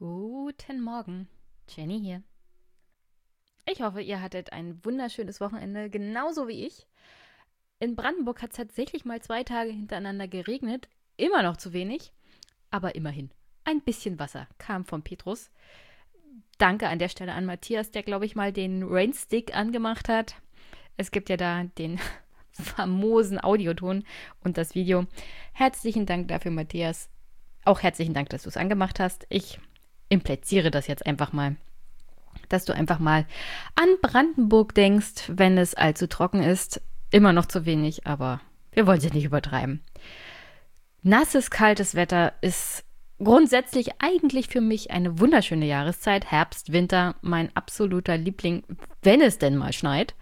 Guten Morgen, Jenny hier. Ich hoffe, ihr hattet ein wunderschönes Wochenende, genauso wie ich. In Brandenburg hat es tatsächlich mal 2 Tage hintereinander geregnet. Immer noch zu wenig, aber immerhin. Ein bisschen Wasser kam von Petrus. Danke an der Stelle an Matthias, der, glaube ich, mal den Rainstick angemacht hat. Es gibt ja da den famosen Audioton und das Video. Herzlichen Dank dafür, Matthias. Auch herzlichen Dank, dass du es angemacht hast. Ich impliziere das jetzt einfach mal, dass du einfach mal an Brandenburg denkst, wenn es allzu trocken ist. Immer noch zu wenig, aber wir wollen es nicht übertreiben. Nasses, kaltes Wetter ist grundsätzlich eigentlich für mich eine wunderschöne Jahreszeit. Herbst, Winter, mein absoluter Liebling, wenn es denn mal schneit.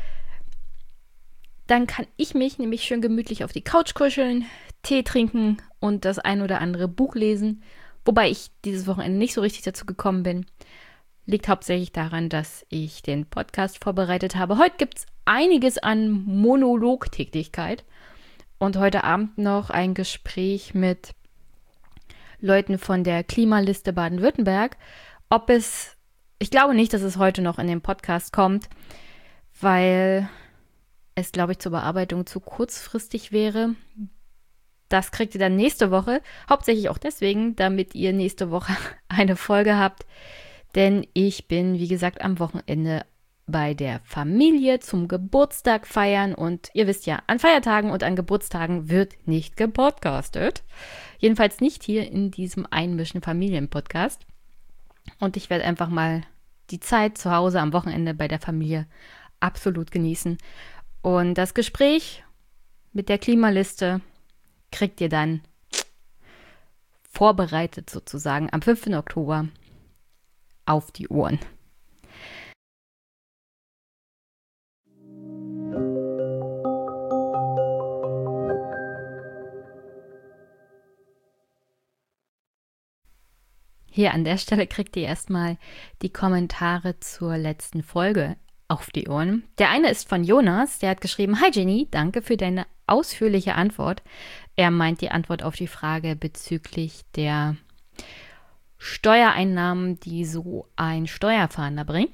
Dann kann ich mich nämlich schön gemütlich auf die Couch kuscheln, Tee trinken und das ein oder andere Buch lesen. Wobei ich dieses Wochenende nicht so richtig dazu gekommen bin. Liegt hauptsächlich daran, dass ich den Podcast vorbereitet habe. Heute gibt es einiges an Monologtätigkeit. Und heute Abend noch ein Gespräch mit Leuten von der Klimaliste Baden-Württemberg. Ich glaube nicht, dass es heute noch in den Podcast kommt, weil es, glaube ich, zur Bearbeitung zu kurzfristig wäre. Das kriegt ihr dann nächste Woche. Hauptsächlich auch deswegen, damit ihr nächste Woche eine Folge habt. Denn ich bin, wie gesagt, am Wochenende bei der Familie zum Geburtstag feiern. Und ihr wisst ja, an Feiertagen und an Geburtstagen wird nicht gepodcastet. Jedenfalls nicht hier in diesem Einmischen Familien-Podcast. Und ich werde einfach mal die Zeit zu Hause am Wochenende bei der Familie absolut genießen. Und das Gespräch mit der Klimaliste kriegt ihr dann vorbereitet sozusagen am 5. Oktober auf die Ohren. Hier an der Stelle kriegt ihr erstmal die Kommentare zur letzten Folge auf die Ohren. Der eine ist von Jonas, der hat geschrieben: Hi Jenny, danke für deine ausführliche Antwort. Er meint die Antwort auf die Frage bezüglich der Steuereinnahmen, die so ein Steuerfahnder bringt.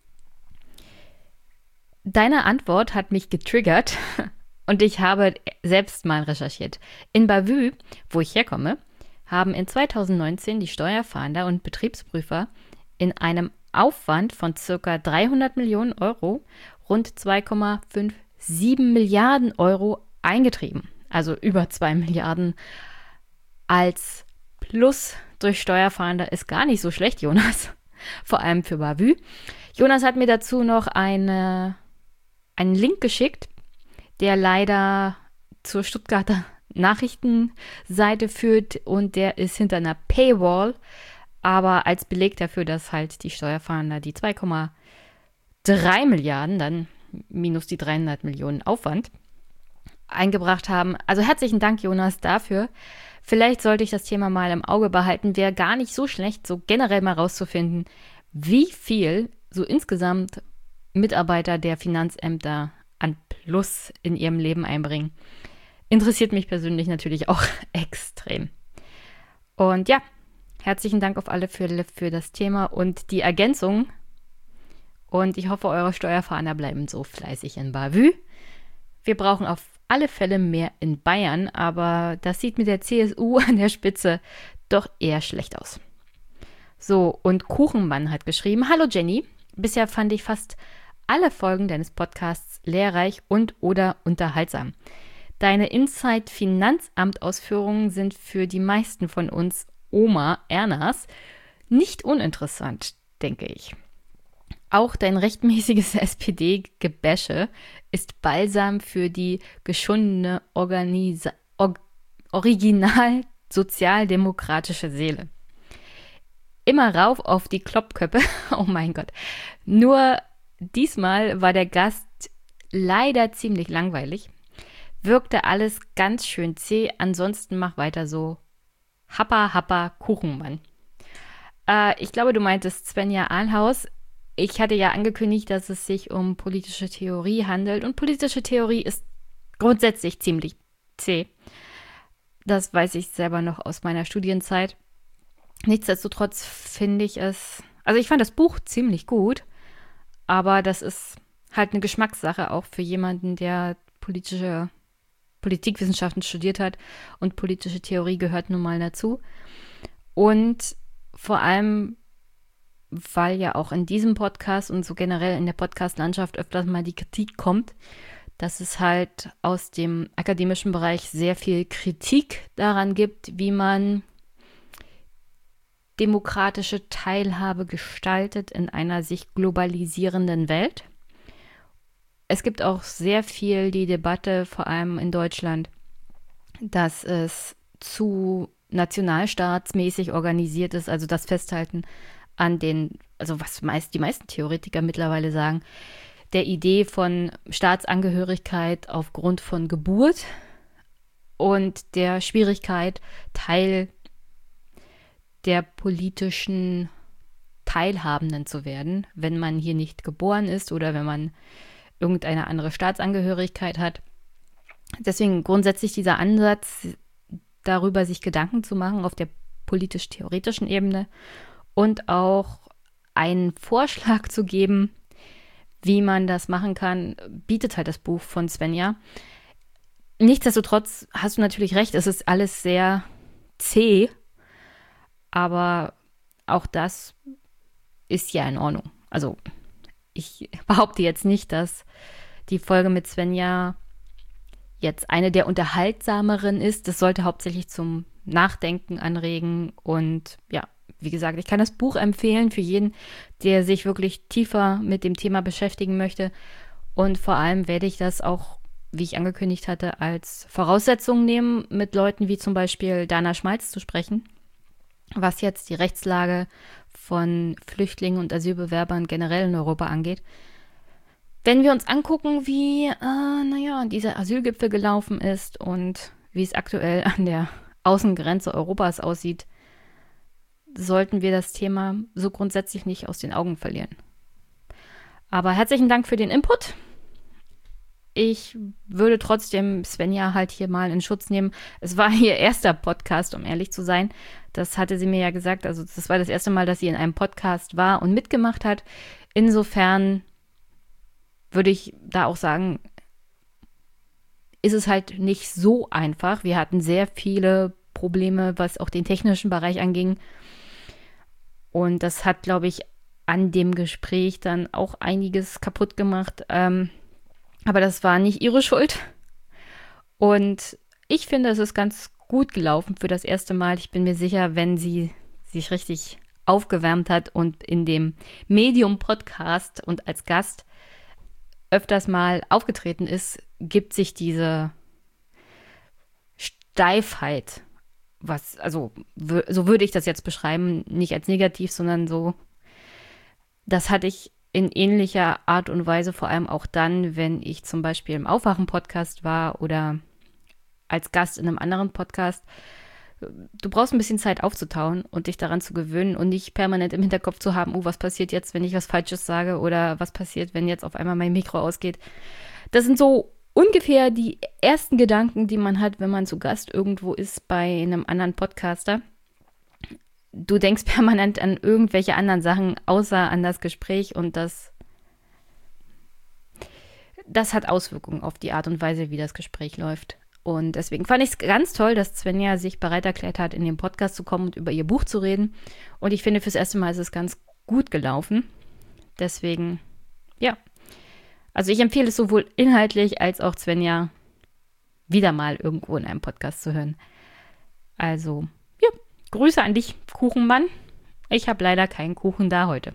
Deine Antwort hat mich getriggert und ich habe selbst mal recherchiert. In Bavü, wo ich herkomme, haben in 2019 die Steuerfahnder und Betriebsprüfer in einem Aufwand von ca. 300 Millionen Euro rund 2,57 Milliarden Euro eingetrieben. Also über 2 Milliarden als Plus durch Steuerfahnder ist gar nicht so schlecht, Jonas. Vor allem für Bavü. Jonas hat mir dazu noch einen Link geschickt, der leider zur Stuttgarter Nachrichtenseite führt und der ist hinter einer Paywall. Aber als Beleg dafür, dass halt die Steuerfahnder die 2,3 Milliarden, dann minus die 300 Millionen Aufwand, eingebracht haben. Also herzlichen Dank, Jonas, dafür. Vielleicht sollte ich das Thema mal im Auge behalten. Wäre gar nicht so schlecht, so generell mal rauszufinden, wie viel so insgesamt Mitarbeiter der Finanzämter an Plus in ihrem Leben einbringen. Interessiert mich persönlich natürlich auch extrem. Und ja, herzlichen Dank auf alle Fälle für das Thema und die Ergänzung. Und ich hoffe, eure Steuerfahnder bleiben so fleißig in Bavü. Wir brauchen auf alle Fälle mehr in Bayern, aber das sieht mit der CSU an der Spitze doch eher schlecht aus. So, und Kuchenmann hat geschrieben: Hallo Jenny, bisher fand ich fast alle Folgen deines Podcasts lehrreich und oder unterhaltsam. Deine Inside-Finanzamt-Ausführungen sind für die meisten von uns Oma Ernas nicht uninteressant, denke ich. Auch dein rechtmäßiges SPD-Gebäsche ist Balsam für die geschundene original-sozialdemokratische Seele. Immer rauf auf die Kloppköppe, oh mein Gott. Nur diesmal war der Gast leider ziemlich langweilig. Wirkte alles ganz schön zäh, ansonsten mach weiter so. Happa, happa, Kuchenmann. Ich glaube, du meintest Svenja Ahlhaus. Ich hatte ja angekündigt, dass es sich um politische Theorie handelt. Und politische Theorie ist grundsätzlich ziemlich zäh. Das weiß ich selber noch aus meiner Studienzeit. Nichtsdestotrotz finde ich es, also ich fand das Buch ziemlich gut, aber das ist halt eine Geschmackssache auch für jemanden, der Politikwissenschaften studiert hat und politische Theorie gehört nun mal dazu. Und vor allem, weil ja auch in diesem Podcast und so generell in der Podcast-Landschaft öfters mal die Kritik kommt, dass es halt aus dem akademischen Bereich sehr viel Kritik daran gibt, wie man demokratische Teilhabe gestaltet in einer sich globalisierenden Welt. Es gibt auch sehr viel die Debatte, vor allem in Deutschland, dass es zu nationalstaatsmäßig organisiert ist, also das Festhalten an den, also was die meisten Theoretiker mittlerweile sagen, der Idee von Staatsangehörigkeit aufgrund von Geburt und der Schwierigkeit, Teil der politischen Teilhabenden zu werden, wenn man hier nicht geboren ist oder wenn man irgendeine andere Staatsangehörigkeit hat. Deswegen grundsätzlich dieser Ansatz, darüber sich Gedanken zu machen auf der politisch-theoretischen Ebene und auch einen Vorschlag zu geben, wie man das machen kann, bietet halt das Buch von Svenja. Nichtsdestotrotz hast du natürlich recht, es ist alles sehr zäh, aber auch das ist ja in Ordnung. Also ich behaupte jetzt nicht, dass die Folge mit Svenja jetzt eine der unterhaltsameren ist. Das sollte hauptsächlich zum Nachdenken anregen. Und ja, wie gesagt, ich kann das Buch empfehlen für jeden, der sich wirklich tiefer mit dem Thema beschäftigen möchte. Und vor allem werde ich das auch, wie ich angekündigt hatte, als Voraussetzung nehmen, mit Leuten wie zum Beispiel Dana Schmalz zu sprechen, was jetzt die Rechtslage von Flüchtlingen und Asylbewerbern generell in Europa angeht. Wenn wir uns angucken, wie, dieser Asylgipfel gelaufen ist und wie es aktuell an der Außengrenze Europas aussieht, sollten wir das Thema so grundsätzlich nicht aus den Augen verlieren. Aber herzlichen Dank für den Input. Ich würde trotzdem Svenja halt hier mal in Schutz nehmen. Es war ihr erster Podcast, um ehrlich zu sein. Das hatte sie mir ja gesagt. Also das war das erste Mal, dass sie in einem Podcast war und mitgemacht hat. Insofern würde ich da auch sagen, ist es halt nicht so einfach. Wir hatten sehr viele Probleme, was auch den technischen Bereich anging. Und das hat, glaube ich, an dem Gespräch dann auch einiges kaputt gemacht. Aber das war nicht ihre Schuld. Und ich finde, es ist ganz gut gelaufen für das erste Mal. Ich bin mir sicher, wenn sie sich richtig aufgewärmt hat und in dem Medium-Podcast und als Gast öfters mal aufgetreten ist, gibt sich diese Steifheit, so würde ich das jetzt beschreiben, nicht als negativ, sondern so, das hatte ich in ähnlicher Art und Weise, vor allem auch dann, wenn ich zum Beispiel im Aufwachen-Podcast war oder als Gast in einem anderen Podcast. Du brauchst ein bisschen Zeit aufzutauen und dich daran zu gewöhnen und nicht permanent im Hinterkopf zu haben, was passiert jetzt, wenn ich was Falsches sage oder was passiert, wenn jetzt auf einmal mein Mikro ausgeht. Das sind so ungefähr die ersten Gedanken, die man hat, wenn man zu Gast irgendwo ist bei einem anderen Podcaster. Du denkst permanent an irgendwelche anderen Sachen, außer an das Gespräch und das hat Auswirkungen auf die Art und Weise, wie das Gespräch läuft. Und deswegen fand ich es ganz toll, dass Svenja sich bereit erklärt hat, in den Podcast zu kommen und über ihr Buch zu reden. Und ich finde, fürs erste Mal ist es ganz gut gelaufen. Deswegen, ja. Also ich empfehle es sowohl inhaltlich als auch Svenja wieder mal irgendwo in einem Podcast zu hören. Also, ja, Grüße an dich, Kuchenmann. Ich habe leider keinen Kuchen da heute.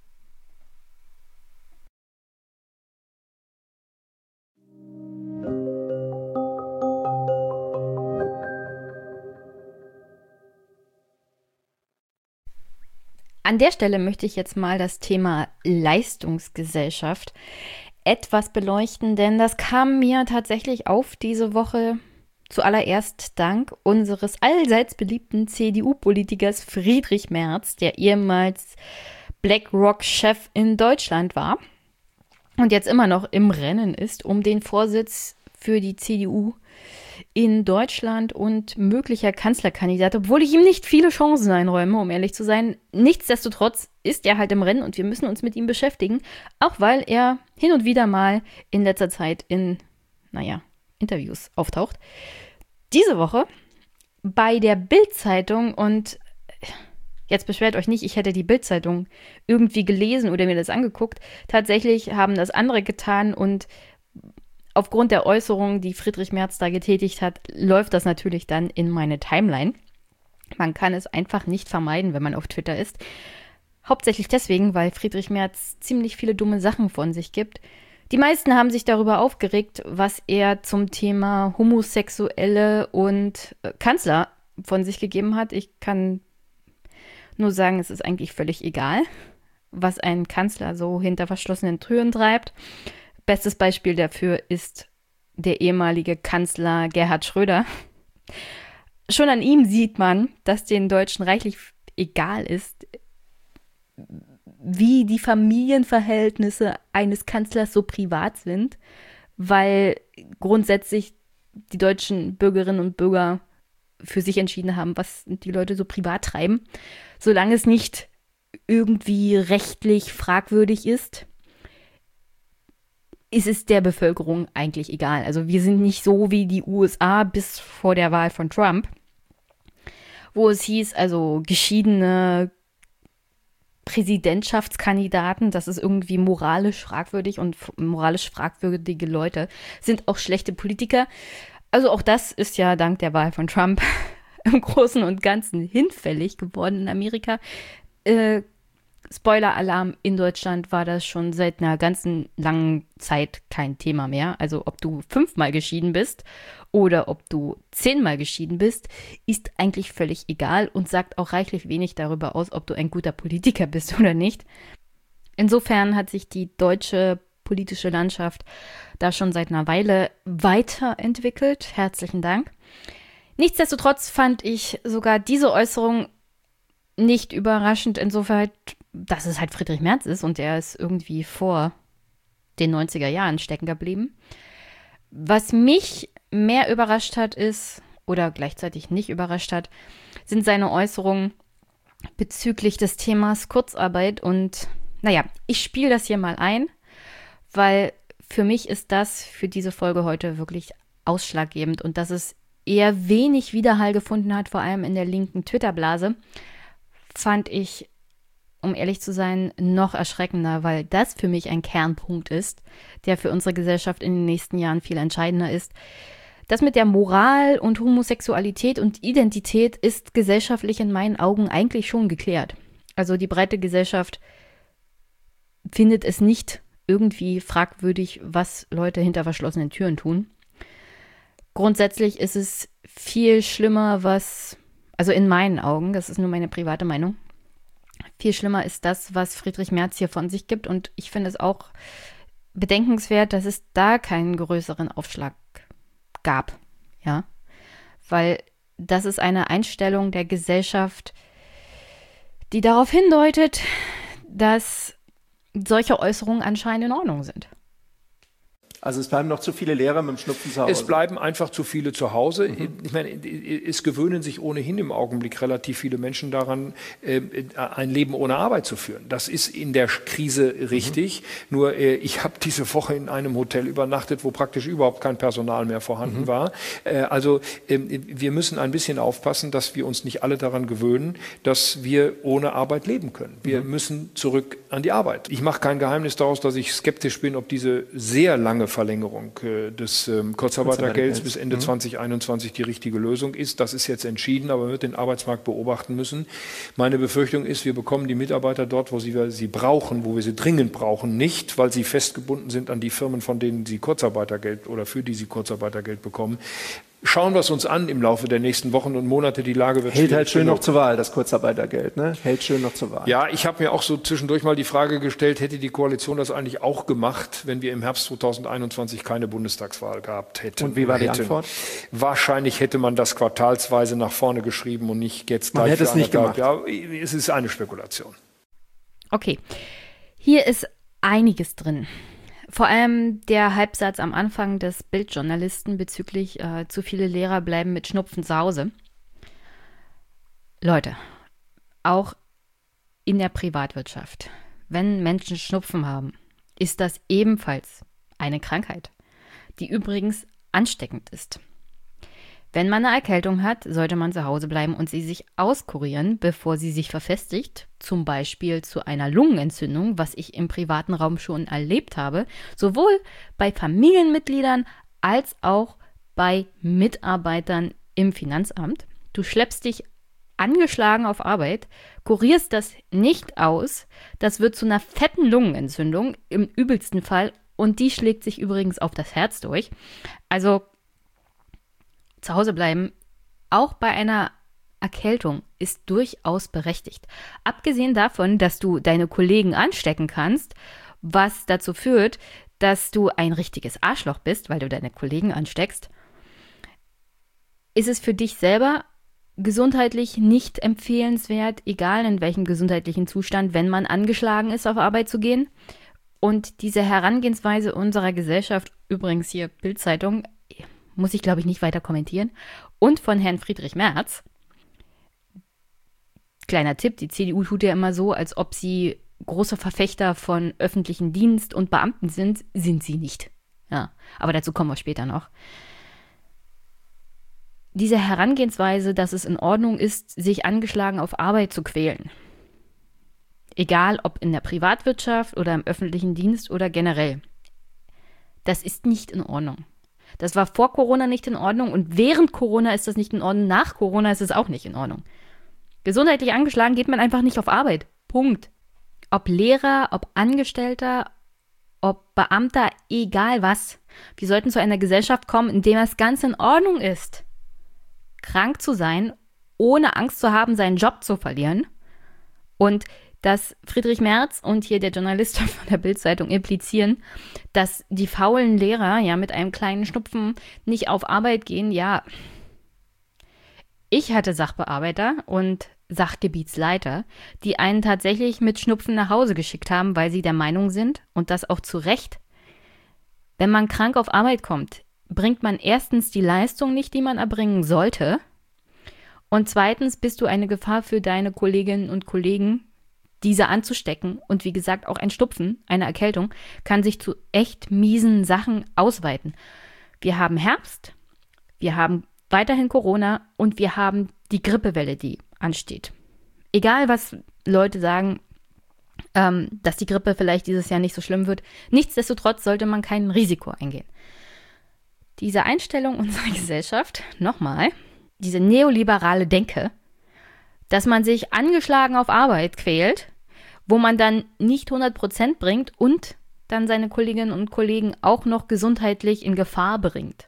An der Stelle möchte ich jetzt mal das Thema Leistungsgesellschaft etwas beleuchten, denn das kam mir tatsächlich auf diese Woche zuallererst dank unseres allseits beliebten CDU-Politikers Friedrich Merz, der ehemals BlackRock-Chef in Deutschland war und jetzt immer noch im Rennen ist um den Vorsitz für die CDU in Deutschland und möglicher Kanzlerkandidat, obwohl ich ihm nicht viele Chancen einräume, um ehrlich zu sein. Nichtsdestotrotz ist er halt im Rennen und wir müssen uns mit ihm beschäftigen, auch weil er hin und wieder mal in letzter Zeit in, Interviews auftaucht. Diese Woche bei der Bild-Zeitung und jetzt beschwert euch nicht, ich hätte die Bild-Zeitung irgendwie gelesen oder mir das angeguckt. Tatsächlich haben das andere getan und aufgrund der Äußerungen, die Friedrich Merz da getätigt hat, läuft das natürlich dann in meine Timeline. Man kann es einfach nicht vermeiden, wenn man auf Twitter ist. Hauptsächlich deswegen, weil Friedrich Merz ziemlich viele dumme Sachen von sich gibt. Die meisten haben sich darüber aufgeregt, was er zum Thema Homosexuelle und Kanzler von sich gegeben hat. Ich kann nur sagen, es ist eigentlich völlig egal, was ein Kanzler so hinter verschlossenen Türen treibt. Bestes Beispiel dafür ist der ehemalige Kanzler Gerhard Schröder. Schon an ihm sieht man, dass den Deutschen reichlich egal ist, wie die Familienverhältnisse eines Kanzlers so privat sind, weil grundsätzlich die deutschen Bürgerinnen und Bürger für sich entschieden haben, was die Leute so privat treiben. Solange es nicht irgendwie rechtlich fragwürdig ist, ist es der Bevölkerung eigentlich egal. Also wir sind nicht so wie die USA bis vor der Wahl von Trump, wo es hieß, also geschiedene Präsidentschaftskandidaten, das ist irgendwie moralisch fragwürdig und moralisch fragwürdige Leute sind auch schlechte Politiker. Also auch das ist ja dank der Wahl von Trump im Großen und Ganzen hinfällig geworden in Amerika. Spoiler-Alarm, in Deutschland war das schon seit einer ganzen langen Zeit kein Thema mehr. Also ob du 5-mal geschieden bist oder ob du 10-mal geschieden bist, ist eigentlich völlig egal und sagt auch reichlich wenig darüber aus, ob du ein guter Politiker bist oder nicht. Insofern hat sich die deutsche politische Landschaft da schon seit einer Weile weiterentwickelt. Herzlichen Dank. Nichtsdestotrotz fand ich sogar diese Äußerung nicht überraschend, insofern, dass es halt Friedrich Merz ist und er ist irgendwie vor den 90er Jahren stecken geblieben. Was mich mehr überrascht hat ist, oder gleichzeitig nicht überrascht hat, sind seine Äußerungen bezüglich des Themas Kurzarbeit. Und ich spiele das hier mal ein, weil für mich ist das für diese Folge heute wirklich ausschlaggebend und dass es eher wenig Widerhall gefunden hat, vor allem in der linken Twitter-Blase, fand ich, um ehrlich zu sein, noch erschreckender, weil das für mich ein Kernpunkt ist, der für unsere Gesellschaft in den nächsten Jahren viel entscheidender ist. Das mit der Moral und Homosexualität und Identität ist gesellschaftlich in meinen Augen eigentlich schon geklärt. Also die breite Gesellschaft findet es nicht irgendwie fragwürdig, was Leute hinter verschlossenen Türen tun. Grundsätzlich ist es viel schlimmer, also in meinen Augen, das ist nur meine private Meinung, viel schlimmer ist das, was Friedrich Merz hier von sich gibt. Und ich finde es auch bedenkenswert, dass es da keinen größeren Aufschlag gab. Ja, weil das ist eine Einstellung der Gesellschaft, die darauf hindeutet, dass solche Äußerungen anscheinend in Ordnung sind. Also es bleiben noch zu viele Lehrer mit dem Schnupfen zu Hause. Es bleiben einfach zu viele zu Hause. Ich meine, es gewöhnen sich ohnehin im Augenblick relativ viele Menschen daran, ein Leben ohne Arbeit zu führen. Das ist in der Krise richtig. Nur ich habe diese Woche in einem Hotel übernachtet, wo praktisch überhaupt kein Personal mehr vorhanden war. Also wir müssen ein bisschen aufpassen, dass wir uns nicht alle daran gewöhnen, dass wir ohne Arbeit leben können. Wir müssen zurück an die Arbeit. Ich mache kein Geheimnis daraus, dass ich skeptisch bin, ob diese sehr lange Verlängerung des Kurzarbeitergelds bis Ende 2021 die richtige Lösung ist. Das ist jetzt entschieden, aber man wird den Arbeitsmarkt beobachten müssen. Meine Befürchtung ist, wir bekommen die Mitarbeiter dort, wo wir sie brauchen, wo wir sie dringend brauchen, nicht, weil sie festgebunden sind an die Firmen, von denen sie Kurzarbeitergeld oder für die sie Kurzarbeitergeld bekommen. Schauen wir es uns an im Laufe der nächsten Wochen und Monate. Die Lage wird hält halt schön noch zur Wahl, das Kurzarbeitergeld, ne? Hält schön noch zur Wahl. Ja, ich habe mir auch so zwischendurch mal die Frage gestellt, hätte die Koalition das eigentlich auch gemacht, wenn wir im Herbst 2021 keine Bundestagswahl gehabt hätten? Und wie war die Antwort? Wahrscheinlich hätte man das quartalsweise nach vorne geschrieben und nicht jetzt gleich. Man hätte es nicht gemacht. Ja, es ist eine Spekulation. Okay, hier ist einiges drin. Vor allem der Halbsatz am Anfang des Bildjournalisten bezüglich zu viele Lehrer bleiben mit Schnupfen zu Hause. Leute, auch in der Privatwirtschaft, wenn Menschen Schnupfen haben, ist das ebenfalls eine Krankheit, die übrigens ansteckend ist. Wenn man eine Erkältung hat, sollte man zu Hause bleiben und sie sich auskurieren, bevor sie sich verfestigt, zum Beispiel zu einer Lungenentzündung, was ich im privaten Raum schon erlebt habe, sowohl bei Familienmitgliedern als auch bei Mitarbeitern im Finanzamt. Du schleppst dich angeschlagen auf Arbeit, kurierst das nicht aus, das wird zu einer fetten Lungenentzündung im übelsten Fall und die schlägt sich übrigens auf das Herz durch. Also zu Hause bleiben, auch bei einer Erkältung, ist durchaus berechtigt. Abgesehen davon, dass du deine Kollegen anstecken kannst, was dazu führt, dass du ein richtiges Arschloch bist, weil du deine Kollegen ansteckst, ist es für dich selber gesundheitlich nicht empfehlenswert, egal in welchem gesundheitlichen Zustand, wenn man angeschlagen ist, auf Arbeit zu gehen. Und diese Herangehensweise unserer Gesellschaft, übrigens hier Bild-Zeitung, muss ich, glaube ich, nicht weiter kommentieren, und von Herrn Friedrich Merz. Kleiner Tipp, die CDU tut ja immer so, als ob sie große Verfechter von öffentlichen Dienst und Beamten sind sie nicht. Ja, aber dazu kommen wir später noch. Diese Herangehensweise, dass es in Ordnung ist, sich angeschlagen auf Arbeit zu quälen. Egal ob in der Privatwirtschaft oder im öffentlichen Dienst oder generell. Das ist nicht in Ordnung. Das war vor Corona nicht in Ordnung und während Corona ist das nicht in Ordnung, nach Corona ist es auch nicht in Ordnung. Gesundheitlich angeschlagen geht man einfach nicht auf Arbeit. Punkt. Ob Lehrer, ob Angestellter, ob Beamter, egal was. Wir sollten zu einer Gesellschaft kommen, in der es ganz in Ordnung ist, krank zu sein, ohne Angst zu haben, seinen Job zu verlieren. Und dass Friedrich Merz und hier der Journalist von der Bild-Zeitung implizieren, dass die faulen Lehrer ja mit einem kleinen Schnupfen nicht auf Arbeit gehen. Ja, ich hatte Sachbearbeiter und Sachgebietsleiter, die einen tatsächlich mit Schnupfen nach Hause geschickt haben, weil sie der Meinung sind, und das auch zu Recht, wenn man krank auf Arbeit kommt, bringt man erstens die Leistung nicht, die man erbringen sollte, und zweitens bist du eine Gefahr für deine Kolleginnen und Kollegen, diese anzustecken. Und wie gesagt, auch ein Schnupfen, eine Erkältung, kann sich zu echt miesen Sachen ausweiten. Wir haben Herbst, wir haben weiterhin Corona und wir haben die Grippewelle, die ansteht. Egal, was Leute sagen, dass die Grippe vielleicht dieses Jahr nicht so schlimm wird, nichtsdestotrotz sollte man kein Risiko eingehen. Diese Einstellung unserer Gesellschaft, nochmal, diese neoliberale Denke, dass man sich angeschlagen auf Arbeit quält, wo man dann nicht 100% bringt und dann seine Kolleginnen und Kollegen auch noch gesundheitlich in Gefahr bringt.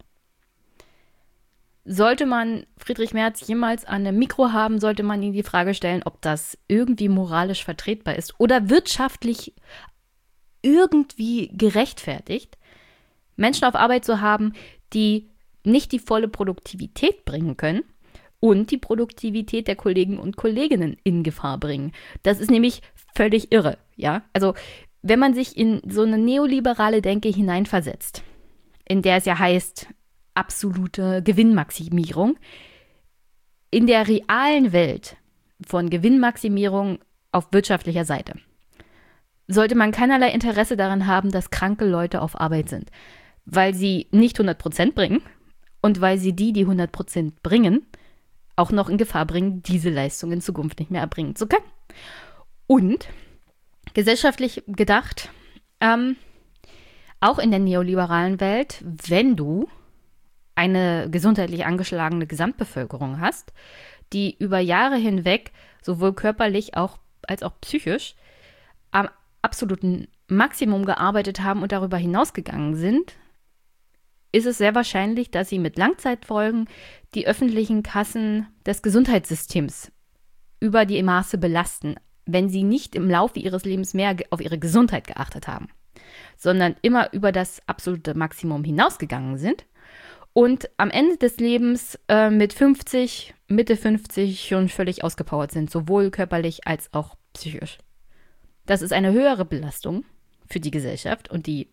Sollte man Friedrich Merz jemals an einem Mikro haben, sollte man ihm die Frage stellen, ob das irgendwie moralisch vertretbar ist oder wirtschaftlich irgendwie gerechtfertigt, Menschen auf Arbeit zu haben, die nicht die volle Produktivität bringen können und die Produktivität der Kollegen und Kolleginnen in Gefahr bringen. Das ist nämlich völlig irre, ja? Also, wenn man sich in so eine neoliberale Denke hineinversetzt, in der es ja heißt, absolute Gewinnmaximierung, in der realen Welt von Gewinnmaximierung auf wirtschaftlicher Seite, sollte man keinerlei Interesse daran haben, dass kranke Leute auf Arbeit sind, weil sie nicht 100% bringen und weil sie die 100% bringen, auch noch in Gefahr bringen, diese Leistung in Zukunft nicht mehr erbringen zu können. Und gesellschaftlich gedacht, auch in der neoliberalen Welt, wenn du eine gesundheitlich angeschlagene Gesamtbevölkerung hast, die über Jahre hinweg sowohl körperlich als auch psychisch am absoluten Maximum gearbeitet haben und darüber hinausgegangen sind, ist es sehr wahrscheinlich, dass sie mit Langzeitfolgen die öffentlichen Kassen des Gesundheitssystems über die Maße belasten, wenn sie nicht im Laufe ihres Lebens mehr auf ihre Gesundheit geachtet haben, sondern immer über das absolute Maximum hinausgegangen sind und am Ende des Lebens mit 50, Mitte 50 schon völlig ausgepowert sind, sowohl körperlich als auch psychisch. Das ist eine höhere Belastung für die Gesellschaft und die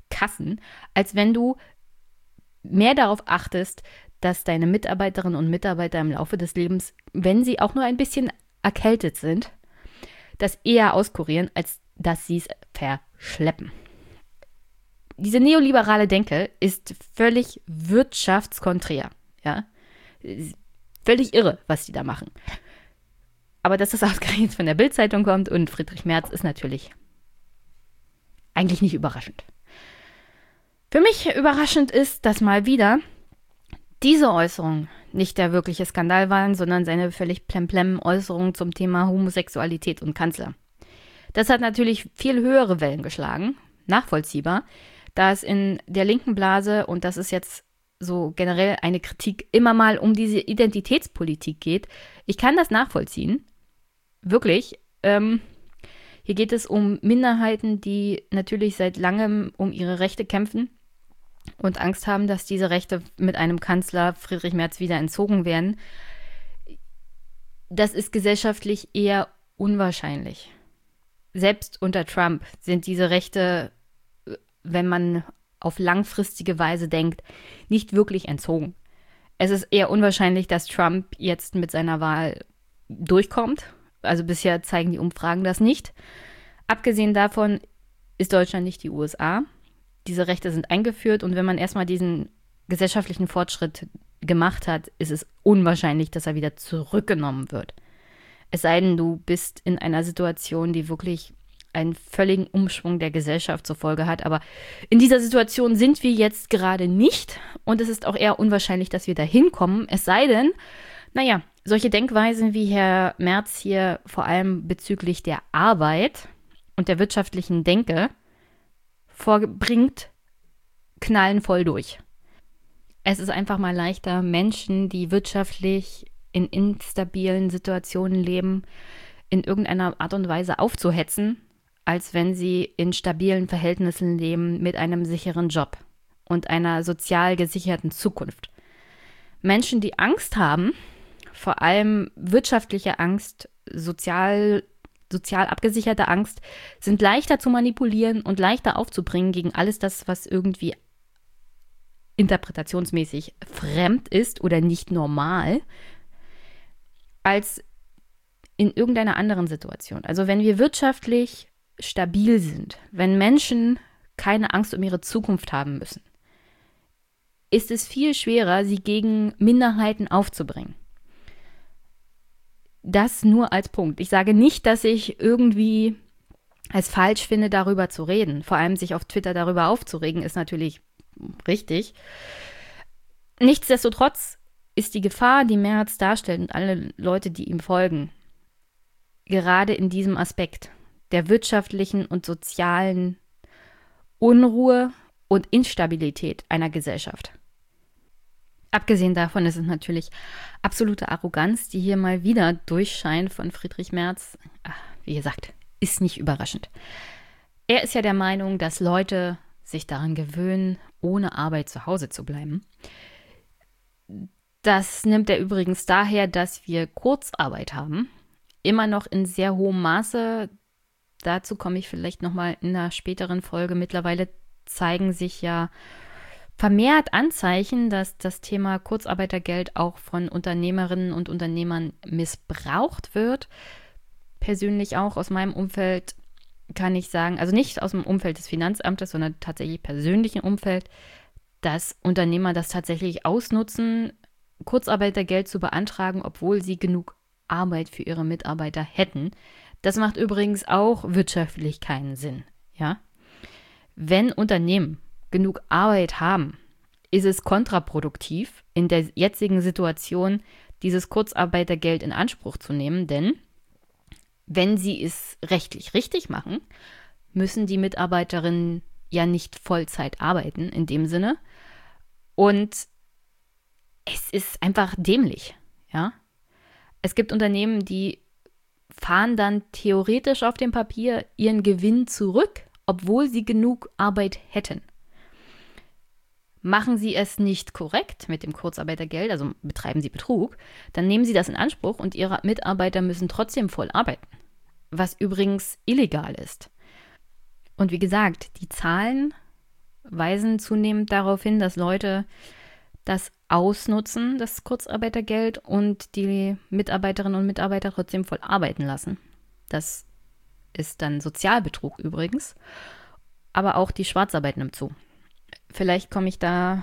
Kassen, als wenn du mehr darauf achtest, dass deine Mitarbeiterinnen und Mitarbeiter im Laufe des Lebens, wenn sie auch nur ein bisschen erkältet sind, das eher auskurieren, als dass sie es verschleppen. Diese neoliberale Denke ist völlig wirtschaftskonträr. Ja? Völlig irre, was die da machen. Aber dass das ausgerechnet von der Bild-Zeitung kommt und Friedrich Merz ist natürlich eigentlich nicht überraschend. Für mich überraschend ist, dass mal wieder diese Äußerungen nicht der wirkliche Skandal waren, sondern seine völlig plemplem Äußerungen zum Thema Homosexualität und Kanzler. Das hat natürlich viel höhere Wellen geschlagen, nachvollziehbar, da es in der linken Blase, und das ist jetzt so generell eine Kritik, immer mal um diese Identitätspolitik geht. Ich kann das nachvollziehen, wirklich. Hier geht es um Minderheiten, die natürlich seit langem um ihre Rechte kämpfen und Angst haben, dass diese Rechte mit einem Kanzler Friedrich Merz wieder entzogen werden. Das ist gesellschaftlich eher unwahrscheinlich. Selbst unter Trump sind diese Rechte, wenn man auf langfristige Weise denkt, nicht wirklich entzogen. Es ist eher unwahrscheinlich, dass Trump jetzt mit seiner Wahl durchkommt. Also bisher zeigen die Umfragen das nicht. Abgesehen davon ist Deutschland nicht die USA. Diese Rechte sind eingeführt und wenn man erstmal diesen gesellschaftlichen Fortschritt gemacht hat, ist es unwahrscheinlich, dass er wieder zurückgenommen wird. Es sei denn, du bist in einer Situation, die wirklich einen völligen Umschwung der Gesellschaft zur Folge hat. Aber in dieser Situation sind wir jetzt gerade nicht und es ist auch eher unwahrscheinlich, dass wir da hinkommen. Es sei denn, solche Denkweisen wie Herr Merz hier vor allem bezüglich der Arbeit und der wirtschaftlichen Denke vorbringt, knallen voll durch. Es ist einfach mal leichter, Menschen, die wirtschaftlich in instabilen Situationen leben, in irgendeiner Art und Weise aufzuhetzen, als wenn sie in stabilen Verhältnissen leben mit einem sicheren Job und einer sozial gesicherten Zukunft. Menschen, die Angst haben, vor allem wirtschaftliche Angst, sozial abgesicherte Angst, sind leichter zu manipulieren und leichter aufzubringen gegen alles das, was irgendwie interpretationsmäßig fremd ist oder nicht normal, als in irgendeiner anderen Situation. Also wenn wir wirtschaftlich stabil sind, wenn Menschen keine Angst um ihre Zukunft haben müssen, ist es viel schwerer, sie gegen Minderheiten aufzubringen. Das nur als Punkt. Ich sage nicht, dass ich irgendwie es falsch finde, darüber zu reden. Vor allem sich auf Twitter darüber aufzuregen, ist natürlich richtig. Nichtsdestotrotz ist die Gefahr, die Merz darstellt und alle Leute, die ihm folgen, gerade in diesem Aspekt der wirtschaftlichen und sozialen Unruhe und Instabilität einer Gesellschaft. Abgesehen davon ist es natürlich absolute Arroganz, die hier mal wieder durchscheint von Friedrich Merz. Wie gesagt, ist nicht überraschend. Er ist ja der Meinung, dass Leute sich daran gewöhnen, ohne Arbeit zu Hause zu bleiben. Das nimmt er übrigens daher, dass wir Kurzarbeit haben. Immer noch in sehr hohem Maße. Dazu komme ich vielleicht nochmal in einer späteren Folge. Mittlerweile zeigen sich ja vermehrt Anzeichen, dass das Thema Kurzarbeitergeld auch von Unternehmerinnen und Unternehmern missbraucht wird. Persönlich auch aus meinem Umfeld kann ich sagen, also nicht aus dem Umfeld des Finanzamtes, sondern tatsächlich persönlichen Umfeld, dass Unternehmer das tatsächlich ausnutzen, Kurzarbeitergeld zu beantragen, obwohl sie genug Arbeit für ihre Mitarbeiter hätten. Das macht übrigens auch wirtschaftlich keinen Sinn, ja? Wenn Unternehmen genug Arbeit haben, ist es kontraproduktiv, in der jetzigen Situation dieses Kurzarbeitergeld in Anspruch zu nehmen, denn wenn sie es rechtlich richtig machen, müssen die Mitarbeiterinnen ja nicht Vollzeit arbeiten in dem Sinne und es ist einfach dämlich, ja. Es gibt Unternehmen, die fahren dann theoretisch auf dem Papier ihren Gewinn zurück, obwohl sie genug Arbeit hätten. Machen sie es nicht korrekt mit dem Kurzarbeitergeld, also betreiben sie Betrug, dann nehmen sie das in Anspruch und ihre Mitarbeiter müssen trotzdem voll arbeiten, was übrigens illegal ist. Und wie gesagt, die Zahlen weisen zunehmend darauf hin, dass Leute das ausnutzen, das Kurzarbeitergeld, und die Mitarbeiterinnen und Mitarbeiter trotzdem voll arbeiten lassen. Das ist dann Sozialbetrug übrigens. Aber auch die Schwarzarbeit nimmt zu. Vielleicht komme ich da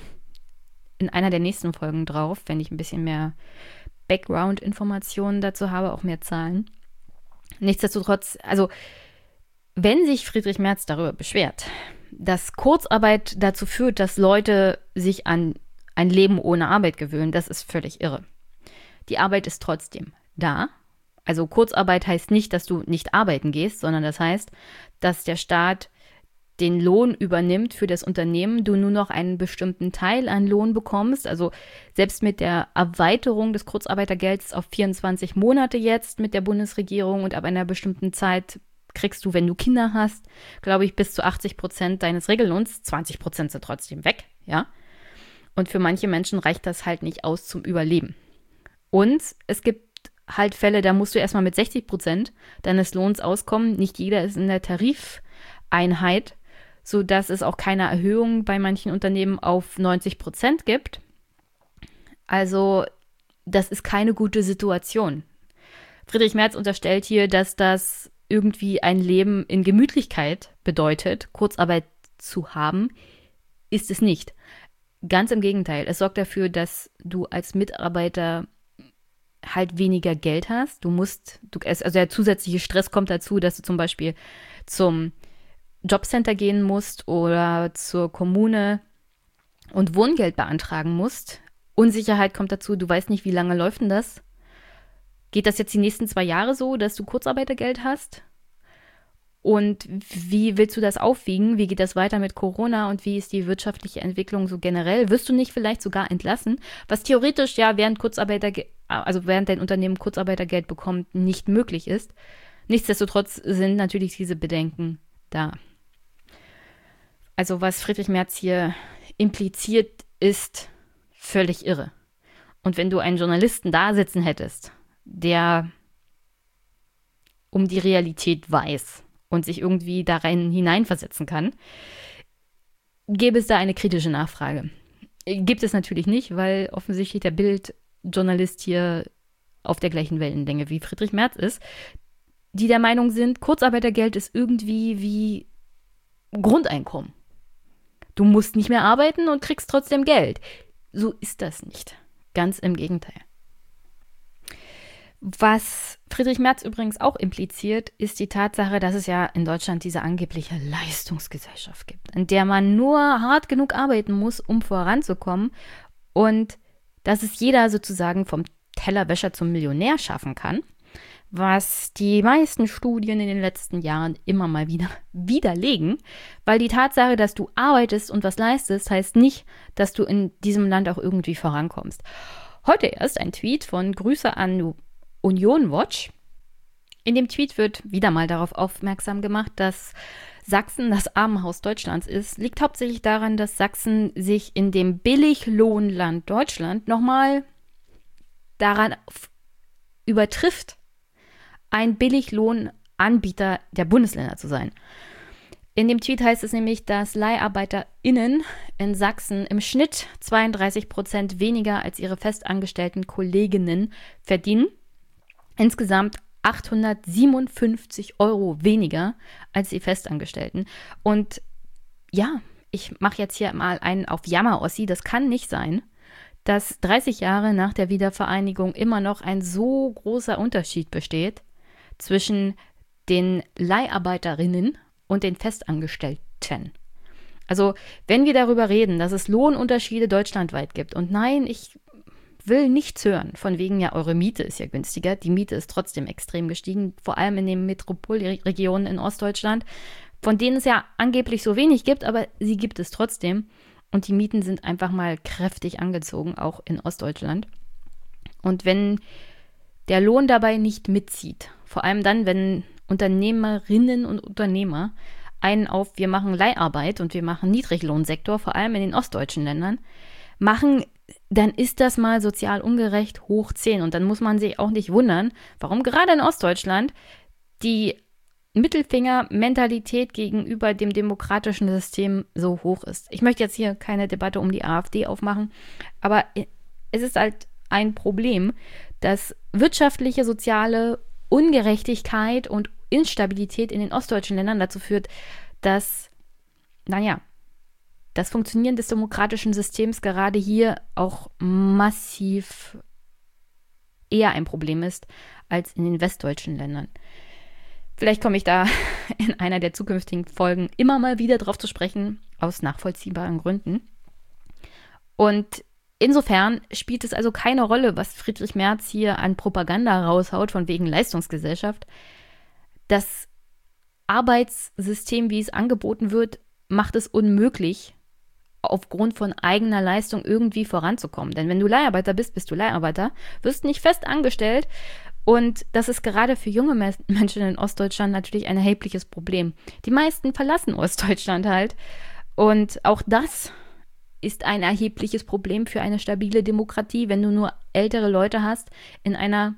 in einer der nächsten Folgen drauf, wenn ich ein bisschen mehr Background-Informationen dazu habe, auch mehr Zahlen. Nichtsdestotrotz, also wenn sich Friedrich Merz darüber beschwert, dass Kurzarbeit dazu führt, dass Leute sich an ein Leben ohne Arbeit gewöhnen, das ist völlig irre. Die Arbeit ist trotzdem da. Also Kurzarbeit heißt nicht, dass du nicht arbeiten gehst, sondern das heißt, dass der Staat den Lohn übernimmt für das Unternehmen, du nur noch einen bestimmten Teil an Lohn bekommst. Also selbst mit der Erweiterung des Kurzarbeitergelds auf 24 Monate jetzt mit der Bundesregierung und ab einer bestimmten Zeit kriegst du, wenn du Kinder hast, glaube ich, bis zu 80% deines Regellohns. 20% sind trotzdem weg, ja. Und für manche Menschen reicht das halt nicht aus zum Überleben. Und es gibt halt Fälle, da musst du erstmal mit 60% deines Lohns auskommen. Nicht jeder ist in der Tarifeinheit, sodass es auch keine Erhöhung bei manchen Unternehmen auf 90% gibt. Also das ist keine gute Situation. Friedrich Merz unterstellt hier, dass das irgendwie ein Leben in Gemütlichkeit bedeutet, Kurzarbeit zu haben. Ist es nicht. Ganz im Gegenteil. Es sorgt dafür, dass du als Mitarbeiter halt weniger Geld hast. Also der zusätzliche Stress kommt dazu, dass du zum Beispiel zum Jobcenter gehen musst oder zur Kommune und Wohngeld beantragen musst. Unsicherheit kommt dazu, du weißt nicht, wie lange läuft denn das? Geht das jetzt die nächsten 2 Jahre so, dass du Kurzarbeitergeld hast? Und wie willst du das aufwiegen? Wie geht das weiter mit Corona und wie ist die wirtschaftliche Entwicklung so generell? Wirst du nicht vielleicht sogar entlassen? Was theoretisch ja während dein Unternehmen Kurzarbeitergeld bekommt, nicht möglich ist. Nichtsdestotrotz sind natürlich diese Bedenken da. Also was Friedrich Merz hier impliziert, ist völlig irre. Und wenn du einen Journalisten da sitzen hättest, der um die Realität weiß und sich irgendwie da rein hineinversetzen kann, gäbe es da eine kritische Nachfrage. Gibt es natürlich nicht, weil offensichtlich der Bild-Journalist hier auf der gleichen Wellenlänge wie Friedrich Merz ist, die der Meinung sind, Kurzarbeitergeld ist irgendwie wie Grundeinkommen. Du musst nicht mehr arbeiten und kriegst trotzdem Geld. So ist das nicht. Ganz im Gegenteil. Was Friedrich Merz übrigens auch impliziert, ist die Tatsache, dass es ja in Deutschland diese angebliche Leistungsgesellschaft gibt, in der man nur hart genug arbeiten muss, um voranzukommen, und dass es jeder sozusagen vom Tellerwäscher zum Millionär schaffen kann, was die meisten Studien in den letzten Jahren immer mal wieder widerlegen, weil die Tatsache, dass du arbeitest und was leistest, heißt nicht, dass du in diesem Land auch irgendwie vorankommst. Heute erst ein Tweet von Grüße an Union Watch. In dem Tweet wird wieder mal darauf aufmerksam gemacht, dass Sachsen das Armenhaus Deutschlands ist. Liegt hauptsächlich daran, dass Sachsen sich in dem Billiglohnland Deutschland nochmal daran übertrifft, ein Billiglohnanbieter der Bundesländer zu sein. In dem Tweet heißt es nämlich, dass LeiharbeiterInnen in Sachsen im Schnitt 32% weniger als ihre festangestellten Kolleginnen verdienen. Insgesamt 857 € weniger als die Festangestellten. Und ja, ich mache jetzt hier mal einen auf Jammer-Ossi. Das kann nicht sein, dass 30 Jahre nach der Wiedervereinigung immer noch ein so großer Unterschied besteht zwischen den Leiharbeiterinnen und den Festangestellten. Also, wenn wir darüber reden, dass es Lohnunterschiede deutschlandweit gibt, und nein, ich will nichts hören, von wegen, ja, eure Miete ist ja günstiger. Die Miete ist trotzdem extrem gestiegen, vor allem in den Metropolregionen in Ostdeutschland, von denen es ja angeblich so wenig gibt, aber sie gibt es trotzdem. Und die Mieten sind einfach mal kräftig angezogen, auch in Ostdeutschland. Und wenn der Lohn dabei nicht mitzieht, vor allem dann, wenn Unternehmerinnen und Unternehmer einen auf wir machen Leiharbeit und wir machen Niedriglohnsektor, vor allem in den ostdeutschen Ländern, machen, dann ist das mal sozial ungerecht hoch 10. Und dann muss man sich auch nicht wundern, warum gerade in Ostdeutschland die Mittelfinger-Mentalität gegenüber dem demokratischen System so hoch ist. Ich möchte jetzt hier keine Debatte um die AfD aufmachen, aber es ist halt ein Problem, dass wirtschaftliche, soziale Ungerechtigkeit und Instabilität in den ostdeutschen Ländern dazu führt, dass, das Funktionieren des demokratischen Systems gerade hier auch massiv eher ein Problem ist als in den westdeutschen Ländern. Vielleicht komme ich da in einer der zukünftigen Folgen immer mal wieder drauf zu sprechen, aus nachvollziehbaren Gründen. Und insofern spielt es also keine Rolle, was Friedrich Merz hier an Propaganda raushaut, von wegen Leistungsgesellschaft. Das Arbeitssystem, wie es angeboten wird, macht es unmöglich, aufgrund von eigener Leistung irgendwie voranzukommen. Denn wenn du Leiharbeiter bist, bist du Leiharbeiter, wirst nicht fest angestellt. Und das ist gerade für junge Menschen in Ostdeutschland natürlich ein erhebliches Problem. Die meisten verlassen Ostdeutschland halt. Und auch das ist ein erhebliches Problem für eine stabile Demokratie, wenn du nur ältere Leute hast in einer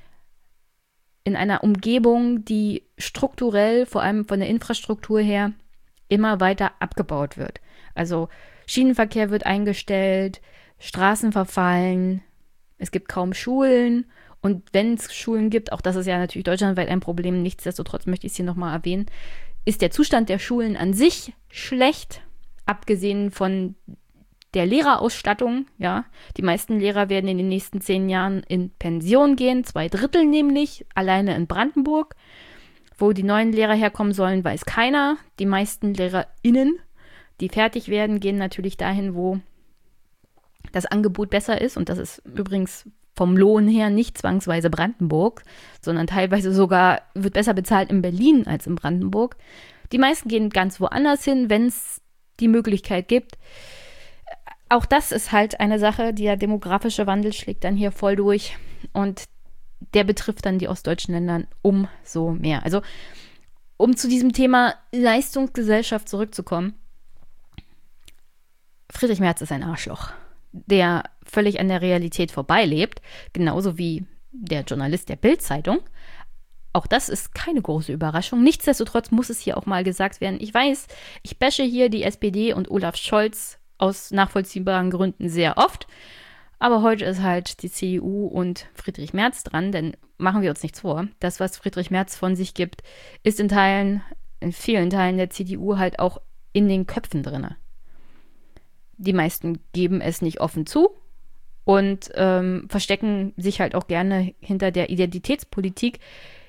Umgebung, die strukturell, vor allem von der Infrastruktur her, immer weiter abgebaut wird. Also Schienenverkehr wird eingestellt, Straßen verfallen, es gibt kaum Schulen. Und wenn es Schulen gibt, auch das ist ja natürlich deutschlandweit ein Problem, nichtsdestotrotz möchte ich es hier nochmal erwähnen, ist der Zustand der Schulen an sich schlecht, abgesehen von der Lehrerausstattung. Ja, die meisten Lehrer werden in den nächsten 10 Jahren in Pension gehen, 2/3 nämlich, alleine in Brandenburg. Wo die neuen Lehrer herkommen sollen, weiß keiner. Die meisten LehrerInnen, die fertig werden, gehen natürlich dahin, wo das Angebot besser ist. Und das ist übrigens vom Lohn her nicht zwangsweise Brandenburg, sondern teilweise sogar wird besser bezahlt in Berlin als in Brandenburg. Die meisten gehen ganz woanders hin, wenn es die Möglichkeit gibt. Auch das ist halt eine Sache, der demografische Wandel schlägt dann hier voll durch und der betrifft dann die ostdeutschen Länder umso mehr. Also, um zu diesem Thema Leistungsgesellschaft zurückzukommen, Friedrich Merz ist ein Arschloch, der völlig an der Realität vorbeilebt, genauso wie der Journalist der Bild-Zeitung. Auch das ist keine große Überraschung. Nichtsdestotrotz muss es hier auch mal gesagt werden. Ich weiß, ich bashe hier die SPD und Olaf Scholz aus nachvollziehbaren Gründen sehr oft. Aber heute ist halt die CDU und Friedrich Merz dran, denn machen wir uns nichts vor. Das, was Friedrich Merz von sich gibt, ist in vielen Teilen der CDU halt auch in den Köpfen drin. Die meisten geben es nicht offen zu und verstecken sich halt auch gerne hinter der Identitätspolitik,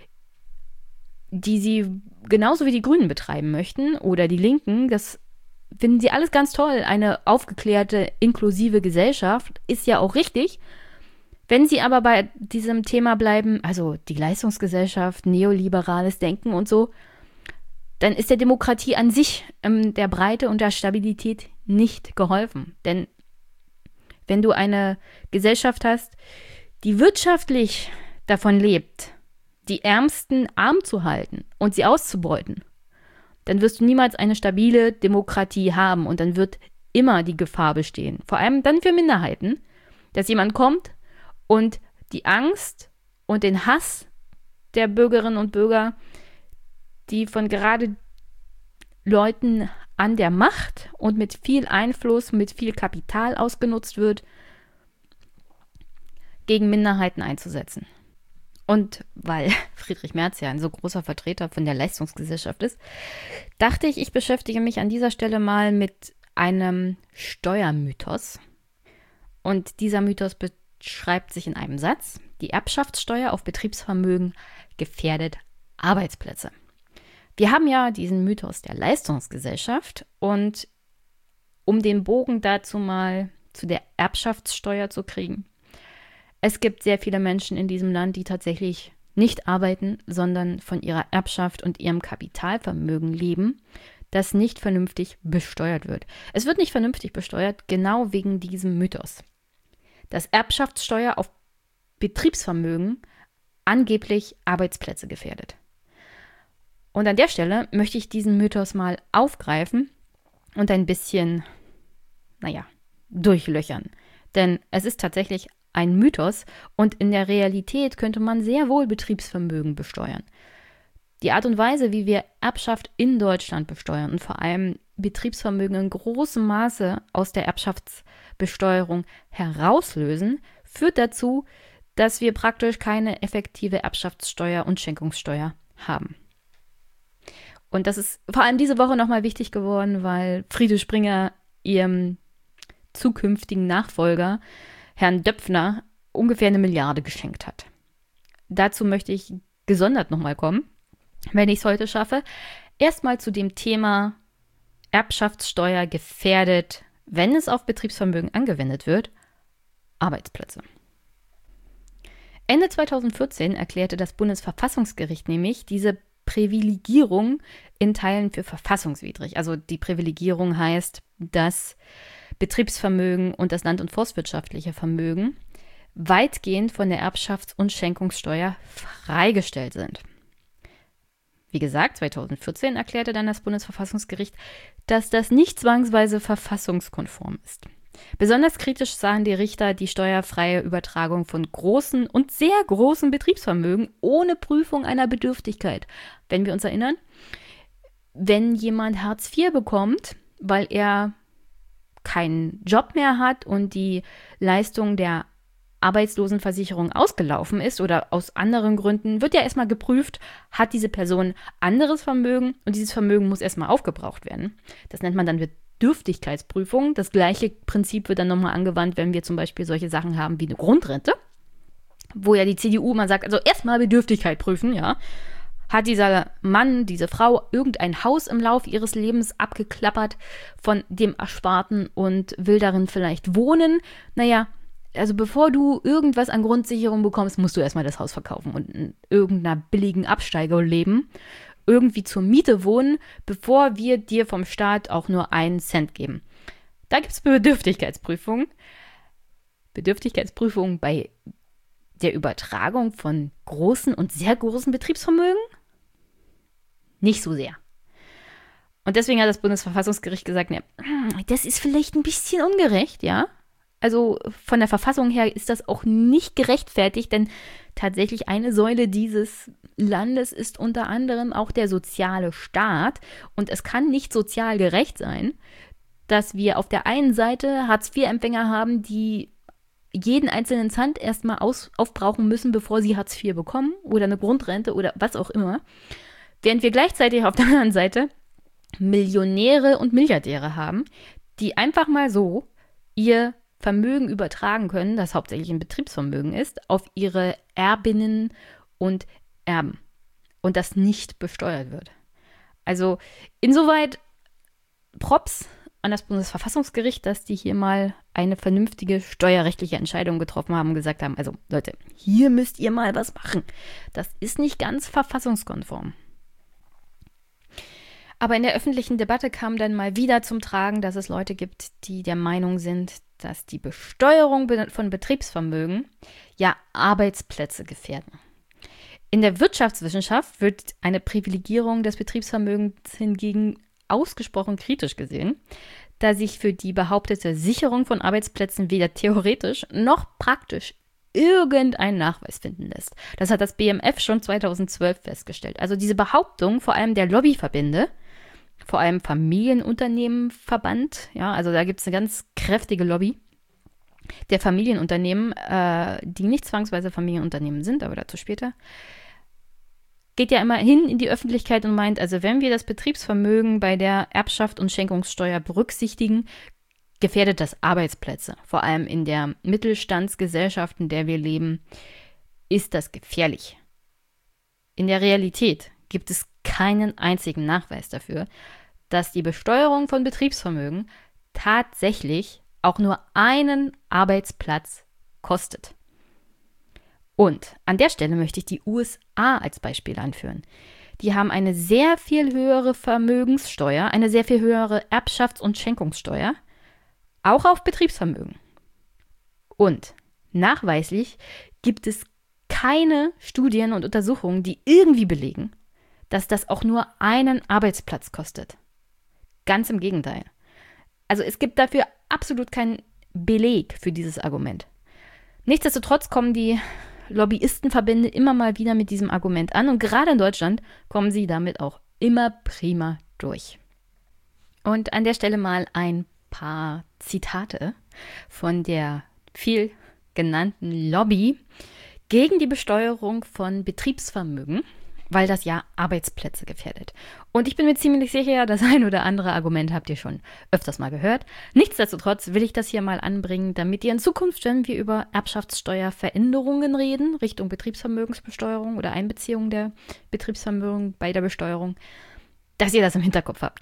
die sie genauso wie die Grünen betreiben möchten oder die Linken. Das finden sie alles ganz toll. Eine aufgeklärte, inklusive Gesellschaft ist ja auch richtig. Wenn sie aber bei diesem Thema bleiben, also die Leistungsgesellschaft, neoliberales Denken und so, dann ist der Demokratie an sich, der Breite und der Stabilität nicht geholfen. Denn wenn du eine Gesellschaft hast, die wirtschaftlich davon lebt, die Ärmsten arm zu halten und sie auszubeuten, dann wirst du niemals eine stabile Demokratie haben und dann wird immer die Gefahr bestehen, vor allem dann für Minderheiten, dass jemand kommt und die Angst und den Hass der Bürgerinnen und Bürger, die von gerade Leuten an der Macht und mit viel Einfluss, mit viel Kapital ausgenutzt wird, gegen Minderheiten einzusetzen. Und weil Friedrich Merz ja ein so großer Vertreter von der Leistungsgesellschaft ist, dachte ich, ich beschäftige mich an dieser Stelle mal mit einem Steuermythos. Und dieser Mythos beschreibt sich in einem Satz: Die Erbschaftssteuer auf Betriebsvermögen gefährdet Arbeitsplätze. Wir haben ja diesen Mythos der Leistungsgesellschaft und um den Bogen dazu mal zu der Erbschaftssteuer zu kriegen. Es gibt sehr viele Menschen in diesem Land, die tatsächlich nicht arbeiten, sondern von ihrer Erbschaft und ihrem Kapitalvermögen leben, das nicht vernünftig besteuert wird. Es wird nicht vernünftig besteuert, genau wegen diesem Mythos. Dass Erbschaftssteuer auf Betriebsvermögen angeblich Arbeitsplätze gefährdet. Und an der Stelle möchte ich diesen Mythos mal aufgreifen und ein bisschen, durchlöchern. Denn es ist tatsächlich ein Mythos und in der Realität könnte man sehr wohl Betriebsvermögen besteuern. Die Art und Weise, wie wir Erbschaft in Deutschland besteuern und vor allem Betriebsvermögen in großem Maße aus der Erbschaftsbesteuerung herauslösen, führt dazu, dass wir praktisch keine effektive Erbschaftssteuer und Schenkungssteuer haben. Und das ist vor allem diese Woche nochmal wichtig geworden, weil Friede Springer ihrem zukünftigen Nachfolger, Herrn Döpfner, ungefähr 1 Milliarde geschenkt hat. Dazu möchte ich gesondert nochmal kommen, wenn ich es heute schaffe. Erstmal zu dem Thema Erbschaftssteuer gefährdet, wenn es auf Betriebsvermögen angewendet wird, Arbeitsplätze. Ende 2014 erklärte das Bundesverfassungsgericht nämlich diese Privilegierung in Teilen für verfassungswidrig. Also die Privilegierung heißt, dass Betriebsvermögen und das land- und forstwirtschaftliche Vermögen weitgehend von der Erbschafts- und Schenkungssteuer freigestellt sind. Wie gesagt, 2014 erklärte dann das Bundesverfassungsgericht, dass das nicht zwangsweise verfassungskonform ist. Besonders kritisch sahen die Richter die steuerfreie Übertragung von großen und sehr großen Betriebsvermögen ohne Prüfung einer Bedürftigkeit. Wenn wir uns erinnern, wenn jemand Hartz IV bekommt, weil er keinen Job mehr hat und die Leistung der Arbeitslosenversicherung ausgelaufen ist oder aus anderen Gründen, wird ja erstmal geprüft, hat diese Person anderes Vermögen und dieses Vermögen muss erstmal aufgebraucht werden. Das nennt man dann Bedürftigkeitsprüfung. Das gleiche Prinzip wird dann nochmal angewandt, wenn wir zum Beispiel solche Sachen haben wie eine Grundrente, wo ja die CDU mal sagt, also erstmal Bedürftigkeit prüfen, ja. Hat dieser Mann, diese Frau irgendein Haus im Laufe ihres Lebens abgeklappert von dem Ersparten und will darin vielleicht wohnen? Naja, also bevor du irgendwas an Grundsicherung bekommst, musst du erstmal das Haus verkaufen und in irgendeiner billigen Absteiger leben, irgendwie zur Miete wohnen, bevor wir dir vom Staat auch nur 1 Cent geben. Da gibt es Bedürftigkeitsprüfungen. Bedürftigkeitsprüfungen bei der Übertragung von großen und sehr großen Betriebsvermögen? Nicht so sehr. Und deswegen hat das Bundesverfassungsgericht gesagt, ja, das ist vielleicht ein bisschen ungerecht, ja. Also von der Verfassung her ist das auch nicht gerechtfertigt, denn tatsächlich eine Säule dieses Landes ist unter anderem auch der soziale Staat. Und es kann nicht sozial gerecht sein, dass wir auf der einen Seite Hartz-IV-Empfänger haben, die jeden einzelnen Cent erstmal aufbrauchen müssen, bevor sie Hartz IV bekommen oder eine Grundrente oder was auch immer, während wir gleichzeitig auf der anderen Seite Millionäre und Milliardäre haben, die einfach mal so ihr Vermögen übertragen können, das hauptsächlich ein Betriebsvermögen ist, auf ihre Erbinnen und Erben und das nicht besteuert wird. Also insoweit Props an das Bundesverfassungsgericht, dass die hier mal eine vernünftige steuerrechtliche Entscheidung getroffen haben und gesagt haben, also Leute, hier müsst ihr mal was machen. Das ist nicht ganz verfassungskonform. Aber in der öffentlichen Debatte kam dann mal wieder zum Tragen, dass es Leute gibt, die der Meinung sind, dass die Besteuerung von Betriebsvermögen ja Arbeitsplätze gefährden. In der Wirtschaftswissenschaft wird eine Privilegierung des Betriebsvermögens hingegen ausgesprochen kritisch gesehen, da sich für die behauptete Sicherung von Arbeitsplätzen weder theoretisch noch praktisch irgendein Nachweis finden lässt. Das hat das BMF schon 2012 festgestellt. Also diese Behauptung vor allem der Lobbyverbände, vor allem Familienunternehmenverband, ja, also da gibt es eine ganz kräftige Lobby der Familienunternehmen, die nicht zwangsweise Familienunternehmen sind, aber dazu später, geht ja immer hin in die Öffentlichkeit und meint, also wenn wir das Betriebsvermögen bei der Erbschaft und Schenkungssteuer berücksichtigen, gefährdet das Arbeitsplätze. Vor allem in der Mittelstandsgesellschaft, in der wir leben, ist das gefährlich. In der Realität gibt es keinen einzigen Nachweis dafür, dass die Besteuerung von Betriebsvermögen tatsächlich auch nur einen Arbeitsplatz kostet. Und an der Stelle möchte ich die USA als Beispiel anführen. Die haben eine sehr viel höhere Vermögenssteuer, eine sehr viel höhere Erbschafts- und Schenkungssteuer, auch auf Betriebsvermögen. Und nachweislich gibt es keine Studien und Untersuchungen, die irgendwie belegen, dass das auch nur einen Arbeitsplatz kostet. Ganz im Gegenteil. Also es gibt dafür absolut keinen Beleg für dieses Argument. Nichtsdestotrotz kommen die Lobbyistenverbände immer mal wieder mit diesem Argument an und gerade in Deutschland kommen sie damit auch immer prima durch. Und an der Stelle mal ein paar Zitate von der viel genannten Lobby gegen die Besteuerung von Betriebsvermögen, weil das ja Arbeitsplätze gefährdet. Und ich bin mir ziemlich sicher, das ein oder andere Argument habt ihr schon öfters mal gehört. Nichtsdestotrotz will ich das hier mal anbringen, damit ihr in Zukunft, wenn wir über Erbschaftssteuerveränderungen reden, Richtung Betriebsvermögensbesteuerung oder Einbeziehung der Betriebsvermögen bei der Besteuerung, dass ihr das im Hinterkopf habt.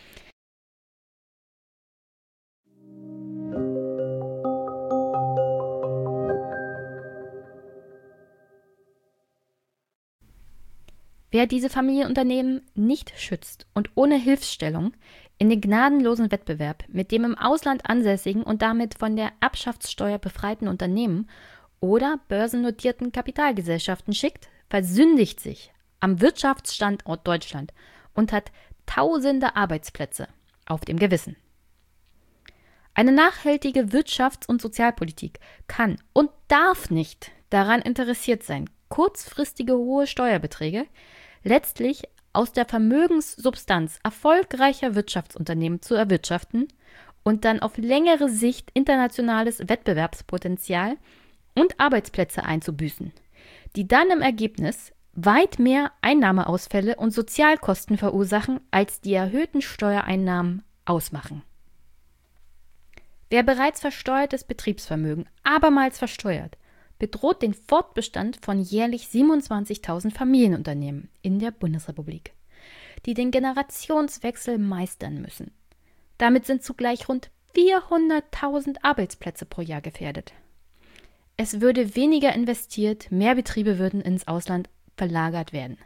Wer diese Familienunternehmen nicht schützt und ohne Hilfsstellung in den gnadenlosen Wettbewerb mit dem im Ausland ansässigen und damit von der Erbschaftssteuer befreiten Unternehmen oder börsennotierten Kapitalgesellschaften schickt, versündigt sich am Wirtschaftsstandort Deutschland und hat tausende Arbeitsplätze auf dem Gewissen. Eine nachhaltige Wirtschafts- und Sozialpolitik kann und darf nicht daran interessiert sein, kurzfristige hohe Steuerbeträge letztlich aus der Vermögenssubstanz erfolgreicher Wirtschaftsunternehmen zu erwirtschaften und dann auf längere Sicht internationales Wettbewerbspotenzial und Arbeitsplätze einzubüßen, die dann im Ergebnis weit mehr Einnahmeausfälle und Sozialkosten verursachen, als die erhöhten Steuereinnahmen ausmachen. Wer bereits versteuertes Betriebsvermögen abermals versteuert, bedroht den Fortbestand von jährlich 27.000 Familienunternehmen in der Bundesrepublik, die den Generationswechsel meistern müssen. Damit sind zugleich rund 400.000 Arbeitsplätze pro Jahr gefährdet. Es würde weniger investiert, mehr Betriebe würden ins Ausland verlagert werden.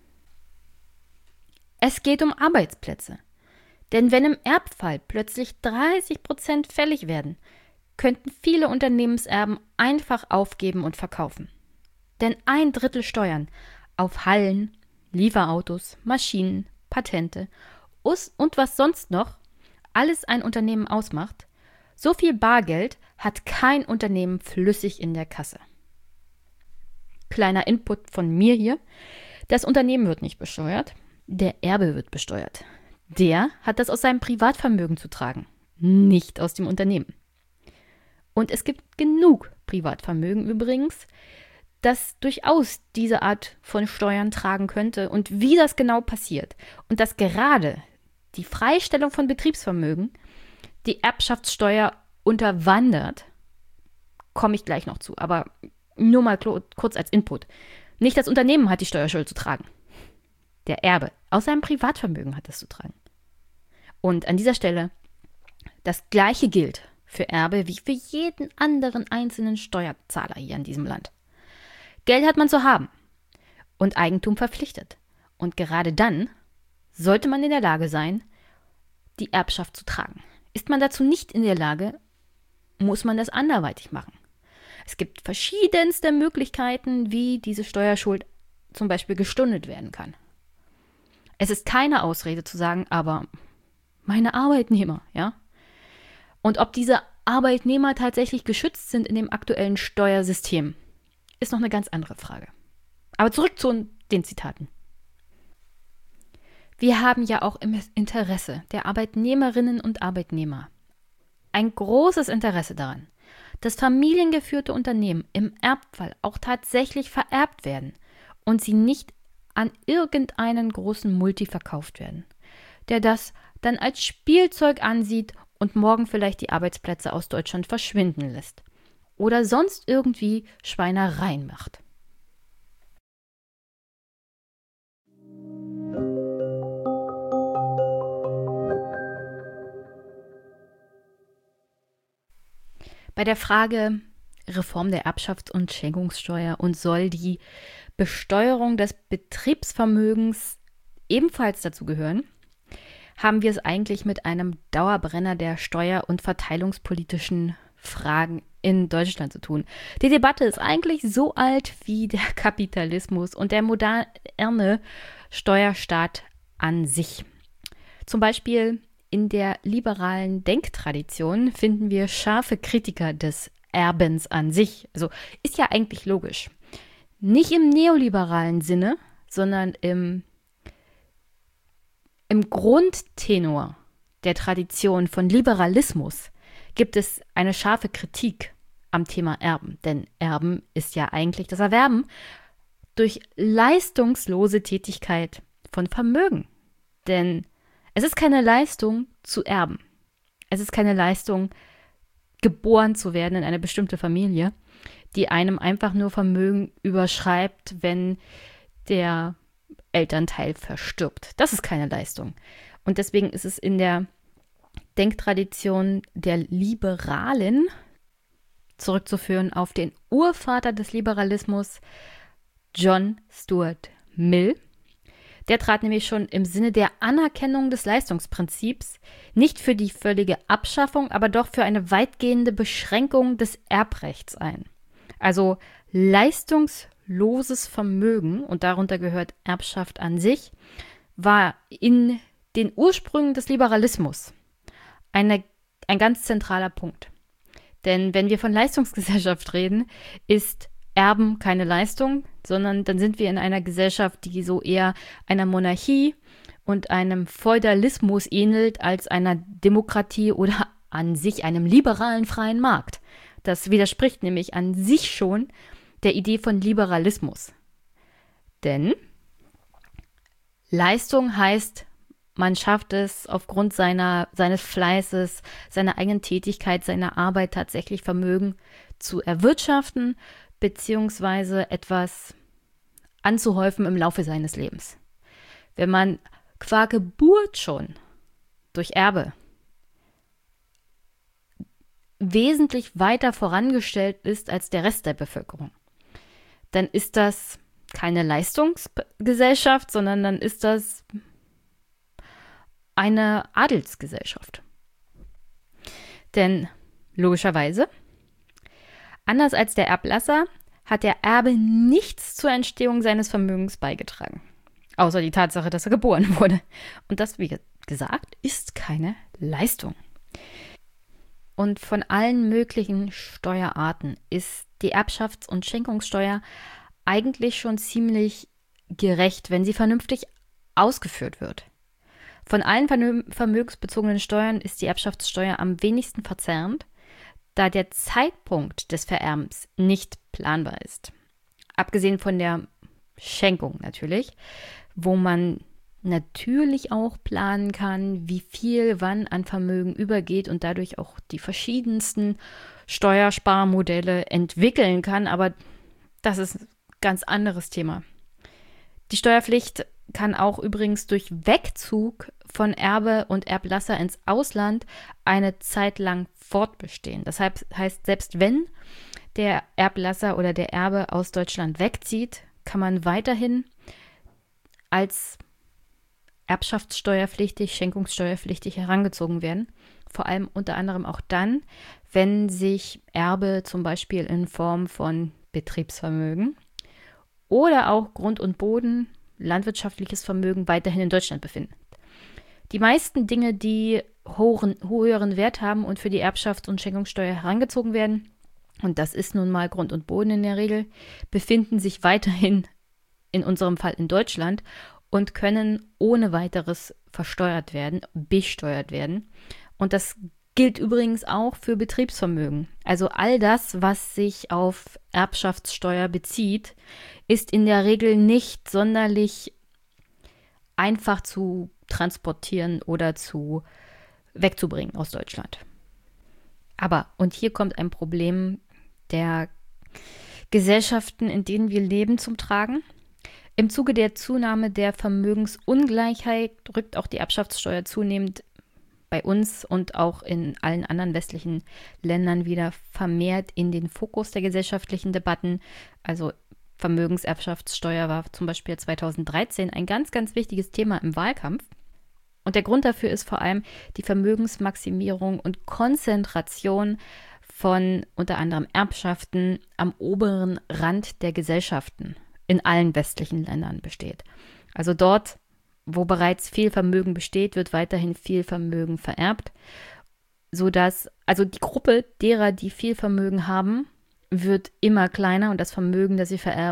Es geht um Arbeitsplätze. Denn wenn im Erbfall plötzlich 30% fällig werden, könnten viele Unternehmenserben einfach aufgeben und verkaufen. Denn 1/3 Steuern auf Hallen, Lieferautos, Maschinen, Patente und was sonst noch alles ein Unternehmen ausmacht, so viel Bargeld hat kein Unternehmen flüssig in der Kasse. Kleiner Input von mir hier. Das Unternehmen wird nicht besteuert, der Erbe wird besteuert. Der hat das aus seinem Privatvermögen zu tragen, nicht aus dem Unternehmen. Und es gibt genug Privatvermögen übrigens, das durchaus diese Art von Steuern tragen könnte. Und wie das genau passiert und dass gerade die Freistellung von Betriebsvermögen die Erbschaftssteuer unterwandert, komme ich gleich noch zu. Aber nur mal kurz als Input. Nicht das Unternehmen hat die Steuerschuld zu tragen. Der Erbe aus seinem Privatvermögen hat es zu tragen. Und an dieser Stelle, das Gleiche gilt für Erbe wie für jeden anderen einzelnen Steuerzahler hier in diesem Land. Geld hat man zu haben und Eigentum verpflichtet. Und gerade dann sollte man in der Lage sein, die Erbschaft zu tragen. Ist man dazu nicht in der Lage, muss man das anderweitig machen. Es gibt verschiedenste Möglichkeiten, wie diese Steuerschuld zum Beispiel gestundet werden kann. Es ist keine Ausrede zu sagen, aber meine Arbeitnehmer, ja? Und ob diese Arbeitnehmer tatsächlich geschützt sind in dem aktuellen Steuersystem, ist noch eine ganz andere Frage. Aber zurück zu den Zitaten. Wir haben ja auch im Interesse der Arbeitnehmerinnen und Arbeitnehmer ein großes Interesse daran, dass familiengeführte Unternehmen im Erbfall auch tatsächlich vererbt werden und sie nicht an irgendeinen großen Multi verkauft werden, der das dann als Spielzeug ansieht und morgen vielleicht die Arbeitsplätze aus Deutschland verschwinden lässt oder sonst irgendwie Schweinereien macht. Bei der Frage Reform der Erbschafts- und Schenkungssteuer und soll die Besteuerung des Betriebsvermögens ebenfalls dazu gehören, haben wir es eigentlich mit einem Dauerbrenner der steuer- und verteilungspolitischen Fragen in Deutschland zu tun. Die Debatte ist eigentlich so alt wie der Kapitalismus und der moderne Steuerstaat an sich. Zum Beispiel in der liberalen Denktradition finden wir scharfe Kritiker des Erbens an sich. Also ist ja eigentlich logisch. nicht im neoliberalen Sinne, sondern im Grundtenor der Tradition von Liberalismus gibt es eine scharfe Kritik am Thema Erben. Denn Erben ist ja eigentlich das Erwerben durch leistungslose Tätigkeit von Vermögen. Denn es ist keine Leistung zu erben. Es ist keine Leistung, geboren zu werden in eine bestimmte Familie, die einem einfach nur Vermögen überschreibt, wenn der Elternteil verstirbt. Das ist keine Leistung. Und deswegen ist es in der Denktradition der Liberalen zurückzuführen auf den Urvater des Liberalismus, John Stuart Mill. Der trat nämlich schon im Sinne der Anerkennung des Leistungsprinzips nicht für die völlige Abschaffung, aber doch für eine weitgehende Beschränkung des Erbrechts ein. Also leistungsloses Vermögen, und darunter gehört Erbschaft an sich, war in den Ursprüngen des Liberalismus ein ganz zentraler Punkt. Denn wenn wir von Leistungsgesellschaft reden, ist Erben keine Leistung, sondern dann sind wir in einer Gesellschaft, die so eher einer Monarchie und einem Feudalismus ähnelt als einer Demokratie oder an sich einem liberalen freien Markt. Das widerspricht nämlich an sich schon der Idee von Liberalismus. Denn Leistung heißt, man schafft es aufgrund seines Fleißes, seiner eigenen Tätigkeit, seiner Arbeit tatsächlich Vermögen zu erwirtschaften, beziehungsweise etwas anzuhäufen im Laufe seines Lebens. Wenn man qua Geburt schon durch Erbe wesentlich weiter vorangestellt ist als der Rest der Bevölkerung, dann ist das keine Leistungsgesellschaft, sondern dann ist das eine Adelsgesellschaft. Denn logischerweise, anders als der Erblasser, hat der Erbe nichts zur Entstehung seines Vermögens beigetragen. Außer die Tatsache, dass er geboren wurde. Und das, wie gesagt, ist keine Leistung. Und von allen möglichen Steuerarten ist die Erbschafts- und Schenkungssteuer eigentlich schon ziemlich gerecht, wenn sie vernünftig ausgeführt wird. Von allen vermögensbezogenen Steuern ist die Erbschaftssteuer am wenigsten verzerrend, da der Zeitpunkt des Vererbens nicht planbar ist. Abgesehen von der Schenkung natürlich, wo man natürlich auch planen kann, wie viel wann an Vermögen übergeht und dadurch auch die verschiedensten Steuersparmodelle entwickeln kann, aber das ist ein ganz anderes Thema. Die Steuerpflicht kann auch übrigens durch Wegzug von Erbe und Erblasser ins Ausland eine Zeit lang fortbestehen. Das heißt, selbst wenn der Erblasser oder der Erbe aus Deutschland wegzieht, kann man weiterhin als erbschaftssteuerpflichtig, schenkungssteuerpflichtig herangezogen werden. Vor allem unter anderem auch dann, wenn sich Erbe zum Beispiel in Form von Betriebsvermögen oder auch Grund und Boden, landwirtschaftliches Vermögen weiterhin in Deutschland befinden. Die meisten Dinge, die höheren Wert haben und für die Erbschafts- und Schenkungssteuer herangezogen werden, und das ist nun mal Grund und Boden in der Regel, befinden sich weiterhin in unserem Fall in Deutschland und können ohne weiteres besteuert werden. Und das gilt übrigens auch für Betriebsvermögen. Also all das, was sich auf Erbschaftssteuer bezieht, ist in der Regel nicht sonderlich einfach zu transportieren oder wegzubringen aus Deutschland. Aber, und hier kommt ein Problem der Gesellschaften, in denen wir leben, zum Tragen. Im Zuge der Zunahme der Vermögensungleichheit rückt auch die Erbschaftssteuer zunehmend bei uns und auch in allen anderen westlichen Ländern wieder vermehrt in den Fokus der gesellschaftlichen Debatten. Also Vermögenserbschaftssteuer war zum Beispiel 2013 ein ganz, ganz wichtiges Thema im Wahlkampf. Und der Grund dafür ist vor allem die Vermögensmaximierung und Konzentration von unter anderem Erbschaften am oberen Rand der Gesellschaften in allen westlichen Ländern besteht. Also dort, wo bereits viel Vermögen besteht, wird weiterhin viel Vermögen vererbt, sodass also die Gruppe derer, die viel Vermögen haben, wird immer kleiner und das Vermögen, das sie vererben,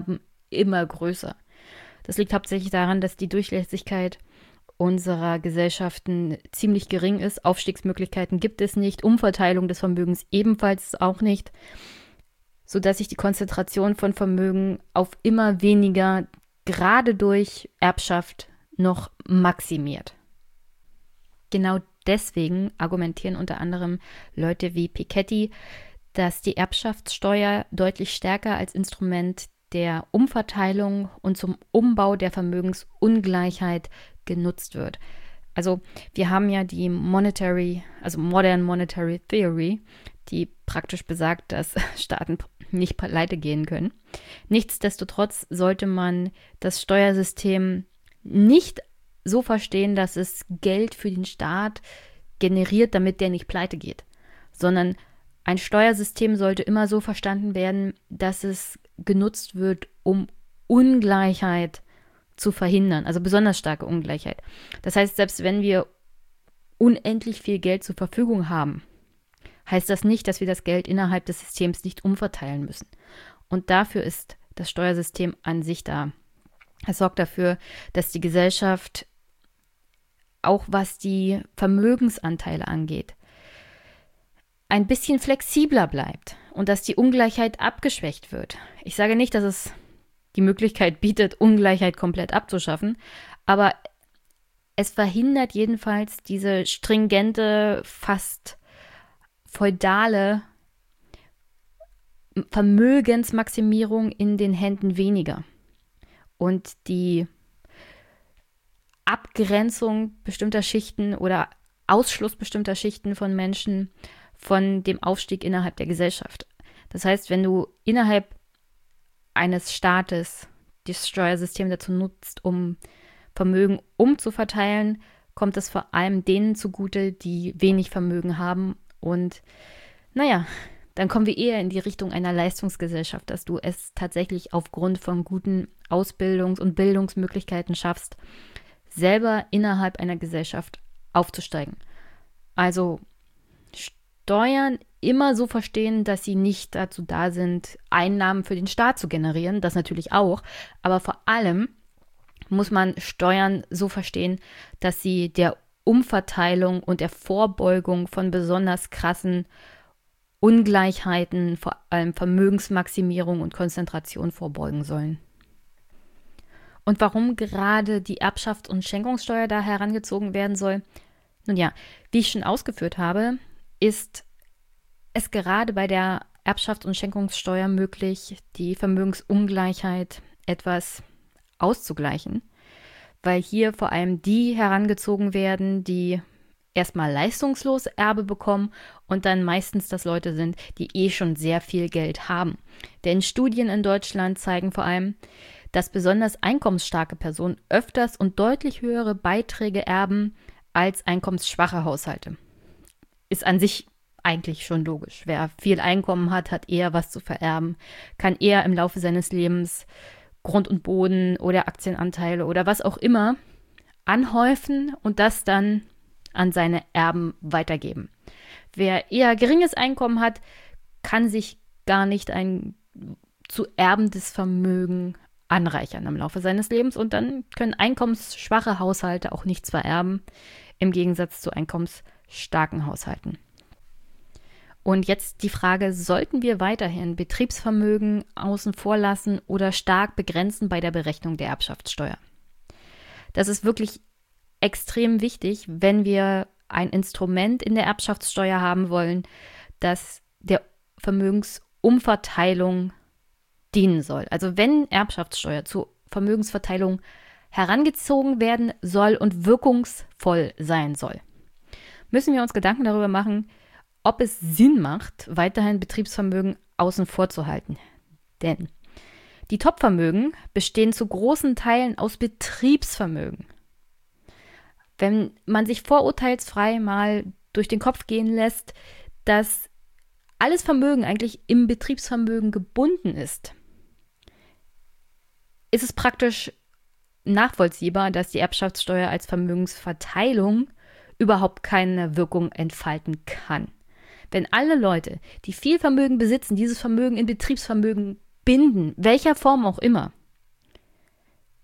immer größer. Das liegt hauptsächlich daran, dass die Durchlässigkeit unserer Gesellschaften ziemlich gering ist. Aufstiegsmöglichkeiten gibt es nicht, Umverteilung des Vermögens ebenfalls auch nicht, sodass sich die Konzentration von Vermögen auf immer weniger, gerade durch Erbschaft, noch maximiert. Genau deswegen argumentieren unter anderem Leute wie Piketty, dass die Erbschaftssteuer deutlich stärker als Instrument der Umverteilung und zum Umbau der Vermögensungleichheit genutzt wird. Also wir haben ja die Modern Monetary Theory, die praktisch besagt, dass Staaten nicht pleite gehen können. Nichtsdestotrotz sollte man das Steuersystem nicht so verstehen, dass es Geld für den Staat generiert, damit der nicht pleite geht, sondern ein Steuersystem sollte immer so verstanden werden, dass es genutzt wird, um Ungleichheit zu verhindern, also besonders starke Ungleichheit. Das heißt, selbst wenn wir unendlich viel Geld zur Verfügung haben, heißt das nicht, dass wir das Geld innerhalb des Systems nicht umverteilen müssen. Und dafür ist das Steuersystem an sich da. Es sorgt dafür, dass die Gesellschaft, auch was die Vermögensanteile angeht, ein bisschen flexibler bleibt und dass die Ungleichheit abgeschwächt wird. Ich sage nicht, dass es die Möglichkeit bietet, Ungleichheit komplett abzuschaffen, aber es verhindert jedenfalls diese stringente, fast feudale Vermögensmaximierung in den Händen weniger. Und die Abgrenzung bestimmter Schichten oder Ausschluss bestimmter Schichten von Menschen von dem Aufstieg innerhalb der Gesellschaft. Das heißt, wenn du innerhalb eines Staates das Steuersystem dazu nutzt, um Vermögen umzuverteilen, kommt es vor allem denen zugute, die wenig Vermögen haben. Und dann kommen wir eher in die Richtung einer Leistungsgesellschaft, dass du es tatsächlich aufgrund von guten Ausbildungs- und Bildungsmöglichkeiten schaffst, selber innerhalb einer Gesellschaft aufzusteigen. Also Steuern immer so verstehen, dass sie nicht dazu da sind, Einnahmen für den Staat zu generieren, das natürlich auch, aber vor allem muss man Steuern so verstehen, dass sie der Umverteilung und der Vorbeugung von besonders krassen Ungleichheiten, vor allem Vermögensmaximierung und Konzentration vorbeugen sollen. Und warum gerade die Erbschafts- und Schenkungssteuer da herangezogen werden soll? Nun ja, wie ich schon ausgeführt habe, ist es gerade bei der Erbschafts- und Schenkungssteuer möglich, die Vermögensungleichheit etwas auszugleichen, weil hier vor allem die herangezogen werden, die erstmal leistungslos Erbe bekommen und dann meistens das Leute sind, die schon sehr viel Geld haben. Denn Studien in Deutschland zeigen vor allem, dass besonders einkommensstarke Personen öfters und deutlich höhere Beiträge erben als einkommensschwache Haushalte. Ist an sich eigentlich schon logisch. Wer viel Einkommen hat, hat eher was zu vererben, kann eher im Laufe seines Lebens Grund und Boden oder Aktienanteile oder was auch immer anhäufen und das dann an seine Erben weitergeben. Wer eher geringes Einkommen hat, kann sich gar nicht ein zu erbendes Vermögen anreichern im Laufe seines Lebens und dann können einkommensschwache Haushalte auch nichts vererben, im Gegensatz zu einkommensstarken Haushalten. Und jetzt die Frage, sollten wir weiterhin Betriebsvermögen außen vor lassen oder stark begrenzen bei der Berechnung der Erbschaftssteuer? Das ist wirklich extrem wichtig, wenn wir ein Instrument in der Erbschaftssteuer haben wollen, das der Vermögensumverteilung dienen soll. Also wenn Erbschaftssteuer zur Vermögensverteilung herangezogen werden soll und wirkungsvoll sein soll, müssen wir uns Gedanken darüber machen, ob es Sinn macht, weiterhin Betriebsvermögen außen vor zu halten. Denn die Topvermögen bestehen zu großen Teilen aus Betriebsvermögen. Wenn man sich vorurteilsfrei mal durch den Kopf gehen lässt, dass alles Vermögen eigentlich im Betriebsvermögen gebunden ist, ist es praktisch nachvollziehbar, dass die Erbschaftssteuer als Vermögensverteilung überhaupt keine Wirkung entfalten kann. Wenn alle Leute, die viel Vermögen besitzen, dieses Vermögen in Betriebsvermögen binden, welcher Form auch immer,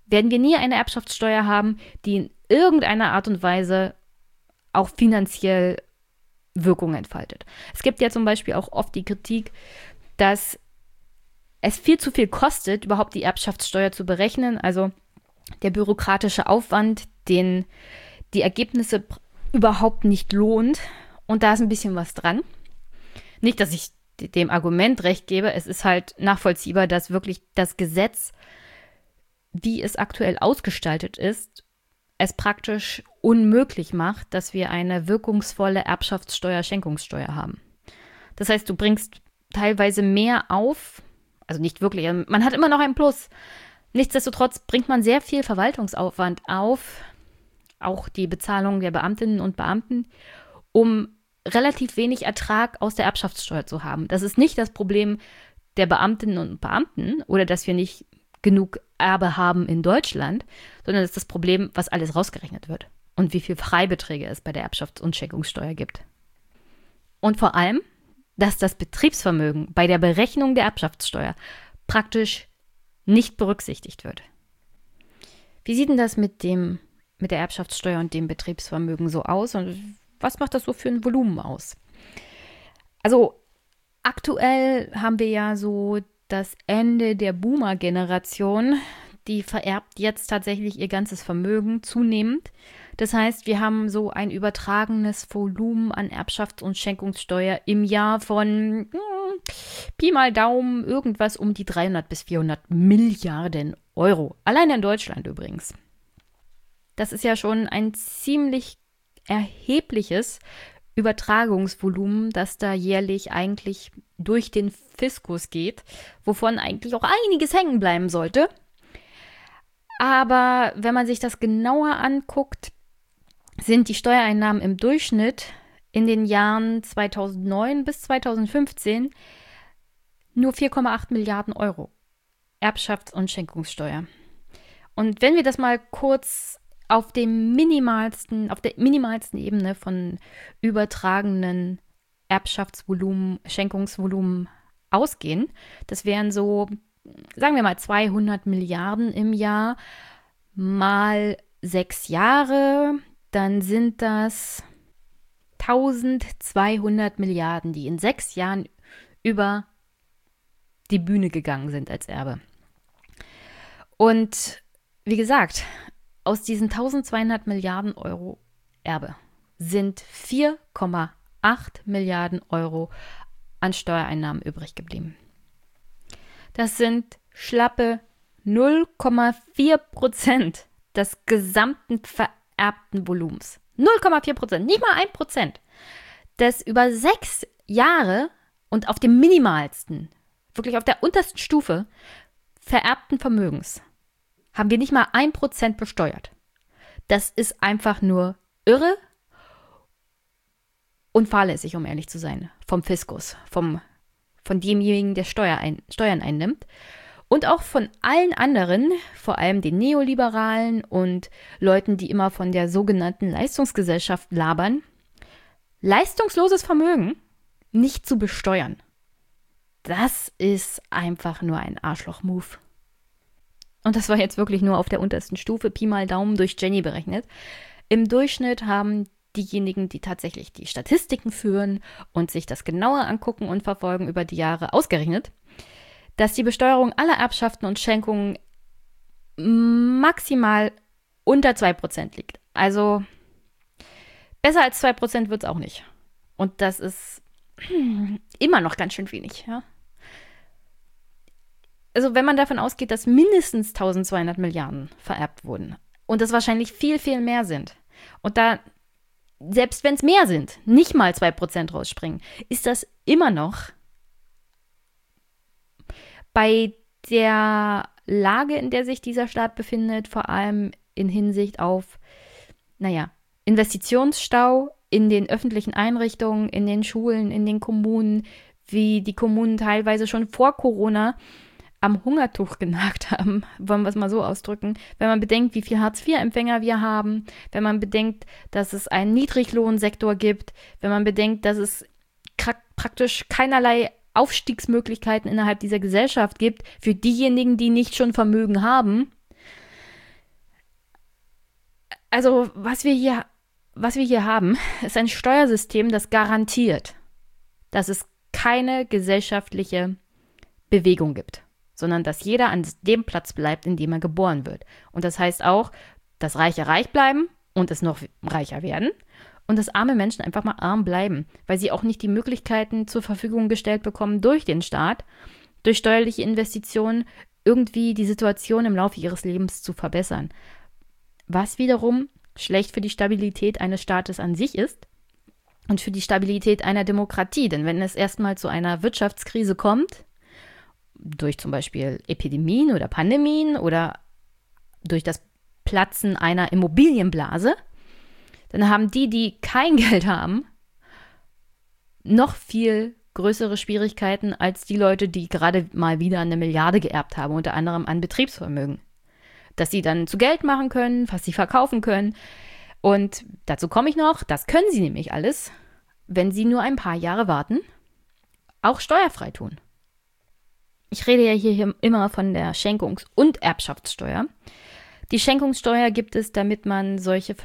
werden wir nie eine Erbschaftssteuer haben, die in irgendeiner Art und Weise auch finanziell Wirkung entfaltet. Es gibt ja zum Beispiel auch oft die Kritik, dass es viel zu viel kostet, überhaupt die Erbschaftssteuer zu berechnen. Also der bürokratische Aufwand, den die Ergebnisse überhaupt nicht lohnt. Und da ist ein bisschen was dran. Nicht, dass ich dem Argument recht gebe. Es ist halt nachvollziehbar, dass wirklich das Gesetz, wie es aktuell ausgestaltet ist, es praktisch unmöglich macht, dass wir eine wirkungsvolle Erbschaftssteuer, Schenkungssteuer haben. Das heißt, du bringst teilweise mehr auf, also nicht wirklich, man hat immer noch ein Plus. Nichtsdestotrotz bringt man sehr viel Verwaltungsaufwand auf, auch die Bezahlung der Beamtinnen und Beamten, um relativ wenig Ertrag aus der Erbschaftssteuer zu haben. Das ist nicht das Problem der Beamtinnen und Beamten oder dass wir nicht genug Erbe haben in Deutschland, sondern das ist das Problem, was alles rausgerechnet wird und wie viel Freibeträge es bei der Erbschafts- und Schenkungssteuer gibt. Und vor allem, dass das Betriebsvermögen bei der Berechnung der Erbschaftssteuer praktisch nicht berücksichtigt wird. Wie sieht denn das mit der Erbschaftssteuer und dem Betriebsvermögen so aus und was macht das so für ein Volumen aus? Also aktuell haben wir ja so das Ende der Boomer-Generation, die vererbt jetzt tatsächlich ihr ganzes Vermögen zunehmend. Das heißt, wir haben so ein übertragenes Volumen an Erbschafts- und Schenkungssteuer im Jahr von Pi mal Daumen irgendwas um die 300 bis 400 Milliarden Euro. Allein in Deutschland übrigens. Das ist ja schon ein ziemlich erhebliches Übertragungsvolumen, das da jährlich eigentlich durch den Fiskus geht, wovon eigentlich auch einiges hängen bleiben sollte. Aber wenn man sich das genauer anguckt, sind die Steuereinnahmen im Durchschnitt in den Jahren 2009 bis 2015 nur 4,8 Milliarden Euro Erbschafts- und Schenkungssteuer. Und wenn wir das mal kurz auf der minimalsten Ebene von übertragenen Erbschaftsvolumen, Schenkungsvolumen ausgehen, das wären so, sagen wir mal 200 Milliarden im Jahr mal 6 Jahre, dann sind das 1200 Milliarden, die in 6 Jahren über die Bühne gegangen sind als Erbe. Und wie gesagt, aus diesen 1200 Milliarden Euro Erbe sind 4,8 Milliarden Euro an Steuereinnahmen übrig geblieben. Das sind schlappe 0,4% des gesamten vererbten Volumens. 0,4%, nicht mal 1%. Des über 6 Jahre und auf dem minimalsten, wirklich auf der untersten Stufe vererbten Vermögens haben wir nicht mal 1% besteuert. Das ist einfach nur irre und fahrlässig, um ehrlich zu sein, vom Fiskus, von demjenigen, der Steuern einnimmt und auch von allen anderen, vor allem den Neoliberalen und Leuten, die immer von der sogenannten Leistungsgesellschaft labern, leistungsloses Vermögen nicht zu besteuern. Das ist einfach nur ein Arschloch-Move. Und das war jetzt wirklich nur auf der untersten Stufe, Pi mal Daumen durch Jenny berechnet. Im Durchschnitt haben diejenigen, die tatsächlich die Statistiken führen und sich das genauer angucken und verfolgen über die Jahre, ausgerechnet, dass die Besteuerung aller Erbschaften und Schenkungen maximal unter 2% liegt. Also besser als 2% wird es auch nicht. Und das ist immer noch ganz schön wenig, ja. Also wenn man davon ausgeht, dass mindestens 1200 Milliarden vererbt wurden und das wahrscheinlich viel, viel mehr sind und da, selbst wenn es mehr sind, nicht mal 2% rausspringen, ist das immer noch bei der Lage, in der sich dieser Staat befindet, vor allem in Hinsicht auf, Investitionsstau in den öffentlichen Einrichtungen, in den Schulen, in den Kommunen, wie die Kommunen teilweise schon vor Corona am Hungertuch genagt haben, wollen wir es mal so ausdrücken, wenn man bedenkt, wie viel Hartz-IV-Empfänger wir haben, wenn man bedenkt, dass es einen Niedriglohnsektor gibt, wenn man bedenkt, dass es praktisch keinerlei Aufstiegsmöglichkeiten innerhalb dieser Gesellschaft gibt für diejenigen, die nicht schon Vermögen haben. Also, was wir hier haben, ist ein Steuersystem, das garantiert, dass es keine gesellschaftliche Bewegung gibt, sondern dass jeder an dem Platz bleibt, in dem er geboren wird. Und das heißt auch, dass Reiche reich bleiben und es noch reicher werden und dass arme Menschen einfach mal arm bleiben, weil sie auch nicht die Möglichkeiten zur Verfügung gestellt bekommen durch den Staat, durch steuerliche Investitionen irgendwie die Situation im Laufe ihres Lebens zu verbessern. Was wiederum schlecht für die Stabilität eines Staates an sich ist und für die Stabilität einer Demokratie. Denn wenn es erstmal zu einer Wirtschaftskrise kommt, durch zum Beispiel Epidemien oder Pandemien oder durch das Platzen einer Immobilienblase, dann haben die kein Geld haben, noch viel größere Schwierigkeiten als die Leute, die gerade mal wieder 1 Milliarde geerbt haben, unter anderem an Betriebsvermögen. Dass sie dann zu Geld machen können, was sie verkaufen können. Und dazu komme ich noch, das können sie nämlich alles, wenn sie nur ein paar Jahre warten, auch steuerfrei tun. Ich rede ja hier immer von der Schenkungs- und Erbschaftssteuer. Die Schenkungssteuer gibt es, damit man solche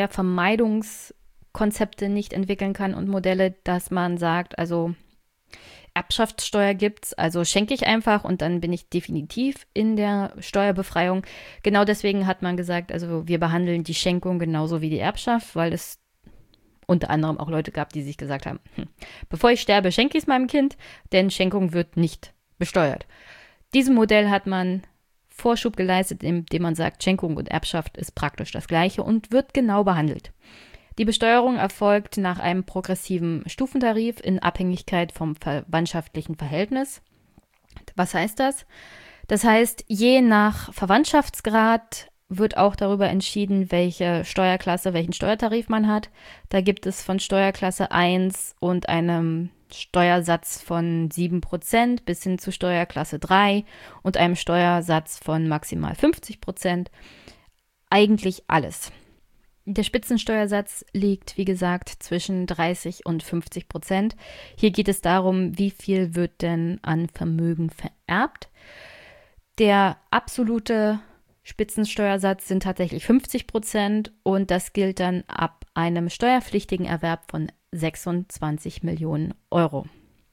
Steuervermeidungskonzepte nicht entwickeln kann und Modelle, dass man sagt, also Erbschaftssteuer gibt's, also schenke ich einfach und dann bin ich definitiv in der Steuerbefreiung. Genau deswegen hat man gesagt, also wir behandeln die Schenkung genauso wie die Erbschaft, weil es unter anderem auch Leute gab, die sich gesagt haben, bevor ich sterbe, schenke ich es meinem Kind, denn Schenkung wird nicht besteuert. Diesem Modell hat man Vorschub geleistet, indem man sagt, Schenkung und Erbschaft ist praktisch das Gleiche und wird genau behandelt. Die Besteuerung erfolgt nach einem progressiven Stufentarif in Abhängigkeit vom verwandtschaftlichen Verhältnis. Was heißt das? Das heißt, je nach Verwandtschaftsgrad wird auch darüber entschieden, welche Steuerklasse, welchen Steuertarif man hat. Da gibt es von Steuerklasse 1 und einem Steuersatz von 7% bis hin zu Steuerklasse 3 und einem Steuersatz von maximal 50%. Eigentlich alles. Der Spitzensteuersatz liegt, wie gesagt, zwischen 30 und 50%. Hier geht es darum, wie viel wird denn an Vermögen vererbt. Der absolute Spitzensteuersatz sind tatsächlich 50% und das gilt dann ab einem steuerpflichtigen Erwerb von 26 Millionen Euro.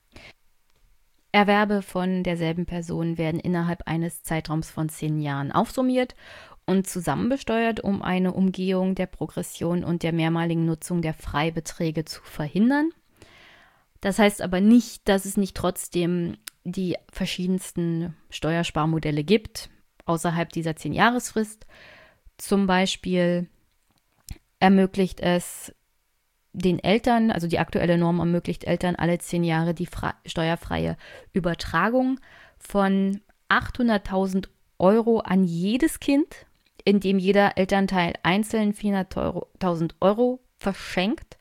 Erwerbe von derselben Person werden innerhalb eines Zeitraums von 10 Jahren aufsummiert und zusammenbesteuert, um eine Umgehung der Progression und der mehrmaligen Nutzung der Freibeträge zu verhindern. Das heißt aber nicht, dass es nicht trotzdem die verschiedensten Steuersparmodelle gibt, außerhalb dieser 10-Jahresfrist. Zum Beispiel ermöglicht es den Eltern, also die aktuelle Norm ermöglicht Eltern alle 10 Jahre die steuerfreie Übertragung von 800.000 Euro an jedes Kind, indem jeder Elternteil einzeln 400.000 Euro verschenkt.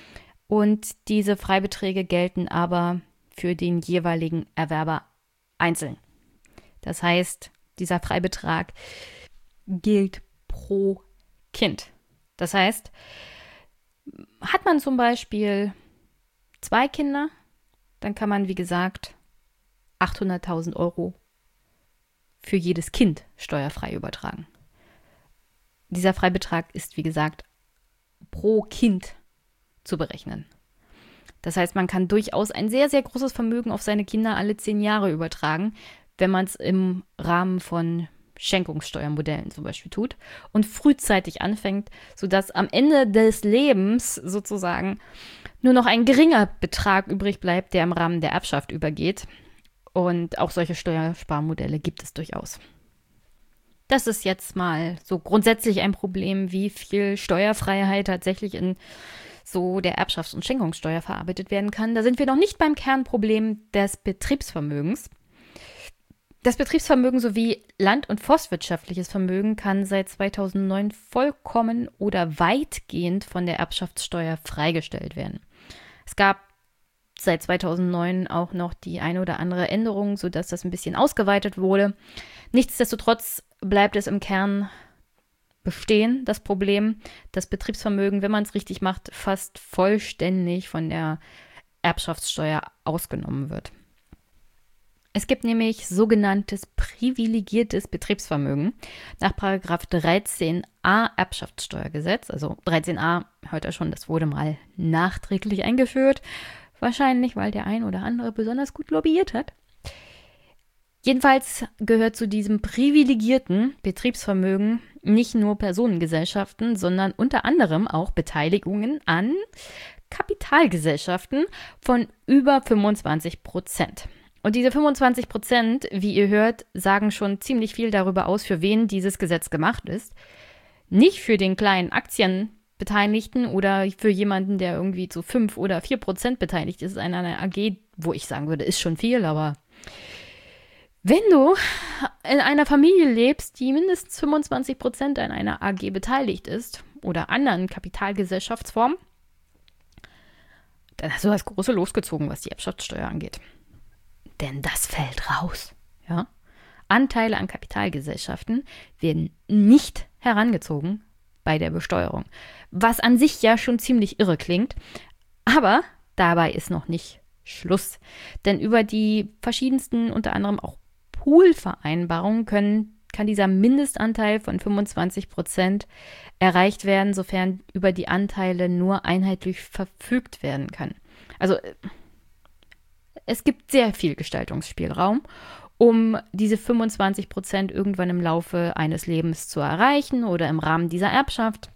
Und diese Freibeträge gelten aber für den jeweiligen Erwerber einzeln. Das heißt, dieser Freibetrag gilt pro Kind. Das heißt, hat man zum Beispiel 2 Kinder, dann kann man, wie gesagt, 800.000 Euro für jedes Kind steuerfrei übertragen. Dieser Freibetrag ist, wie gesagt, pro Kind zu berechnen. Das heißt, man kann durchaus ein sehr, sehr großes Vermögen auf seine Kinder alle 10 Jahre übertragen, wenn man es im Rahmen von Schenkungssteuermodellen zum Beispiel tut und frühzeitig anfängt, sodass am Ende des Lebens sozusagen nur noch ein geringer Betrag übrig bleibt, der im Rahmen der Erbschaft übergeht. Und auch solche Steuersparmodelle gibt es durchaus. Das ist jetzt mal so grundsätzlich ein Problem, wie viel Steuerfreiheit tatsächlich in so der Erbschafts- und Schenkungssteuer verarbeitet werden kann. Da sind wir noch nicht beim Kernproblem des Betriebsvermögens. Das Betriebsvermögen sowie land- und forstwirtschaftliches Vermögen kann seit 2009 vollkommen oder weitgehend von der Erbschaftssteuer freigestellt werden. Es gab seit 2009 auch noch die eine oder andere Änderung, sodass das ein bisschen ausgeweitet wurde. Nichtsdestotrotz bleibt es im Kern bestehen, das Problem, dass Betriebsvermögen, wenn man es richtig macht, fast vollständig von der Erbschaftssteuer ausgenommen wird. Es gibt nämlich sogenanntes privilegiertes Betriebsvermögen. Nach § 13a 13a Erbschaftssteuergesetz. Also 13a, hört ihr schon, das wurde mal nachträglich eingeführt. Wahrscheinlich, weil der ein oder andere besonders gut lobbyiert hat. Jedenfalls gehört zu diesem privilegierten Betriebsvermögen nicht nur Personengesellschaften, sondern unter anderem auch Beteiligungen an Kapitalgesellschaften von über 25%. Und diese 25%, wie ihr hört, sagen schon ziemlich viel darüber aus, für wen dieses Gesetz gemacht ist. Nicht für den kleinen Aktienbeteiligten oder für jemanden, der irgendwie zu 5 oder 4% beteiligt ist an einer AG, wo ich sagen würde, ist schon viel, aber wenn du in einer Familie lebst, die mindestens 25% an einer AG beteiligt ist oder anderen Kapitalgesellschaftsformen, dann hast du das große losgezogen, was die Erbschaftssteuer angeht. Denn das fällt raus. Ja? Anteile an Kapitalgesellschaften werden nicht herangezogen bei der Besteuerung. Was an sich ja schon ziemlich irre klingt, aber dabei ist noch nicht Schluss. Denn über die verschiedensten, unter anderem auch Poolvereinbarungen kann dieser Mindestanteil von 25% erreicht werden, sofern über die Anteile nur einheitlich verfügt werden kann. Also es gibt sehr viel Gestaltungsspielraum, um diese 25% irgendwann im Laufe eines Lebens zu erreichen oder im Rahmen dieser Erbschaft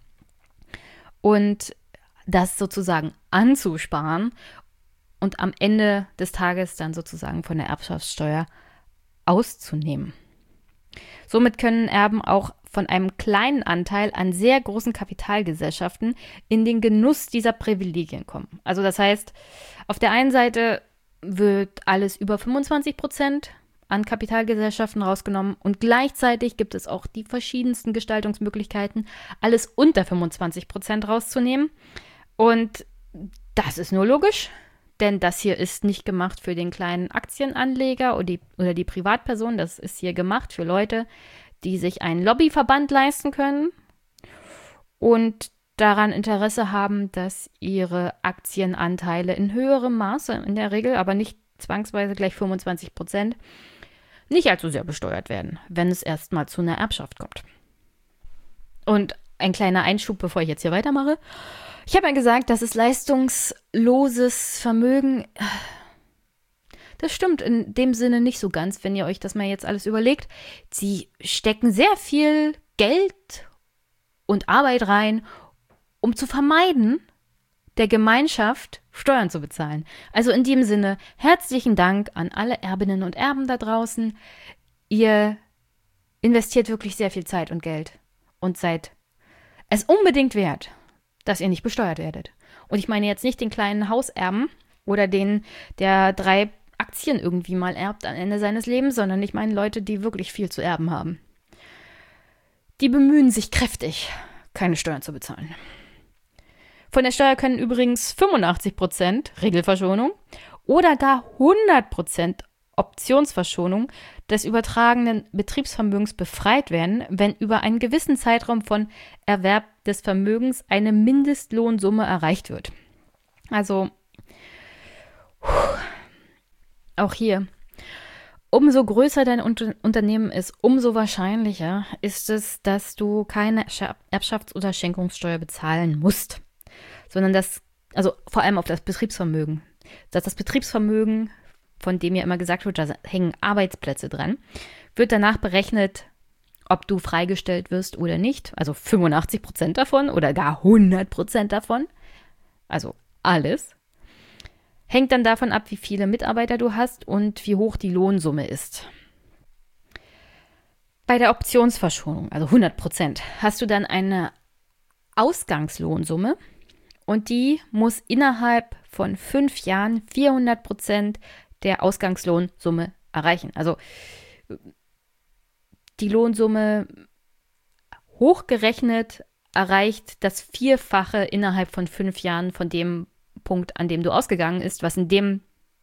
und das sozusagen anzusparen und am Ende des Tages dann sozusagen von der Erbschaftssteuer auszunehmen. Somit können Erben auch von einem kleinen Anteil an sehr großen Kapitalgesellschaften in den Genuss dieser Privilegien kommen. Also das heißt, auf der einen Seite wird alles über 25% an Kapitalgesellschaften rausgenommen und gleichzeitig gibt es auch die verschiedensten Gestaltungsmöglichkeiten, alles unter 25% rauszunehmen. Und das ist nur logisch, denn das hier ist nicht gemacht für den kleinen Aktienanleger oder die Privatperson. Das ist hier gemacht für Leute, die sich einen Lobbyverband leisten können und daran Interesse haben, dass ihre Aktienanteile in höherem Maße, in der Regel, aber nicht zwangsweise gleich 25%, nicht allzu sehr besteuert werden, wenn es erstmal zu einer Erbschaft kommt. Und ein kleiner Einschub, bevor ich jetzt hier weitermache. Ich habe ja gesagt, das ist leistungsloses Vermögen. Das stimmt in dem Sinne nicht so ganz, wenn ihr euch das mal jetzt alles überlegt. Sie stecken sehr viel Geld und Arbeit rein, um zu vermeiden, der Gemeinschaft Steuern zu bezahlen. Also in dem Sinne, herzlichen Dank an alle Erbinnen und Erben da draußen. Ihr investiert wirklich sehr viel Zeit und Geld und seid es unbedingt wert, dass ihr nicht besteuert werdet. Und ich meine jetzt nicht den kleinen Hauserben oder den, der 3 Aktien irgendwie mal erbt am Ende seines Lebens, sondern ich meine Leute, die wirklich viel zu erben haben. Die bemühen sich kräftig, keine Steuern zu bezahlen. Von der Steuer können übrigens 85% Regelverschonung oder gar 100% Optionsverschonung des übertragenen Betriebsvermögens befreit werden, wenn über einen gewissen Zeitraum von Erwerb des Vermögens eine Mindestlohnsumme erreicht wird. Also auch hier, umso größer dein Unternehmen ist, umso wahrscheinlicher ist es, dass du keine Erbschafts- oder Schenkungssteuer bezahlen musst, sondern also vor allem auf das Betriebsvermögen, dass das Betriebsvermögen, von dem ja immer gesagt wird, da hängen Arbeitsplätze dran, wird danach berechnet, ob du freigestellt wirst oder nicht, also 85% davon oder gar 100% davon, also alles, hängt dann davon ab, wie viele Mitarbeiter du hast und wie hoch die Lohnsumme ist. Bei der Optionsverschonung, also 100%, hast du dann eine Ausgangslohnsumme und die muss innerhalb von 5 Jahren 400% der Ausgangslohnsumme erreichen. Also die Lohnsumme hochgerechnet erreicht das Vierfache innerhalb von 5 Jahren von dem Punkt, an dem du ausgegangen ist, was in dem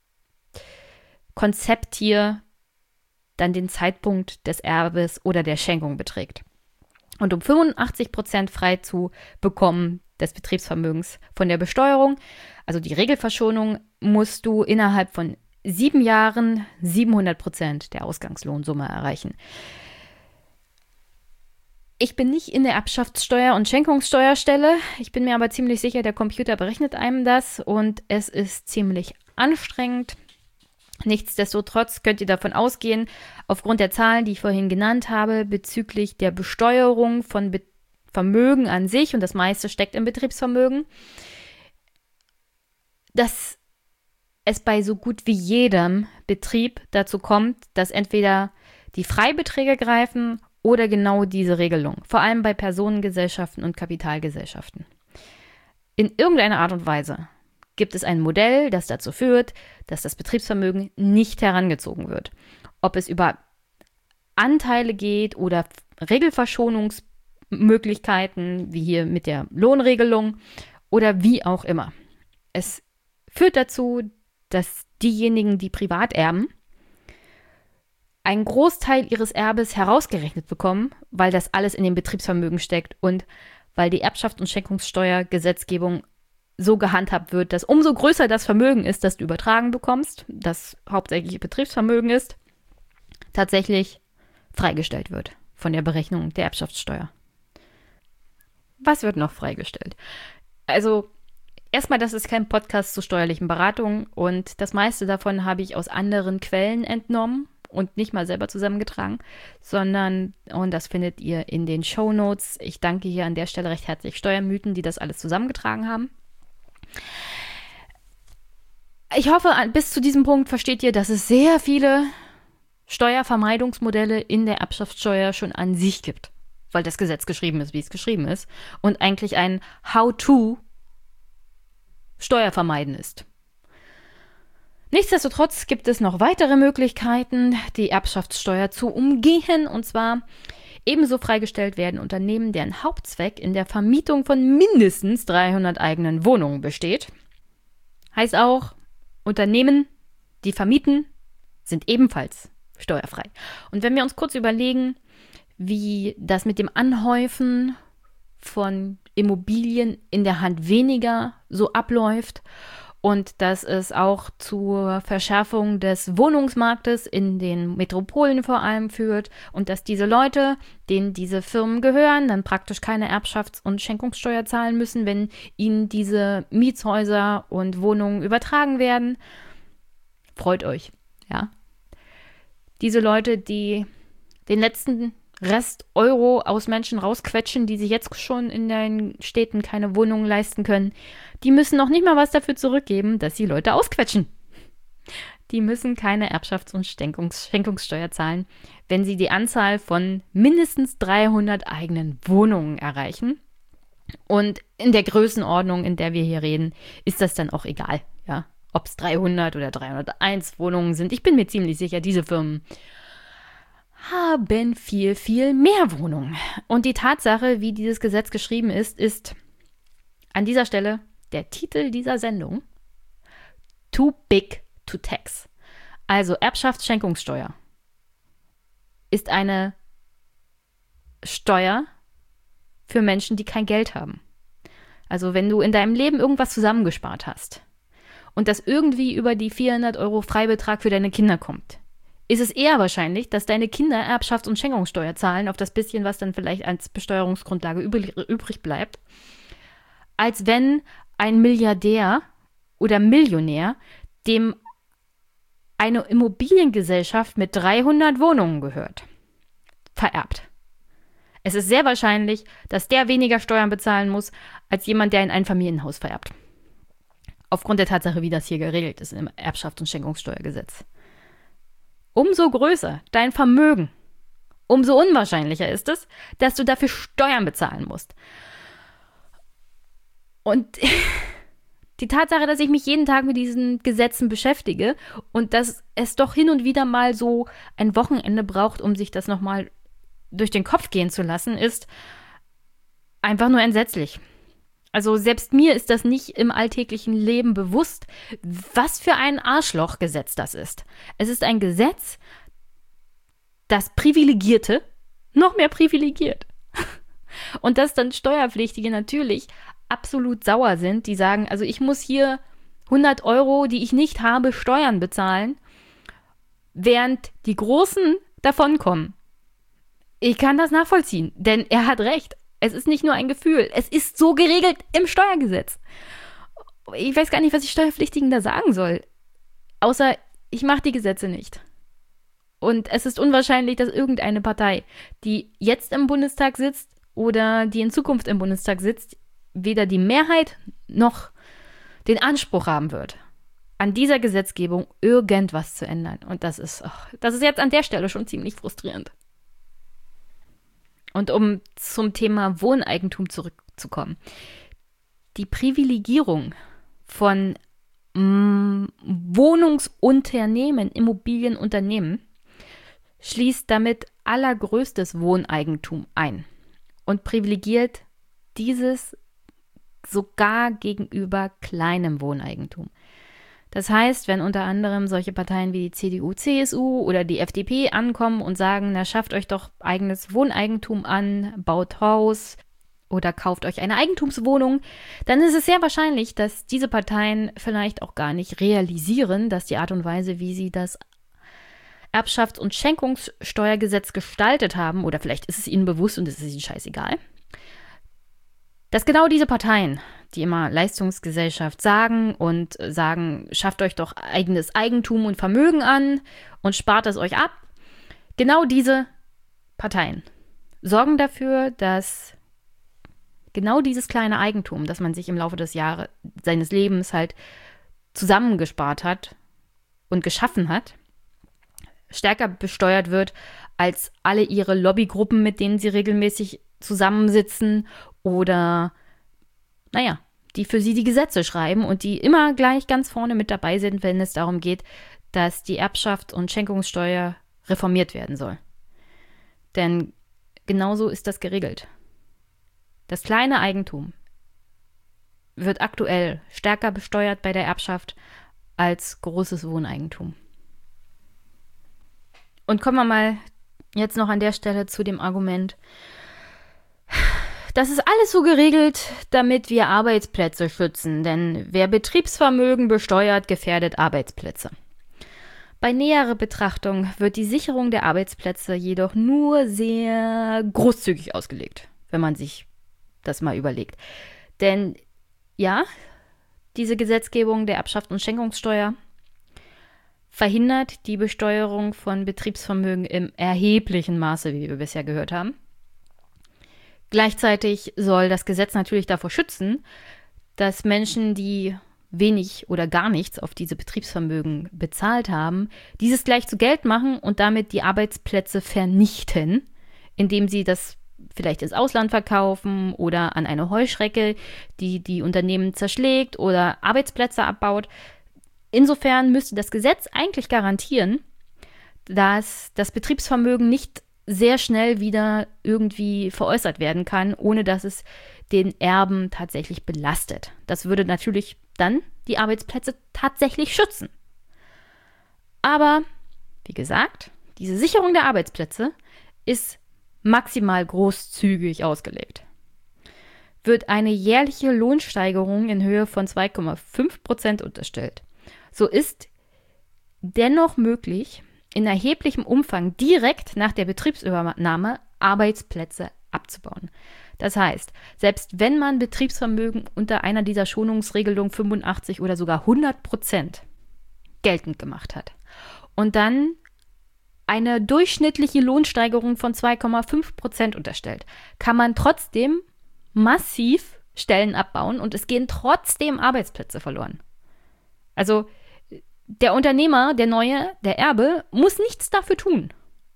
Konzept hier dann den Zeitpunkt des Erbes oder der Schenkung beträgt. Und um 85% frei zu bekommen des Betriebsvermögens von der Besteuerung, also die Regelverschonung, musst du innerhalb von 7 Jahren 700% der Ausgangslohnsumme erreichen. Ich bin nicht in der Erbschaftssteuer- und Schenkungssteuerstelle. Ich bin mir aber ziemlich sicher, der Computer berechnet einem das und es ist ziemlich anstrengend. Nichtsdestotrotz könnt ihr davon ausgehen, aufgrund der Zahlen, die ich vorhin genannt habe, bezüglich der Besteuerung von Vermögen an sich, und das meiste steckt im Betriebsvermögen, dass es bei so gut wie jedem Betrieb dazu kommt, dass entweder die Freibeträge greifen oder genau diese Regelung, vor allem bei Personengesellschaften und Kapitalgesellschaften. In irgendeiner Art und Weise gibt es ein Modell, das dazu führt, dass das Betriebsvermögen nicht herangezogen wird. Ob es über Anteile geht oder Regelverschonungsmöglichkeiten, wie hier mit der Lohnregelung oder wie auch immer. Es führt dazu, dass diejenigen, die privat erben, einen Großteil ihres Erbes herausgerechnet bekommen, weil das alles in dem Betriebsvermögen steckt und weil die Erbschafts- und Schenkungssteuergesetzgebung so gehandhabt wird, dass umso größer das Vermögen ist, das du übertragen bekommst, das hauptsächlich Betriebsvermögen ist, tatsächlich freigestellt wird von der Berechnung der Erbschaftssteuer. Was wird noch freigestellt? Also erstmal, das ist kein Podcast zu steuerlichen Beratungen und das meiste davon habe ich aus anderen Quellen entnommen und nicht mal selber zusammengetragen, sondern, und das findet ihr in den Shownotes. Ich danke hier an der Stelle recht herzlich Steuermythen, die das alles zusammengetragen haben. Ich hoffe, bis zu diesem Punkt versteht ihr, dass es sehr viele Steuervermeidungsmodelle in der Erbschaftssteuer schon an sich gibt, weil das Gesetz geschrieben ist, wie es geschrieben ist und eigentlich ein How-to Steuervermeiden ist. Nichtsdestotrotz gibt es noch weitere Möglichkeiten, die Erbschaftssteuer zu umgehen, und zwar ebenso freigestellt werden Unternehmen, deren Hauptzweck in der Vermietung von mindestens 300 eigenen Wohnungen besteht. Heißt auch, Unternehmen, die vermieten, sind ebenfalls steuerfrei. Und wenn wir uns kurz überlegen, wie das mit dem Anhäufen von Immobilien in der Hand weniger so abläuft und dass es auch zur Verschärfung des Wohnungsmarktes in den Metropolen vor allem führt und dass diese Leute, denen diese Firmen gehören, dann praktisch keine Erbschafts- und Schenkungssteuer zahlen müssen, wenn ihnen diese Mietshäuser und Wohnungen übertragen werden. Freut euch, ja. Diese Leute, die den letzten Rest Euro aus Menschen rausquetschen, die sich jetzt schon in den Städten keine Wohnungen leisten können, die müssen noch nicht mal was dafür zurückgeben, dass sie Leute ausquetschen. Die müssen keine Erbschafts- und Schenkungssteuer zahlen, wenn sie die Anzahl von mindestens 300 eigenen Wohnungen erreichen. Und in der Größenordnung, in der wir hier reden, ist das dann auch egal, ja, ob es 300 oder 301 Wohnungen sind. Ich bin mir ziemlich sicher, diese Firmen haben viel, viel mehr Wohnungen. Und die Tatsache, wie dieses Gesetz geschrieben ist an dieser Stelle der Titel dieser Sendung: Too big to tax. Also Erbschaftsschenkungssteuer ist eine Steuer für Menschen, die kein Geld haben. Also wenn du in deinem Leben irgendwas zusammengespart hast und das irgendwie über die 400 € Freibetrag für deine Kinder kommt, ist es eher wahrscheinlich, dass deine Kinder Erbschafts- und Schenkungssteuer zahlen auf das bisschen, was dann vielleicht als Besteuerungsgrundlage übrig bleibt, als wenn ein Milliardär oder Millionär, dem eine Immobiliengesellschaft mit 300 Wohnungen gehört, vererbt. Es ist sehr wahrscheinlich, dass der weniger Steuern bezahlen muss, als jemand, der in ein Familienhaus vererbt. Aufgrund der Tatsache, wie das hier geregelt ist im Erbschafts- und Schenkungssteuergesetz. Umso größer dein Vermögen, umso unwahrscheinlicher ist es, dass du dafür Steuern bezahlen musst. Und die Tatsache, dass ich mich jeden Tag mit diesen Gesetzen beschäftige und dass es doch hin und wieder mal so ein Wochenende braucht, um sich das nochmal durch den Kopf gehen zu lassen, ist einfach nur entsetzlich. Also selbst mir ist das nicht im alltäglichen Leben bewusst, was für ein Arschlochgesetz das ist. Es ist ein Gesetz, das Privilegierte noch mehr privilegiert. Und dass dann Steuerpflichtige natürlich absolut sauer sind, die sagen, also ich muss hier 100 €, die ich nicht habe, Steuern bezahlen, während die Großen davonkommen. Ich kann das nachvollziehen, denn er hat recht. Es ist nicht nur ein Gefühl, es ist so geregelt im Steuergesetz. Ich weiß gar nicht, was die Steuerpflichtigen da sagen soll. Außer, ich mache die Gesetze nicht. Und es ist unwahrscheinlich, dass irgendeine Partei, die jetzt im Bundestag sitzt oder die in Zukunft im Bundestag sitzt, weder die Mehrheit noch den Anspruch haben wird, an dieser Gesetzgebung irgendwas zu ändern. Und das ist jetzt an der Stelle schon ziemlich frustrierend. Und um zum Thema Wohneigentum zurückzukommen. Die Privilegierung von Wohnungsunternehmen, Immobilienunternehmen, schließt damit allergrößtes Wohneigentum ein und privilegiert dieses sogar gegenüber kleinem Wohneigentum. Das heißt, wenn unter anderem solche Parteien wie die CDU, CSU oder die FDP ankommen und sagen, na, schafft euch doch eigenes Wohneigentum an, baut Haus oder kauft euch eine Eigentumswohnung, dann ist es sehr wahrscheinlich, dass diese Parteien vielleicht auch gar nicht realisieren, dass die Art und Weise, wie sie das Erbschafts- und Schenkungssteuergesetz gestaltet haben, oder vielleicht ist es ihnen bewusst und es ist ihnen scheißegal, dass genau diese Parteien, die immer Leistungsgesellschaft sagen und sagen, schafft euch doch eigenes Eigentum und Vermögen an und spart es euch ab, genau diese Parteien sorgen dafür, dass genau dieses kleine Eigentum, das man sich im Laufe des Jahres seines Lebens halt zusammengespart hat und geschaffen hat, stärker besteuert wird als alle ihre Lobbygruppen, mit denen sie regelmäßig zusammensitzen oder, die für sie die Gesetze schreiben und die immer gleich ganz vorne mit dabei sind, wenn es darum geht, dass die Erbschafts- und Schenkungssteuer reformiert werden soll. Denn genauso ist das geregelt. Das kleine Eigentum wird aktuell stärker besteuert bei der Erbschaft als großes Wohneigentum. Und kommen wir mal jetzt noch an der Stelle zu dem Argument, das ist alles so geregelt, damit wir Arbeitsplätze schützen, denn wer Betriebsvermögen besteuert, gefährdet Arbeitsplätze. Bei näherer Betrachtung wird die Sicherung der Arbeitsplätze jedoch nur sehr großzügig ausgelegt, wenn man sich das mal überlegt. Denn ja, diese Gesetzgebung der Erbschafts- und Schenkungssteuer verhindert die Besteuerung von Betriebsvermögen im erheblichen Maße, wie wir bisher gehört haben. Gleichzeitig soll das Gesetz natürlich davor schützen, dass Menschen, die wenig oder gar nichts auf diese Betriebsvermögen bezahlt haben, dieses gleich zu Geld machen und damit die Arbeitsplätze vernichten, indem sie das vielleicht ins Ausland verkaufen oder an eine Heuschrecke, die die Unternehmen zerschlägt oder Arbeitsplätze abbaut. Insofern müsste das Gesetz eigentlich garantieren, dass das Betriebsvermögen nicht sehr schnell wieder irgendwie veräußert werden kann, ohne dass es den Erben tatsächlich belastet. Das würde natürlich dann die Arbeitsplätze tatsächlich schützen. Aber, wie gesagt, diese Sicherung der Arbeitsplätze ist maximal großzügig ausgelegt. Wird eine jährliche Lohnsteigerung in Höhe von 2,5% unterstellt, so ist dennoch möglich, in erheblichem Umfang direkt nach der Betriebsübernahme Arbeitsplätze abzubauen. Das heißt, selbst wenn man Betriebsvermögen unter einer dieser Schonungsregelungen 85 oder sogar 100% geltend gemacht hat und dann eine durchschnittliche Lohnsteigerung von 2,5% unterstellt, kann man trotzdem massiv Stellen abbauen und es gehen trotzdem Arbeitsplätze verloren. Also der Unternehmer, der Neue, der Erbe, muss nichts dafür tun,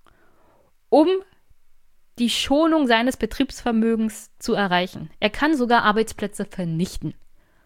um die Schonung seines Betriebsvermögens zu erreichen. Er kann sogar Arbeitsplätze vernichten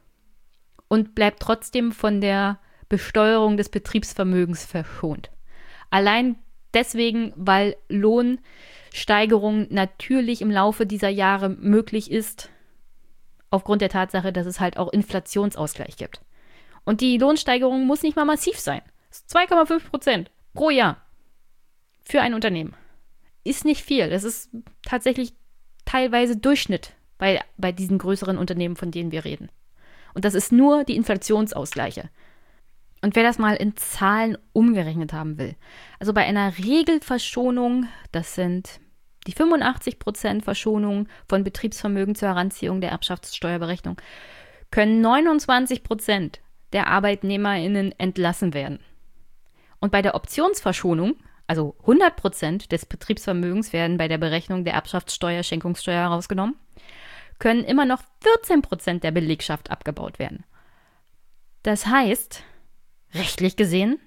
und bleibt trotzdem von der Besteuerung des Betriebsvermögens verschont. Allein deswegen, weil Lohnsteigerung natürlich im Laufe dieser Jahre möglich ist, aufgrund der Tatsache, dass es halt auch Inflationsausgleich gibt. Und die Lohnsteigerung muss nicht mal massiv sein. 2,5% pro Jahr für ein Unternehmen. Ist nicht viel. Das ist tatsächlich teilweise Durchschnitt bei diesen größeren Unternehmen, von denen wir reden. Und das ist nur die Inflationsausgleiche. Und wer das mal in Zahlen umgerechnet haben will, also bei einer Regelverschonung, das sind die 85% Verschonung von Betriebsvermögen zur Heranziehung der Erbschaftssteuerberechnung, können 29% der ArbeitnehmerInnen entlassen werden. Und bei der Optionsverschonung, also 100% des Betriebsvermögens werden bei der Berechnung der Erbschaftssteuer, Schenkungssteuer herausgenommen, können immer noch 14% der Belegschaft abgebaut werden. Das heißt, rechtlich gesehen,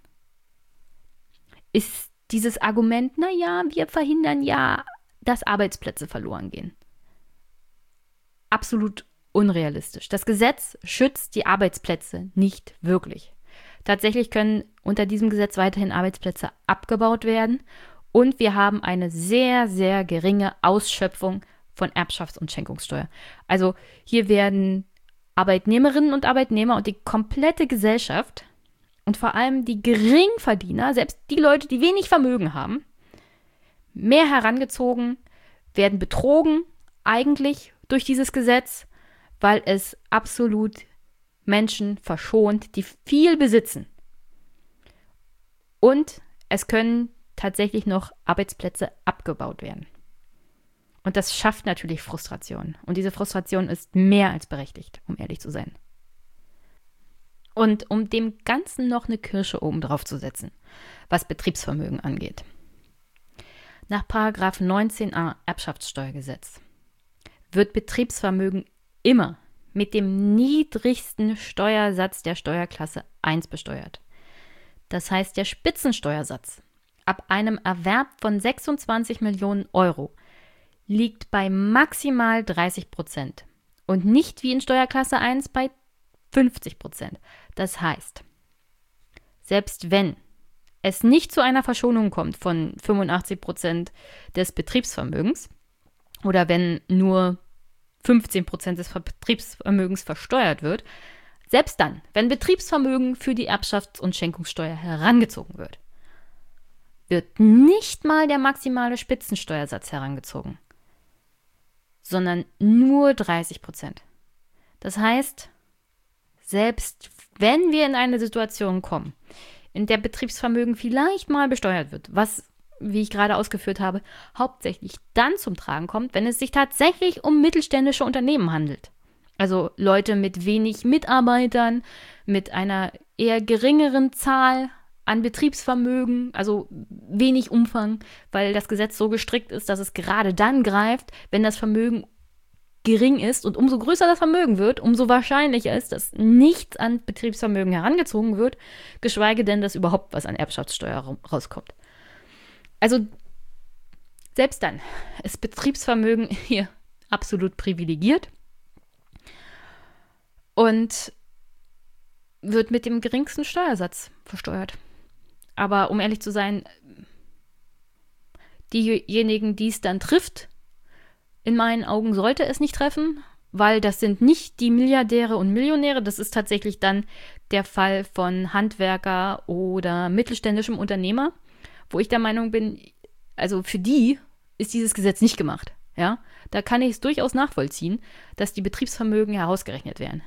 ist dieses Argument, naja, wir verhindern ja, dass Arbeitsplätze verloren gehen, absolut unrealistisch. Das Gesetz schützt die Arbeitsplätze nicht wirklich. Tatsächlich können unter diesem Gesetz weiterhin Arbeitsplätze abgebaut werden und wir haben eine sehr, sehr geringe Ausschöpfung von Erbschafts- und Schenkungssteuer. Also hier werden Arbeitnehmerinnen und Arbeitnehmer und die komplette Gesellschaft und vor allem die Geringverdiener, selbst die Leute, die wenig Vermögen haben, mehr herangezogen, werden betrogen eigentlich durch dieses Gesetz, weil es absolut Menschen verschont, die viel besitzen. Und es können tatsächlich noch Arbeitsplätze abgebaut werden. Und das schafft natürlich Frustration. Und diese Frustration ist mehr als berechtigt, um ehrlich zu sein. Und um dem Ganzen noch eine Kirsche oben drauf zu setzen, was Betriebsvermögen angeht. Nach § 19a Erbschaftssteuergesetz wird Betriebsvermögen immer mit dem niedrigsten Steuersatz der Steuerklasse 1 besteuert. Das heißt, der Spitzensteuersatz ab einem Erwerb von 26 Millionen Euro liegt bei maximal 30% und nicht wie in Steuerklasse 1 bei 50%. Das heißt, selbst wenn es nicht zu einer Verschonung kommt von 85% des Betriebsvermögens oder wenn nur 15% des Betriebsvermögens versteuert wird, selbst dann, wenn Betriebsvermögen für die Erbschafts- und Schenkungssteuer herangezogen wird nicht mal der maximale Spitzensteuersatz herangezogen, sondern nur 30%. Das heißt, selbst wenn wir in eine Situation kommen, in der Betriebsvermögen vielleicht mal besteuert wird, was, wie ich gerade ausgeführt habe, hauptsächlich dann zum Tragen kommt, wenn es sich tatsächlich um mittelständische Unternehmen handelt. Also Leute mit wenig Mitarbeitern, mit einer eher geringeren Zahl an Betriebsvermögen, also wenig Umfang, weil das Gesetz so gestrickt ist, dass es gerade dann greift, wenn das Vermögen gering ist und umso größer das Vermögen wird, umso wahrscheinlicher ist, dass nichts an Betriebsvermögen herangezogen wird, geschweige denn, dass überhaupt was an Erbschaftssteuer rauskommt. Also selbst dann ist Betriebsvermögen hier absolut privilegiert und wird mit dem geringsten Steuersatz versteuert. Aber um ehrlich zu sein, diejenigen, die es dann trifft, in meinen Augen sollte es nicht treffen, weil das sind nicht die Milliardäre und Millionäre, das ist tatsächlich dann der Fall von Handwerker oder mittelständischem Unternehmer, wo ich der Meinung bin, also für die ist dieses Gesetz nicht gemacht. Ja? Da kann ich es durchaus nachvollziehen, dass die Betriebsvermögen herausgerechnet werden.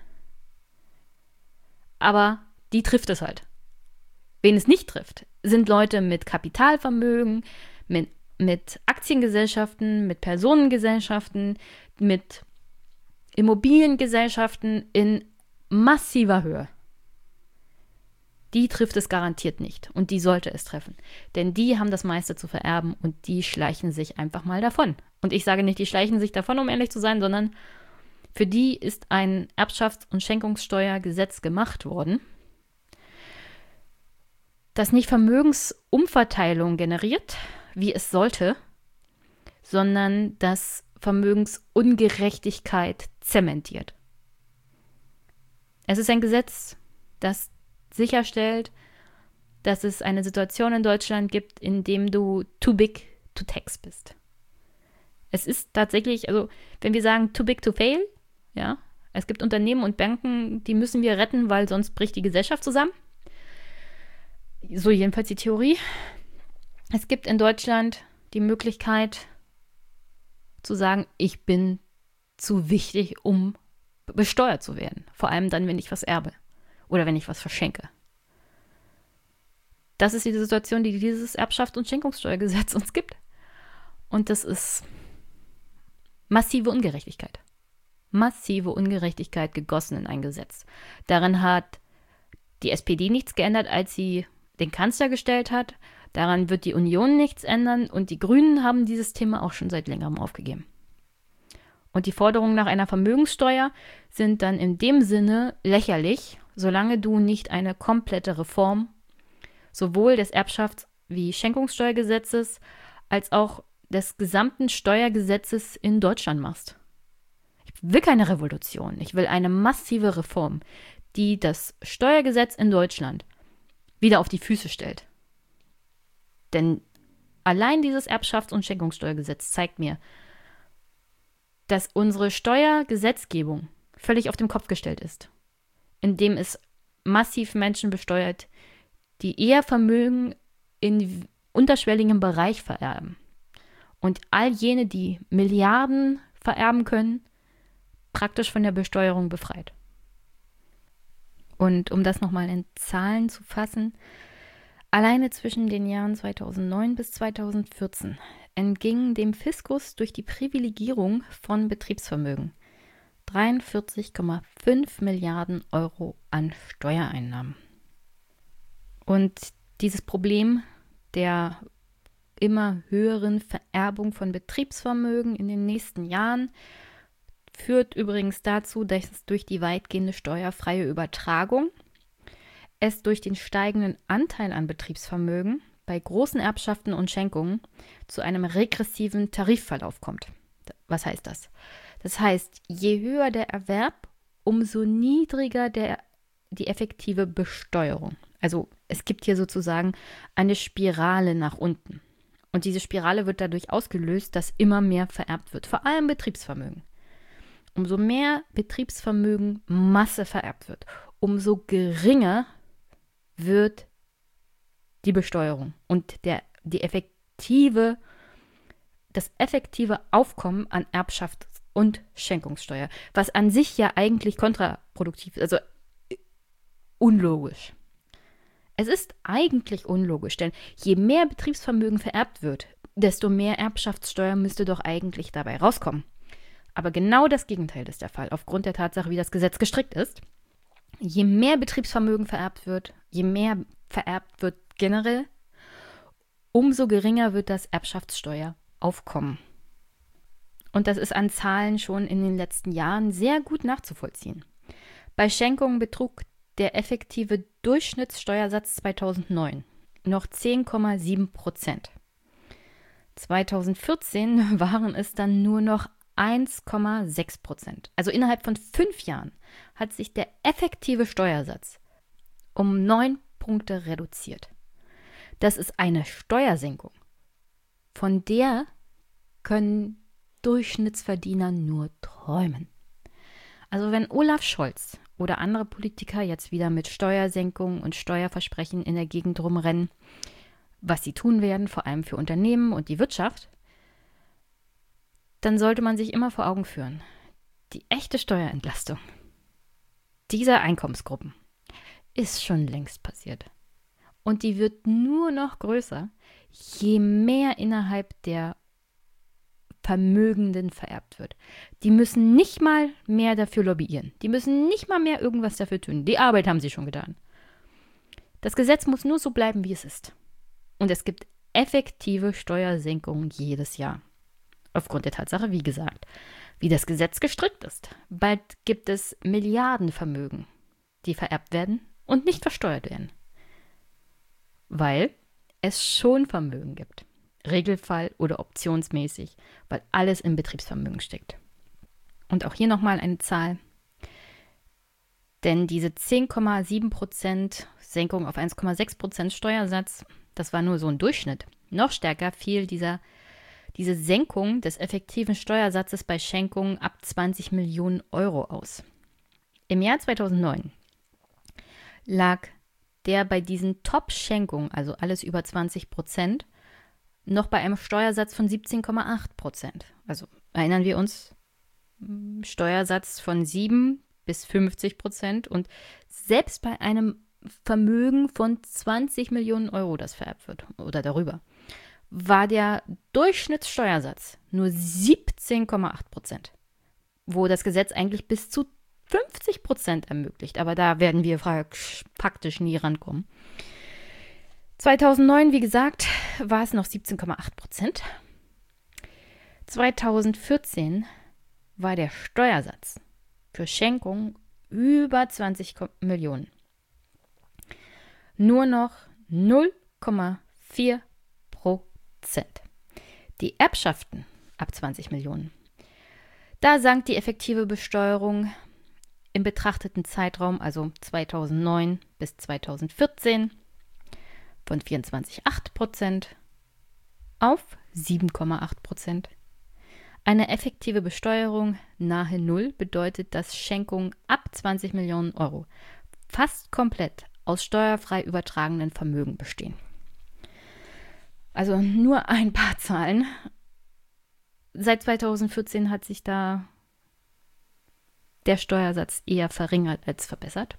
Aber die trifft es halt. Wen es nicht trifft, sind Leute mit Kapitalvermögen, mit Aktiengesellschaften, mit Personengesellschaften, mit Immobiliengesellschaften in massiver Höhe. Die trifft es garantiert nicht und die sollte es treffen. Denn die haben das meiste zu vererben und die schleichen sich einfach mal davon. Und ich sage nicht, die schleichen sich davon, um ehrlich zu sein, sondern für die ist ein Erbschafts- und Schenkungssteuergesetz gemacht worden, das nicht Vermögensumverteilung generiert, wie es sollte, sondern das Vermögensungerechtigkeit zementiert. Es ist ein Gesetz, das sicherstellt, dass es eine Situation in Deutschland gibt, in dem du too big to tax bist. Es ist tatsächlich, also wenn wir sagen too big to fail, ja, es gibt Unternehmen und Banken, die müssen wir retten, weil sonst bricht die Gesellschaft zusammen. So jedenfalls die Theorie. Es gibt in Deutschland die Möglichkeit zu sagen, ich bin zu wichtig, um besteuert zu werden. Vor allem dann, wenn ich was erbe oder wenn ich was verschenke. Das ist die Situation, die dieses Erbschafts- und Schenkungssteuergesetz uns gibt. Und das ist massive Ungerechtigkeit. Massive Ungerechtigkeit gegossen in ein Gesetz. Daran hat die SPD nichts geändert, als sie den Kanzler gestellt hat. Daran wird die Union nichts ändern und die Grünen haben dieses Thema auch schon seit längerem aufgegeben. Und die Forderungen nach einer Vermögenssteuer sind dann in dem Sinne lächerlich, solange du nicht eine komplette Reform sowohl des Erbschafts- wie Schenkungssteuergesetzes als auch des gesamten Steuergesetzes in Deutschland machst. Ich will keine Revolution, ich will eine massive Reform, die das Steuergesetz in Deutschland wieder auf die Füße stellt. Denn allein dieses Erbschafts- und Schenkungssteuergesetz zeigt mir, dass unsere Steuergesetzgebung völlig auf den Kopf gestellt ist, indem es massiv Menschen besteuert, die eher Vermögen in unterschwelligem Bereich vererben. Und all jene, die Milliarden vererben können, praktisch von der Besteuerung befreit. Und um das nochmal in Zahlen zu fassen, alleine zwischen den Jahren 2009 bis 2014 entgingen dem Fiskus durch die Privilegierung von Betriebsvermögen 43,5 Milliarden Euro an Steuereinnahmen. Und dieses Problem der immer höheren Vererbung von Betriebsvermögen in den nächsten Jahren führt übrigens dazu, dass es durch die weitgehende steuerfreie Übertragung es durch den steigenden Anteil an Betriebsvermögen bei großen Erbschaften und Schenkungen zu einem regressiven Tarifverlauf kommt. Was heißt das? Das heißt, je höher der Erwerb, umso niedriger die effektive Besteuerung. Also es gibt hier sozusagen eine Spirale nach unten. Und diese Spirale wird dadurch ausgelöst, dass immer mehr vererbt wird, vor allem Betriebsvermögen. Umso mehr Betriebsvermögen Masse vererbt wird, umso geringer wird die Besteuerung und das effektive Aufkommen an Erbschafts- und Schenkungssteuer, was an sich ja eigentlich kontraproduktiv ist, also unlogisch. Es ist eigentlich unlogisch, denn je mehr Betriebsvermögen vererbt wird, desto mehr Erbschaftssteuer müsste doch eigentlich dabei rauskommen. Aber genau das Gegenteil ist der Fall, aufgrund der Tatsache, wie das Gesetz gestrickt ist. Je mehr Betriebsvermögen vererbt wird, je mehr vererbt wird generell, umso geringer wird das Erbschaftssteueraufkommen. Und das ist an Zahlen schon in den letzten Jahren sehr gut nachzuvollziehen. Bei Schenkungen betrug der effektive Durchschnittssteuersatz 2009 noch 10,7%. 2014 waren es dann nur noch 1,6%. Also innerhalb von 5 Jahren hat sich der effektive Steuersatz um 9 Punkte reduziert. Das ist eine Steuersenkung. Von der können Durchschnittsverdiener nur träumen. Also wenn Olaf Scholz oder andere Politiker jetzt wieder mit Steuersenkungen und Steuerversprechen in der Gegend rumrennen, was sie tun werden, vor allem für Unternehmen und die Wirtschaft, dann sollte man sich immer vor Augen führen, die echte Steuerentlastung dieser Einkommensgruppen ist schon längst passiert. Und die wird nur noch größer, je mehr innerhalb der Vermögenden vererbt wird. Die müssen nicht mal mehr dafür lobbyieren. Die müssen nicht mal mehr irgendwas dafür tun. Die Arbeit haben sie schon getan. Das Gesetz muss nur so bleiben, wie es ist. Und es gibt effektive Steuersenkungen jedes Jahr. Aufgrund der Tatsache, wie gesagt, wie das Gesetz gestrickt ist. Bald gibt es Milliardenvermögen, die vererbt werden und nicht versteuert werden. Weil es schon Vermögen gibt. Regelfall oder optionsmäßig, weil alles im Betriebsvermögen steckt. Und auch hier nochmal eine Zahl. Denn diese 10,7% Senkung auf 1,6% Steuersatz, das war nur so ein Durchschnitt. Noch stärker fiel diese Senkung des effektiven Steuersatzes bei Schenkungen ab 20 Millionen Euro aus. Im Jahr 2009 lag der bei diesen Top-Schenkungen, also alles über 20%, noch bei einem Steuersatz von 17,8%. Also erinnern wir uns, Steuersatz von 7 bis 50% und selbst bei einem Vermögen von 20 Millionen Euro, das vererbt wird oder darüber, war der Durchschnittssteuersatz nur 17,8%, wo das Gesetz eigentlich bis zu 50% ermöglicht. Aber da werden wir faktisch nie rankommen. 2009, wie gesagt, war es noch 17,8%. 2014 war der Steuersatz für Schenkungen über 20 Millionen nur noch 0,4%. Die Erbschaften ab 20 Millionen. Da sank die effektive Besteuerung im betrachteten Zeitraum, also 2009 bis 2014, von 24,8% auf 7,8%. Eine effektive Besteuerung nahe Null bedeutet, dass Schenkungen ab 20 Millionen Euro fast komplett aus steuerfrei übertragenen Vermögen bestehen. Also nur ein paar Zahlen. Seit 2014 hat sich da der Steuersatz eher verringert als verbessert.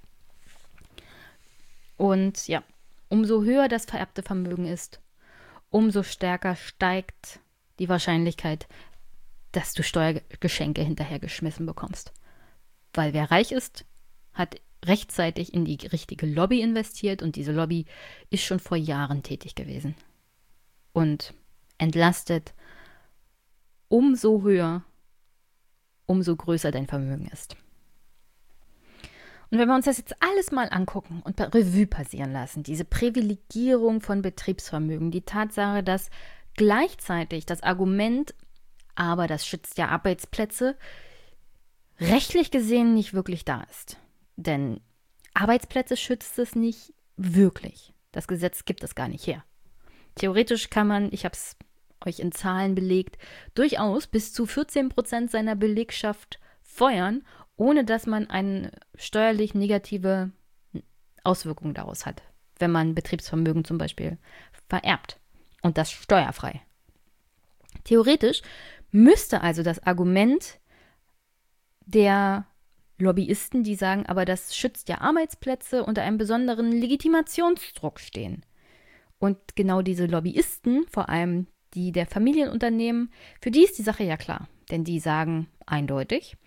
Und ja, umso höher das vererbte Vermögen ist, umso stärker steigt die Wahrscheinlichkeit, dass du Steuergeschenke hinterhergeschmissen bekommst. Weil wer reich ist, hat rechtzeitig in die richtige Lobby investiert und diese Lobby ist schon vor Jahren tätig gewesen. Und entlastet umso höher, umso größer dein Vermögen ist. Und wenn wir uns das jetzt alles mal angucken und Revue passieren lassen, diese Privilegierung von Betriebsvermögen, die Tatsache, dass gleichzeitig das Argument, aber das schützt ja Arbeitsplätze, rechtlich gesehen nicht wirklich da ist. Denn Arbeitsplätze schützt es nicht wirklich. Das Gesetz gibt es gar nicht her. Theoretisch kann man, ich habe es euch in Zahlen belegt, durchaus bis zu 14% seiner Belegschaft feuern, ohne dass man eine steuerlich negative Auswirkung daraus hat, wenn man Betriebsvermögen zum Beispiel vererbt und das steuerfrei. Theoretisch müsste also das Argument der Lobbyisten, die sagen, aber das schützt ja Arbeitsplätze, unter einem besonderen Legitimationsdruck stehen. Und genau diese Lobbyisten, vor allem die der Familienunternehmen, für die ist die Sache ja klar. Denn die sagen eindeutig,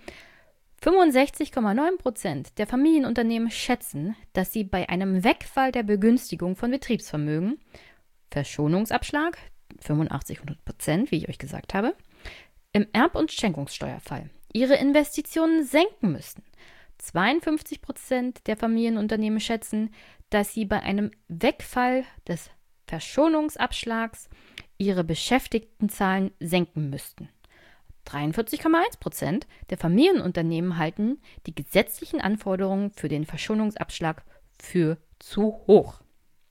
65,9% der Familienunternehmen schätzen, dass sie bei einem Wegfall der Begünstigung von Betriebsvermögen, Verschonungsabschlag, 85%, wie ich euch gesagt habe, im Erb- und Schenkungssteuerfall ihre Investitionen senken müssten. 52% der Familienunternehmen schätzen, dass sie bei einem Wegfall des Verschonungsabschlags ihre Beschäftigtenzahlen senken müssten. 43,1% der Familienunternehmen halten die gesetzlichen Anforderungen für den Verschonungsabschlag für zu hoch.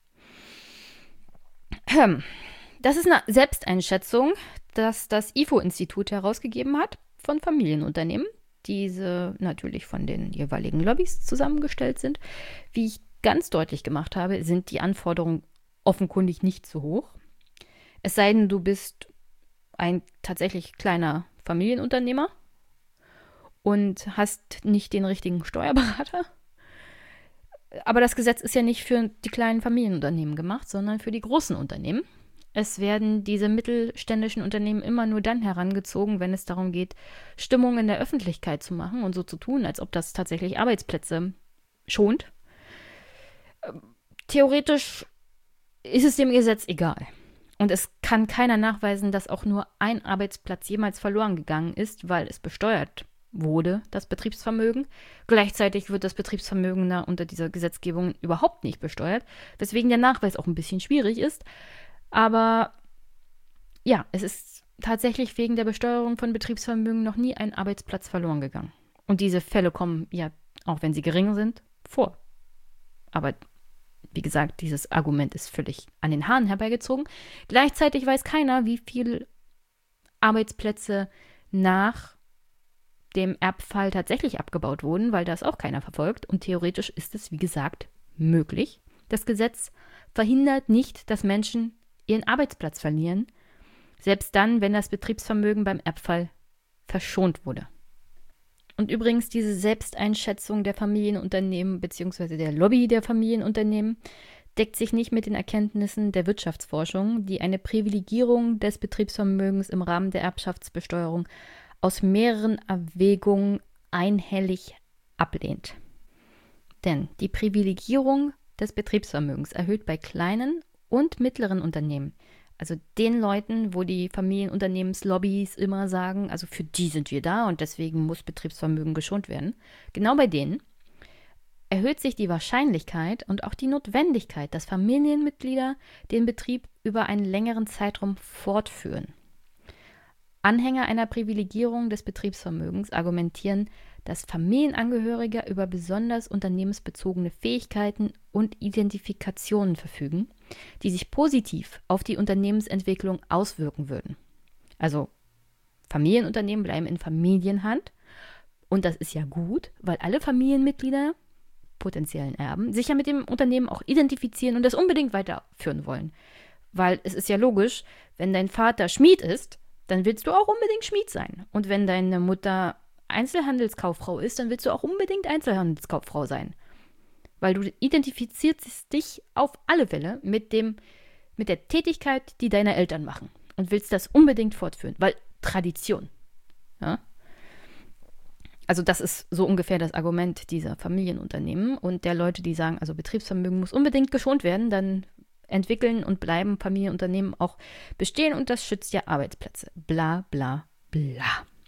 Das ist eine Selbsteinschätzung, das das IFO-Institut herausgegeben hat von Familienunternehmen. Diese natürlich von den jeweiligen Lobbys zusammengestellt sind. Wie ich ganz deutlich gemacht habe, sind die Anforderungen offenkundig nicht zu hoch. Es sei denn, du bist ein tatsächlich kleiner Familienunternehmer und hast nicht den richtigen Steuerberater. Aber das Gesetz ist ja nicht für die kleinen Familienunternehmen gemacht, sondern für die großen Unternehmen. Es werden diese mittelständischen Unternehmen immer nur dann herangezogen, wenn es darum geht, Stimmung in der Öffentlichkeit zu machen und so zu tun, als ob das tatsächlich Arbeitsplätze schont. Theoretisch ist es dem Gesetz egal. Und es kann keiner nachweisen, dass auch nur ein Arbeitsplatz jemals verloren gegangen ist, weil es besteuert wurde, das Betriebsvermögen. Gleichzeitig wird das Betriebsvermögen unter dieser Gesetzgebung überhaupt nicht besteuert, weswegen der Nachweis auch ein bisschen schwierig ist. Aber ja, es ist tatsächlich wegen der Besteuerung von Betriebsvermögen noch nie ein Arbeitsplatz verloren gegangen. Und diese Fälle kommen ja, auch wenn sie gering sind, vor. Aber wie gesagt, dieses Argument ist völlig an den Haaren herbeigezogen. Gleichzeitig weiß keiner, wie viele Arbeitsplätze nach dem Erbfall tatsächlich abgebaut wurden, weil das auch keiner verfolgt. Und theoretisch ist es, wie gesagt, möglich. Das Gesetz verhindert nicht, dass Menschen ihren Arbeitsplatz verlieren, selbst dann, wenn das Betriebsvermögen beim Erbfall verschont wurde. Und übrigens diese Selbsteinschätzung der Familienunternehmen bzw. der Lobby der Familienunternehmen, deckt sich nicht mit den Erkenntnissen der Wirtschaftsforschung, die eine Privilegierung des Betriebsvermögens im Rahmen der Erbschaftsbesteuerung aus mehreren Erwägungen einhellig ablehnt. Denn die Privilegierung des Betriebsvermögens erhöht bei kleinen und mittleren Unternehmen, also den Leuten, wo die Familienunternehmenslobbys immer sagen, also für die sind wir da und deswegen muss Betriebsvermögen geschont werden, genau bei denen erhöht sich die Wahrscheinlichkeit und auch die Notwendigkeit, dass Familienmitglieder den Betrieb über einen längeren Zeitraum fortführen. Anhänger einer Privilegierung des Betriebsvermögens argumentieren, dass Familienangehörige über besonders unternehmensbezogene Fähigkeiten und Identifikationen verfügen, die sich positiv auf die Unternehmensentwicklung auswirken würden. Also Familienunternehmen bleiben in Familienhand und das ist ja gut, weil alle Familienmitglieder, potenziellen Erben, sich ja mit dem Unternehmen auch identifizieren und das unbedingt weiterführen wollen. Weil es ist ja logisch, wenn dein Vater Schmied ist, dann willst du auch unbedingt Schmied sein. Und wenn deine Mutter Einzelhandelskauffrau ist, dann willst du auch unbedingt Einzelhandelskauffrau sein. Weil du identifizierst dich auf alle Fälle mit der Tätigkeit, die deine Eltern machen. Und willst das unbedingt fortführen. Weil Tradition. Ja? Also das ist so ungefähr das Argument dieser Familienunternehmen und der Leute, die sagen, also Betriebsvermögen muss unbedingt geschont werden, dann entwickeln und bleiben Familienunternehmen auch bestehen und das schützt ja Arbeitsplätze. Bla bla bla.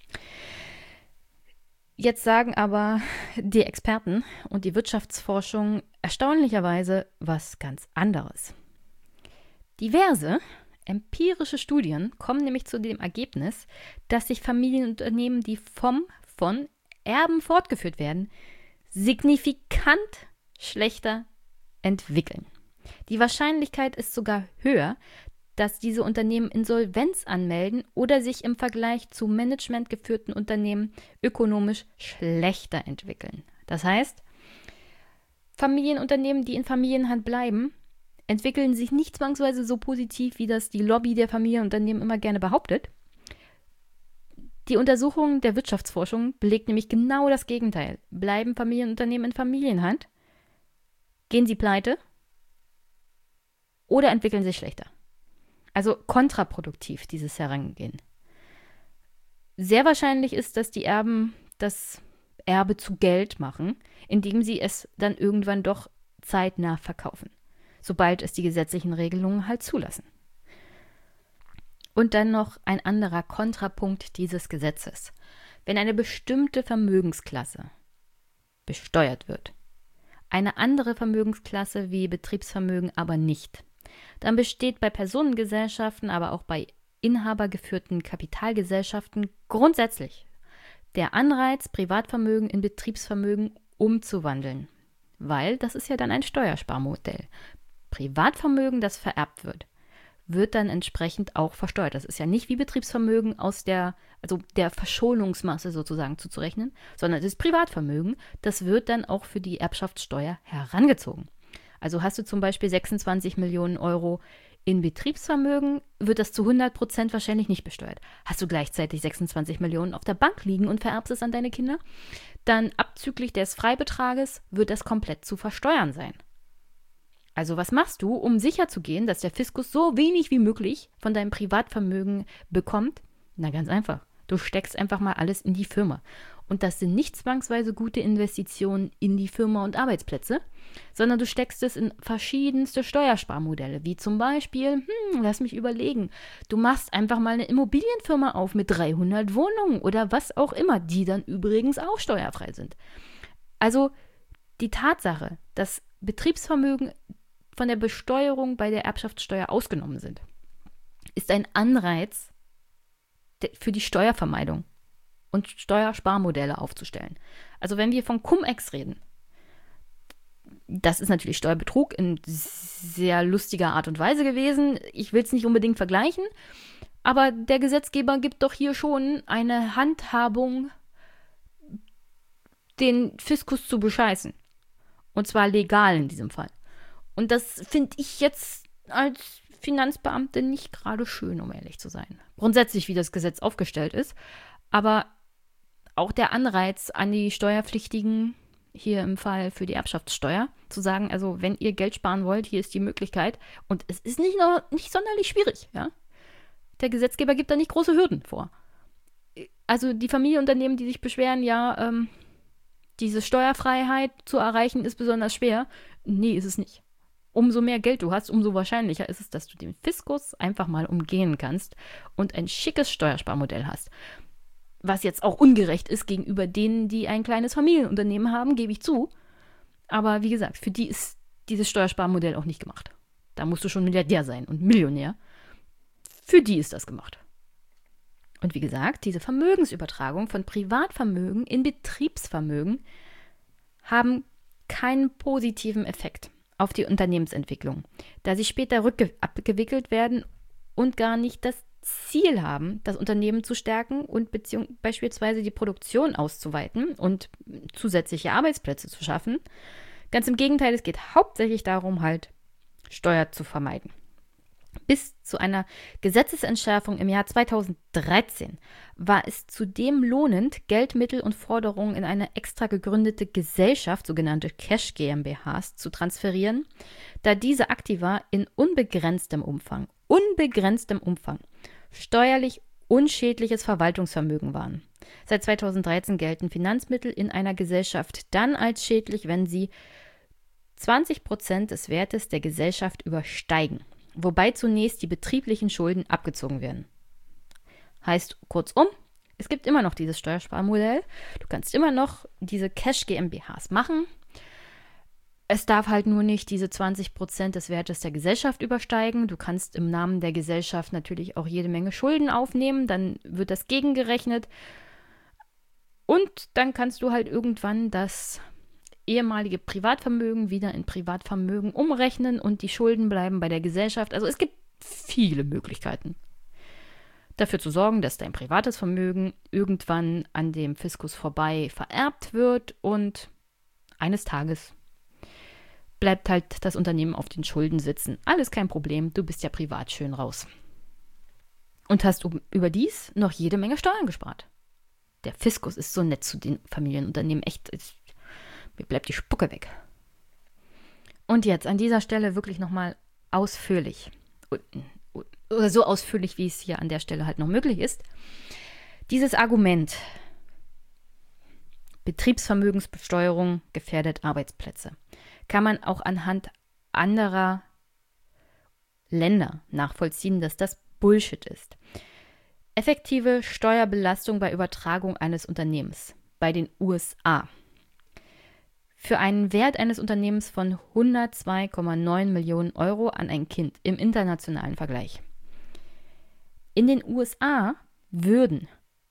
Jetzt sagen aber die Experten und die Wirtschaftsforschung erstaunlicherweise was ganz anderes. Diverse empirische Studien kommen nämlich zu dem Ergebnis, dass sich Familienunternehmen, die von Erben fortgeführt werden, signifikant schlechter entwickeln. Die Wahrscheinlichkeit ist sogar höher, dass diese Unternehmen Insolvenz anmelden oder sich im Vergleich zu managementgeführten Unternehmen ökonomisch schlechter entwickeln. Das heißt, Familienunternehmen, die in Familienhand bleiben, entwickeln sich nicht zwangsweise so positiv, wie das die Lobby der Familienunternehmen immer gerne behauptet. Die Untersuchung der Wirtschaftsforschung belegt nämlich genau das Gegenteil. Bleiben Familienunternehmen in Familienhand? Gehen sie pleite? Oder entwickeln sich schlechter? Also kontraproduktiv, dieses Herangehen. Sehr wahrscheinlich ist, dass die Erben das Erbe zu Geld machen, indem sie es dann irgendwann doch zeitnah verkaufen, sobald es die gesetzlichen Regelungen halt zulassen. Und dann noch ein anderer Kontrapunkt dieses Gesetzes. Wenn eine bestimmte Vermögensklasse besteuert wird, eine andere Vermögensklasse wie Betriebsvermögen aber nicht, dann besteht bei Personengesellschaften, aber auch bei inhabergeführten Kapitalgesellschaften grundsätzlich der Anreiz, Privatvermögen in Betriebsvermögen umzuwandeln. Weil das ist ja dann ein Steuersparmodell. Privatvermögen, das vererbt wird dann entsprechend auch versteuert. Das ist ja nicht wie Betriebsvermögen aus der Verschuldungsmasse sozusagen zuzurechnen, sondern das Privatvermögen, das wird dann auch für die Erbschaftssteuer herangezogen. Also hast du zum Beispiel 26 Millionen Euro in Betriebsvermögen, wird das zu 100% wahrscheinlich nicht besteuert. Hast du gleichzeitig 26 Millionen auf der Bank liegen und vererbst es an deine Kinder, dann abzüglich des Freibetrages wird das komplett zu versteuern sein. Also was machst du, um sicherzugehen, dass der Fiskus so wenig wie möglich von deinem Privatvermögen bekommt? Na ganz einfach. Du steckst einfach mal alles in die Firma. Und das sind nicht zwangsweise gute Investitionen in die Firma und Arbeitsplätze, sondern du steckst es in verschiedenste Steuersparmodelle, wie zum Beispiel, lass mich überlegen, du machst einfach mal eine Immobilienfirma auf mit 300 Wohnungen oder was auch immer, die dann übrigens auch steuerfrei sind. Also die Tatsache, dass Betriebsvermögen von der Besteuerung bei der Erbschaftssteuer ausgenommen sind, ist ein Anreiz für die Steuervermeidung und Steuersparmodelle aufzustellen. Also wenn wir von Cum-Ex reden, das ist natürlich Steuerbetrug in sehr lustiger Art und Weise gewesen. Ich will es nicht unbedingt vergleichen, aber der Gesetzgeber gibt doch hier schon eine Handhabung, den Fiskus zu bescheißen. Und zwar legal in diesem Fall. Und das finde ich jetzt als Finanzbeamte nicht gerade schön, um ehrlich zu sein. Grundsätzlich, wie das Gesetz aufgestellt ist, aber auch der Anreiz an die Steuerpflichtigen, hier im Fall für die Erbschaftssteuer, zu sagen, also wenn ihr Geld sparen wollt, hier ist die Möglichkeit. Und es ist nicht sonderlich schwierig, ja. Der Gesetzgeber gibt da nicht große Hürden vor. Also die Familienunternehmen, die sich beschweren, ja, diese Steuerfreiheit zu erreichen ist besonders schwer. Nee, ist es nicht. Umso mehr Geld du hast, umso wahrscheinlicher ist es, dass du den Fiskus einfach mal umgehen kannst und ein schickes Steuersparmodell hast. Was jetzt auch ungerecht ist gegenüber denen, die ein kleines Familienunternehmen haben, gebe ich zu. Aber wie gesagt, für die ist dieses Steuersparmodell auch nicht gemacht. Da musst du schon Milliardär sein und Millionär. Für die ist das gemacht. Und wie gesagt, diese Vermögensübertragung von Privatvermögen in Betriebsvermögen haben keinen positiven Effekt auf die Unternehmensentwicklung, da sie später abgewickelt werden und gar nicht das Ziel haben, das Unternehmen zu stärken und beispielsweise die Produktion auszuweiten und zusätzliche Arbeitsplätze zu schaffen. Ganz im Gegenteil, es geht hauptsächlich darum, halt Steuer zu vermeiden. Bis zu einer Gesetzesentschärfung im Jahr 2013 war es zudem lohnend, Geldmittel und Forderungen in eine extra gegründete Gesellschaft, sogenannte Cash GmbHs, zu transferieren, da diese Aktiva in unbegrenztem Umfang steuerlich unschädliches Verwaltungsvermögen waren. Seit 2013 gelten Finanzmittel in einer Gesellschaft dann als schädlich, wenn sie 20% des Wertes der Gesellschaft übersteigen, wobei zunächst die betrieblichen Schulden abgezogen werden. Heißt kurzum, es gibt immer noch dieses Steuersparmodell, du kannst immer noch diese Cash GmbHs machen. Es darf halt nur nicht diese 20% des Wertes der Gesellschaft übersteigen. Du kannst im Namen der Gesellschaft natürlich auch jede Menge Schulden aufnehmen, dann wird das gegengerechnet. Und dann kannst du halt irgendwann das ehemalige Privatvermögen wieder in Privatvermögen umrechnen und die Schulden bleiben bei der Gesellschaft. Also es gibt viele Möglichkeiten, dafür zu sorgen, dass dein privates Vermögen irgendwann an dem Fiskus vorbei vererbt wird und eines Tages bleibt halt das Unternehmen auf den Schulden sitzen. Alles kein Problem, du bist ja privat schön raus. Und hast überdies noch jede Menge Steuern gespart. Der Fiskus ist so nett zu den Familienunternehmen, echt, mir bleibt die Spucke weg. Und jetzt an dieser Stelle wirklich nochmal ausführlich, oder so ausführlich, wie es hier an der Stelle halt noch möglich ist, dieses Argument, Betriebsvermögensbesteuerung gefährdet Arbeitsplätze, kann man auch anhand anderer Länder nachvollziehen, dass das Bullshit ist. Effektive Steuerbelastung bei Übertragung eines Unternehmens bei den USA. Für einen Wert eines Unternehmens von 102,9 Millionen Euro an ein Kind im internationalen Vergleich. In den USA würden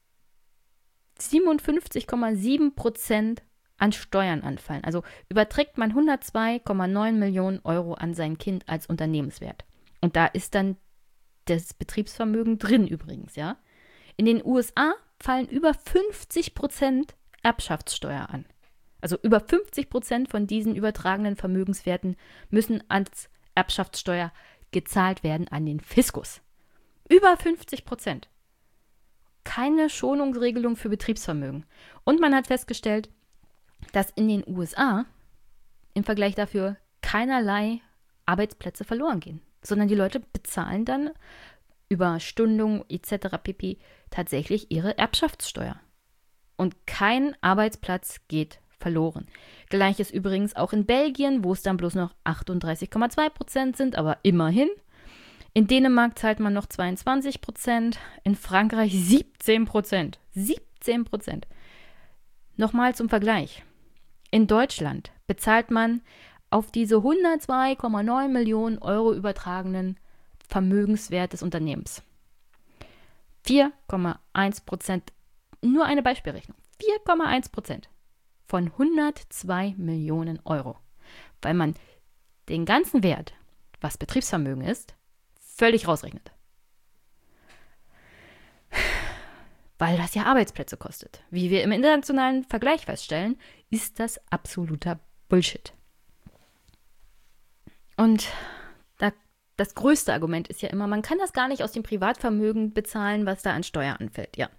57,7% an Steuern anfallen. Also überträgt man 102,9 Millionen Euro an sein Kind als Unternehmenswert. Und da ist dann das Betriebsvermögen drin übrigens, ja. In den USA fallen über 50% Erbschaftssteuer an. Also über 50% von diesen übertragenen Vermögenswerten müssen als Erbschaftssteuer gezahlt werden an den Fiskus. Über 50%. Keine Schonungsregelung für Betriebsvermögen. Und man hat festgestellt, dass in den USA im Vergleich dafür keinerlei Arbeitsplätze verloren gehen, sondern die Leute bezahlen dann über Stundung etc. pp. Tatsächlich ihre Erbschaftssteuer. Und kein Arbeitsplatz geht verloren. Gleiches übrigens auch in Belgien, wo es dann bloß noch 38,2% sind, aber immerhin. In Dänemark zahlt man noch 22%, in Frankreich 17%. 17%. Nochmal zum Vergleich. In Deutschland bezahlt man auf diese 102,9 Millionen Euro übertragenen Vermögenswert des Unternehmens 4,1%, nur eine Beispielrechnung, 4,1% von 102 Millionen Euro, weil man den ganzen Wert, was Betriebsvermögen ist, völlig rausrechnet. Weil das ja Arbeitsplätze kostet. Wie wir im internationalen Vergleich feststellen, ist das absoluter Bullshit. Und das größte Argument ist ja immer, man kann das gar nicht aus dem Privatvermögen bezahlen, was da an Steuer anfällt. Ja.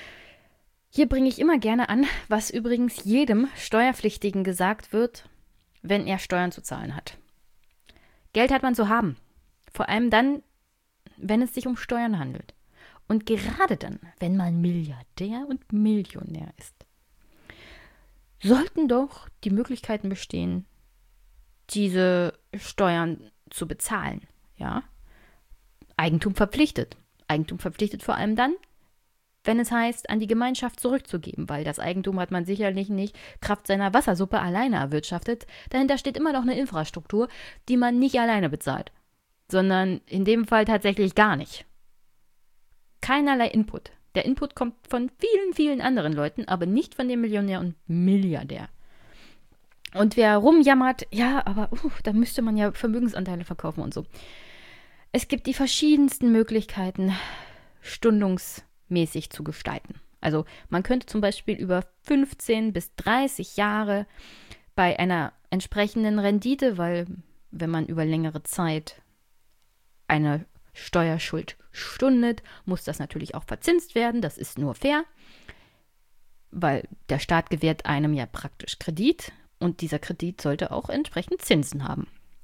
Hier bringe ich immer gerne an, was übrigens jedem Steuerpflichtigen gesagt wird, wenn er Steuern zu zahlen hat. Geld hat man zu haben. Vor allem dann, wenn es sich um Steuern handelt. Und gerade dann, wenn man Milliardär und Millionär ist, sollten doch die Möglichkeiten bestehen, diese Steuern zu bezahlen. Ja? Eigentum verpflichtet. Eigentum verpflichtet vor allem dann, wenn es heißt, an die Gemeinschaft zurückzugeben, weil das Eigentum hat man sicherlich nicht Kraft seiner Wassersuppe alleine erwirtschaftet. Dahinter steht immer noch eine Infrastruktur, die man nicht alleine bezahlt, sondern in dem Fall tatsächlich gar nicht. Keinerlei Input. Der Input kommt von vielen, vielen anderen Leuten, aber nicht von dem Millionär und Milliardär. Und wer rumjammert, ja, aber da müsste man ja Vermögensanteile verkaufen und so. Es gibt die verschiedensten Möglichkeiten, stundungsmäßig zu gestalten. Also man könnte zum Beispiel über 15 bis 30 Jahre bei einer entsprechenden Rendite, weil wenn man über längere Zeit eine Steuerschuld stundet, muss das natürlich auch verzinst werden. Das ist nur fair, weil der Staat gewährt einem ja praktisch Kredit und dieser Kredit sollte auch entsprechend Zinsen haben.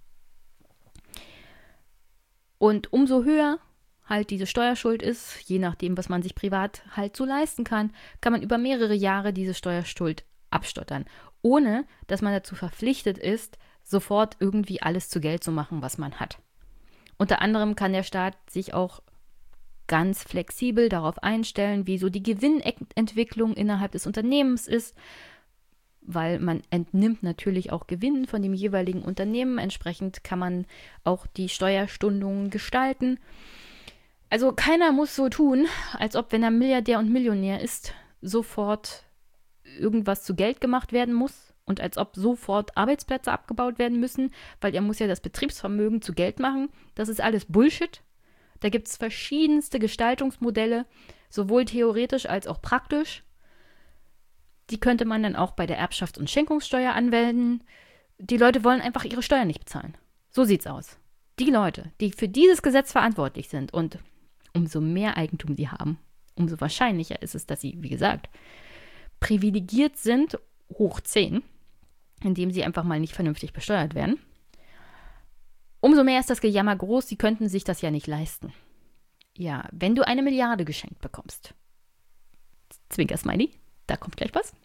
Und umso höher halt diese Steuerschuld ist, je nachdem, was man sich privat halt so leisten kann man über mehrere Jahre diese Steuerschuld abstottern, ohne dass man dazu verpflichtet ist, sofort irgendwie alles zu Geld zu machen, was man hat. Unter anderem kann der Staat sich auch ganz flexibel darauf einstellen, wie so die Gewinnentwicklung innerhalb des Unternehmens ist, weil man entnimmt natürlich auch Gewinn von dem jeweiligen Unternehmen. Entsprechend kann man auch die Steuerstundungen gestalten. Also keiner muss so tun, als ob, wenn er Milliardär und Millionär ist, sofort irgendwas zu Geld gemacht werden muss und als ob sofort Arbeitsplätze abgebaut werden müssen, weil er muss ja das Betriebsvermögen zu Geld machen. Das ist alles Bullshit. Da gibt es verschiedenste Gestaltungsmodelle, sowohl theoretisch als auch praktisch. Die könnte man dann auch bei der Erbschafts- und Schenkungssteuer anwenden. Die Leute wollen einfach ihre Steuern nicht bezahlen. So sieht's aus. Die Leute, die für dieses Gesetz verantwortlich sind und umso mehr Eigentum sie haben, umso wahrscheinlicher ist es, dass sie, wie gesagt, privilegiert sind, hoch 10, indem sie einfach mal nicht vernünftig besteuert werden. Umso mehr ist das Gejammer groß, sie könnten sich das ja nicht leisten. Ja, wenn du 1 Milliarde geschenkt bekommst, Zwinker-Smiley, da kommt gleich was,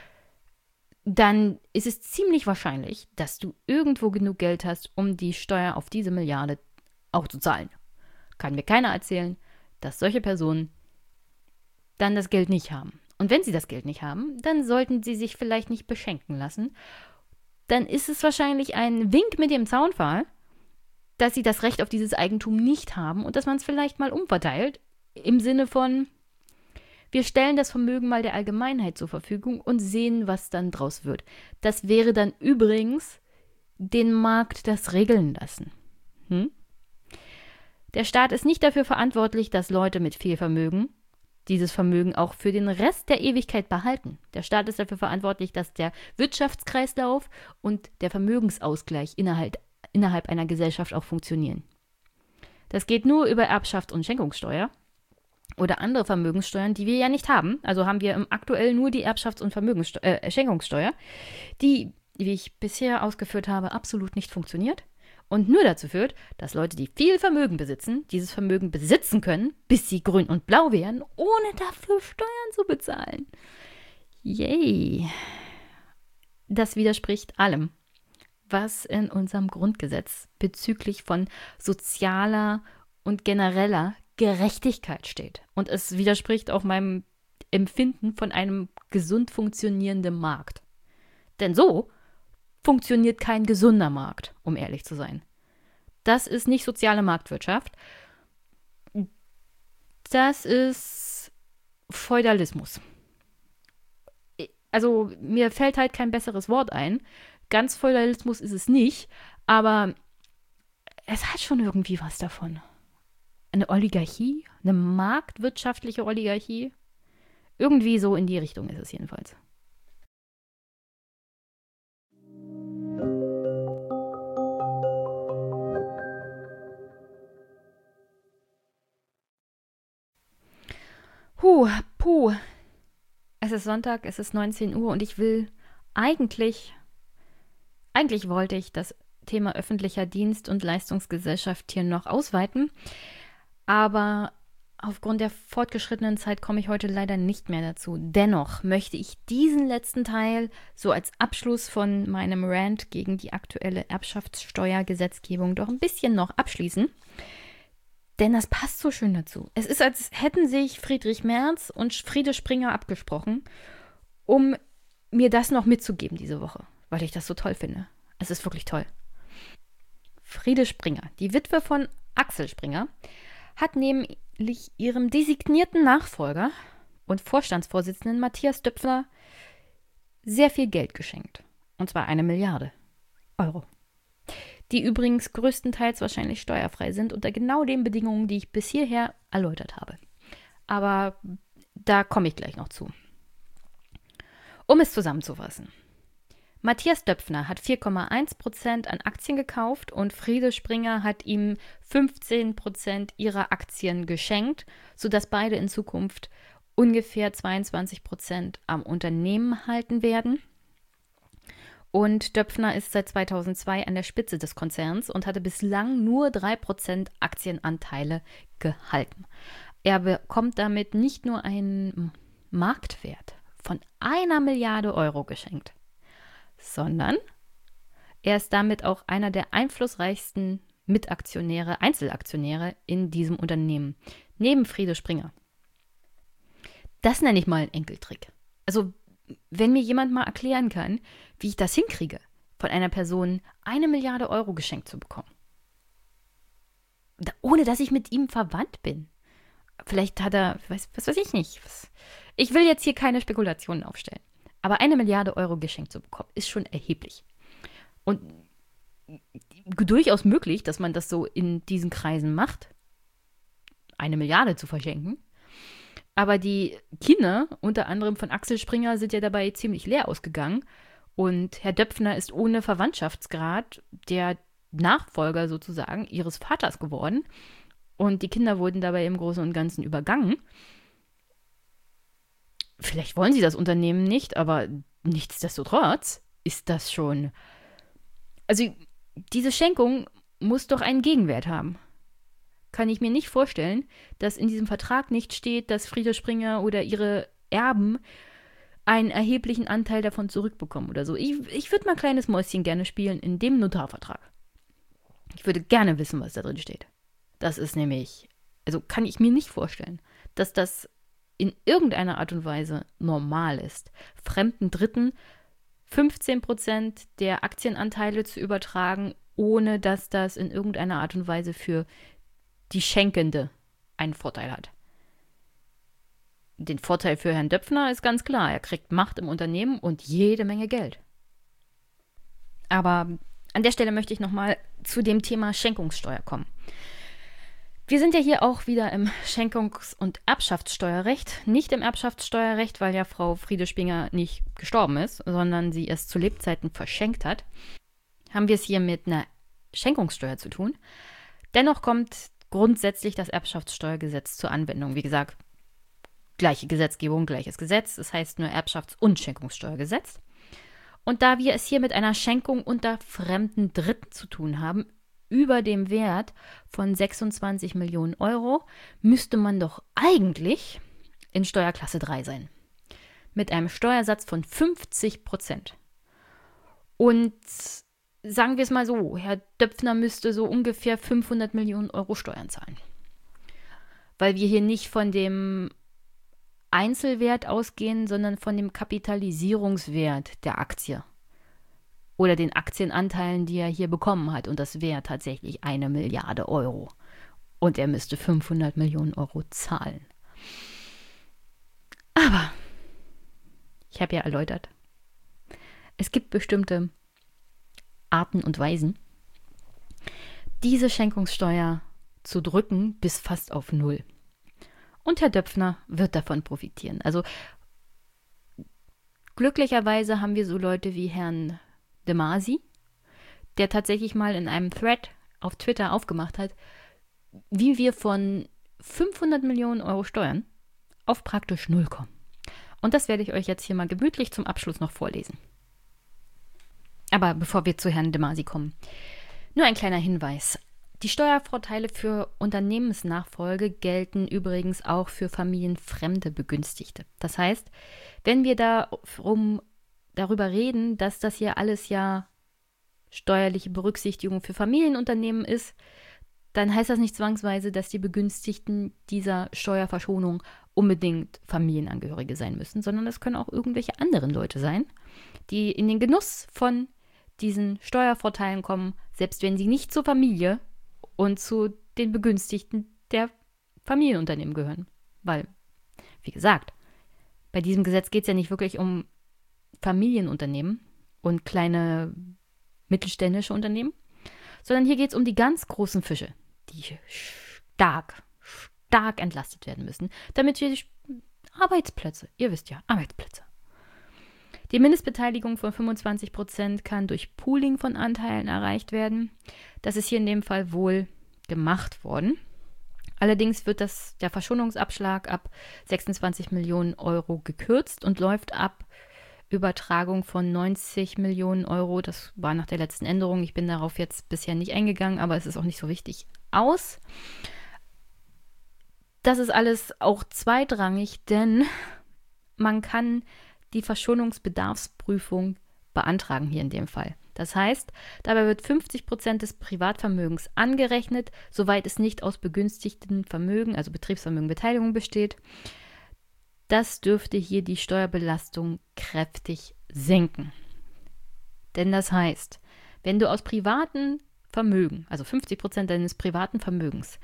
dann ist es ziemlich wahrscheinlich, dass du irgendwo genug Geld hast, um die Steuer auf diese Milliarde auch zu zahlen. Kann mir keiner erzählen, dass solche Personen dann das Geld nicht haben. Und wenn sie das Geld nicht haben, dann sollten sie sich vielleicht nicht beschenken lassen. Dann ist es wahrscheinlich ein Wink mit dem Zaunpfahl, dass sie das Recht auf dieses Eigentum nicht haben und dass man es vielleicht mal umverteilt, im Sinne von, wir stellen das Vermögen mal der Allgemeinheit zur Verfügung und sehen, was dann draus wird. Das wäre dann übrigens den Markt das regeln lassen. Der Staat ist nicht dafür verantwortlich, dass Leute mit viel Vermögen dieses Vermögen auch für den Rest der Ewigkeit behalten. Der Staat ist dafür verantwortlich, dass der Wirtschaftskreislauf und der Vermögensausgleich innerhalb einer Gesellschaft auch funktionieren. Das geht nur über Erbschafts- und Schenkungssteuer oder andere Vermögenssteuern, die wir ja nicht haben. Also haben wir aktuell nur die Erbschafts- und Schenkungssteuer, die, wie ich bisher ausgeführt habe, absolut nicht funktioniert und nur dazu führt, dass Leute, die viel Vermögen besitzen, dieses Vermögen besitzen können, bis sie grün und blau werden, ohne dafür Steuern zu bezahlen. Yay! Das widerspricht allem, was in unserem Grundgesetz bezüglich von sozialer und genereller Gerechtigkeit steht. Und es widerspricht auch meinem Empfinden von einem gesund funktionierenden Markt. Denn so funktioniert kein gesunder Markt, um ehrlich zu sein. Das ist nicht soziale Marktwirtschaft. Das ist Feudalismus. Also mir fällt halt kein besseres Wort ein. Ganz Feudalismus ist es nicht, aber es hat schon irgendwie was davon. Eine Oligarchie, eine marktwirtschaftliche Oligarchie. Irgendwie so in die Richtung ist es jedenfalls. Puh. Es ist Sonntag, es ist 19 Uhr und ich will eigentlich Eigentlich wollte ich das Thema öffentlicher Dienst und Leistungsgesellschaft hier noch ausweiten, aber aufgrund der fortgeschrittenen Zeit komme ich heute leider nicht mehr dazu. Dennoch möchte ich diesen letzten Teil so als Abschluss von meinem Rant gegen die aktuelle Erbschaftssteuergesetzgebung doch ein bisschen noch abschließen. Denn das passt so schön dazu. Es ist, als hätten sich Friedrich Merz und Friede Springer abgesprochen, um mir das noch mitzugeben diese Woche, weil ich das so toll finde. Es ist wirklich toll. Friede Springer, die Witwe von Axel Springer, hat nämlich ihrem designierten Nachfolger und Vorstandsvorsitzenden Matthias Döpfner sehr viel Geld geschenkt. Und zwar 1 Milliarde Euro. Die übrigens größtenteils wahrscheinlich steuerfrei sind unter genau den Bedingungen, die ich bis hierher erläutert habe. Aber da komme ich gleich noch zu. Um es zusammenzufassen. Matthias Döpfner hat 4,1% an Aktien gekauft und Friede Springer hat ihm 15% ihrer Aktien geschenkt, sodass beide in Zukunft ungefähr 22% am Unternehmen halten werden. Und Döpfner ist seit 2002 an der Spitze des Konzerns und hatte bislang nur 3% Aktienanteile gehalten. Er bekommt damit nicht nur einen Marktwert von 1 Milliarde Euro geschenkt, sondern er ist damit auch einer der einflussreichsten Mitaktionäre, Einzelaktionäre in diesem Unternehmen, neben Friede Springer. Das nenne ich mal einen Enkeltrick. Also, wenn mir jemand mal erklären kann, wie ich das hinkriege, von einer Person 1 Milliarde Euro geschenkt zu bekommen, ohne dass ich mit ihm verwandt bin. Vielleicht hat er, was weiß ich nicht. Ich will jetzt hier keine Spekulationen aufstellen. Aber 1 Milliarde Euro geschenkt zu bekommen, ist schon erheblich. Und durchaus möglich, dass man das so in diesen Kreisen macht, 1 Milliarde zu verschenken. Aber die Kinder, unter anderem von Axel Springer, sind ja dabei ziemlich leer ausgegangen. Und Herr Döpfner ist ohne Verwandtschaftsgrad der Nachfolger sozusagen ihres Vaters geworden. Und die Kinder wurden dabei im Großen und Ganzen übergangen. Vielleicht wollen sie das Unternehmen nicht, aber nichtsdestotrotz ist das schon. Also, diese Schenkung muss doch einen Gegenwert haben. Kann ich mir nicht vorstellen, dass in diesem Vertrag nicht steht, dass Friede Springer oder ihre Erben einen erheblichen Anteil davon zurückbekommen oder so. Ich würde mal kleines Mäuschen gerne spielen in dem Notarvertrag. Ich würde gerne wissen, was da drin steht. Das ist nämlich, also kann ich mir nicht vorstellen, dass das in irgendeiner Art und Weise normal ist, fremden Dritten 15% der Aktienanteile zu übertragen, ohne dass das in irgendeiner Art und Weise für die Schenkende einen Vorteil hat. Den Vorteil für Herrn Döpfner ist ganz klar, er kriegt Macht im Unternehmen und jede Menge Geld. Aber an der Stelle möchte ich nochmal zu dem Thema Schenkungssteuer kommen. Wir sind ja hier auch wieder im Schenkungs- und Erbschaftssteuerrecht. Nicht im Erbschaftssteuerrecht, weil ja Frau Friede Springer nicht gestorben ist, sondern sie es zu Lebzeiten verschenkt hat. Haben wir es hier mit einer Schenkungssteuer zu tun. Dennoch kommt grundsätzlich das Erbschaftssteuergesetz zur Anwendung. Wie gesagt, gleiche Gesetzgebung, gleiches Gesetz. Das heißt nur Erbschafts- und Schenkungssteuergesetz. Und da wir es hier mit einer Schenkung unter fremden Dritten zu tun haben, über dem Wert von 26 Millionen Euro, müsste man doch eigentlich in Steuerklasse 3 sein. Mit einem Steuersatz von 50%. Und sagen wir es mal so, Herr Döpfner müsste so ungefähr 500 Millionen Euro Steuern zahlen. Weil wir hier nicht von dem Einzelwert ausgehen, sondern von dem Kapitalisierungswert der Aktie. Oder den Aktienanteilen, die er hier bekommen hat. Und das wäre tatsächlich 1 Milliarde Euro. Und er müsste 500 Millionen Euro zahlen. Aber ich habe ja erläutert, es gibt bestimmte Arten und Weisen, diese Schenkungssteuer zu drücken bis fast auf 0. Und Herr Döpfner wird davon profitieren. Also glücklicherweise haben wir so Leute wie Herrn de Masi, der tatsächlich mal in einem Thread auf Twitter aufgemacht hat, wie wir von 500 Millionen Euro Steuern auf praktisch 0 kommen. Und das werde ich euch jetzt hier mal gemütlich zum Abschluss noch vorlesen. Aber bevor wir zu Herrn de Masi kommen, nur ein kleiner Hinweis. Die Steuervorteile für Unternehmensnachfolge gelten übrigens auch für familienfremde Begünstigte. Das heißt, wenn wir darüber reden, dass das hier alles ja steuerliche Berücksichtigung für Familienunternehmen ist, dann heißt das nicht zwangsweise, dass die Begünstigten dieser Steuerverschonung unbedingt Familienangehörige sein müssen, sondern es können auch irgendwelche anderen Leute sein, die in den Genuss von diesen Steuervorteilen kommen, selbst wenn sie nicht zur Familie und zu den Begünstigten der Familienunternehmen gehören. Weil, wie gesagt, bei diesem Gesetz geht es ja nicht wirklich um Familienunternehmen und kleine mittelständische Unternehmen, sondern hier geht es um die ganz großen Fische, die stark entlastet werden müssen, damit wir die Arbeitsplätze, ihr wisst ja, Arbeitsplätze. Die Mindestbeteiligung von 25% kann durch Pooling von Anteilen erreicht werden. Das ist hier in dem Fall wohl gemacht worden. Allerdings wird der Verschonungsabschlag ab 26 Millionen Euro gekürzt und läuft ab Übertragung von 90 Millionen Euro, das war nach der letzten Änderung, ich bin darauf jetzt bisher nicht eingegangen, aber es ist auch nicht so wichtig, aus. Das ist alles auch zweitrangig, denn man kann die Verschonungsbedarfsprüfung beantragen hier in dem Fall. Das heißt, dabei wird 50% des Privatvermögens angerechnet, soweit es nicht aus begünstigtem Vermögen, also Betriebsvermögen, Beteiligung besteht. Das dürfte hier die Steuerbelastung kräftig senken. Denn das heißt, wenn du aus privatem Vermögen, also 50% deines privaten Vermögens,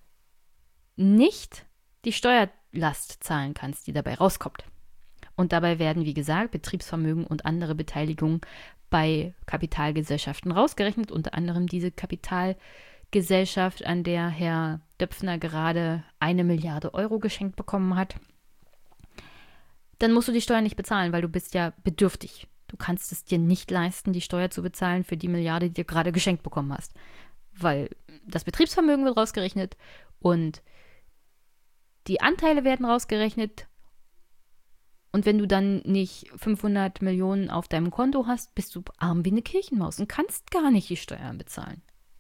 nicht die Steuerlast zahlen kannst, die dabei rauskommt. Und dabei werden, wie gesagt, Betriebsvermögen und andere Beteiligungen bei Kapitalgesellschaften rausgerechnet, unter anderem diese Kapitalgesellschaft, an der Herr Döpfner gerade 1 Milliarde Euro geschenkt bekommen hat. Dann musst du die Steuer nicht bezahlen, weil du bist ja bedürftig. Du kannst es dir nicht leisten, die Steuer zu bezahlen für die Milliarde, die du gerade geschenkt bekommen hast. Weil das Betriebsvermögen wird rausgerechnet und die Anteile werden rausgerechnet. Und wenn du dann nicht 500 Millionen auf deinem Konto hast, bist du arm wie eine Kirchenmaus und kannst gar nicht die Steuern bezahlen.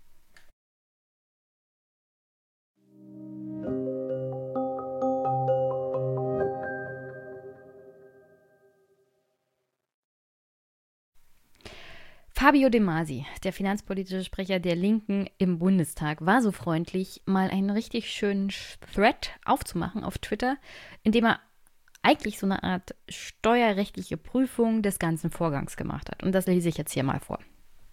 Fabio De Masi, der finanzpolitische Sprecher der Linken im Bundestag, war so freundlich, mal einen richtig schönen Thread aufzumachen auf Twitter, in dem er eigentlich so eine Art steuerrechtliche Prüfung des ganzen Vorgangs gemacht hat. Und das lese ich jetzt hier mal vor.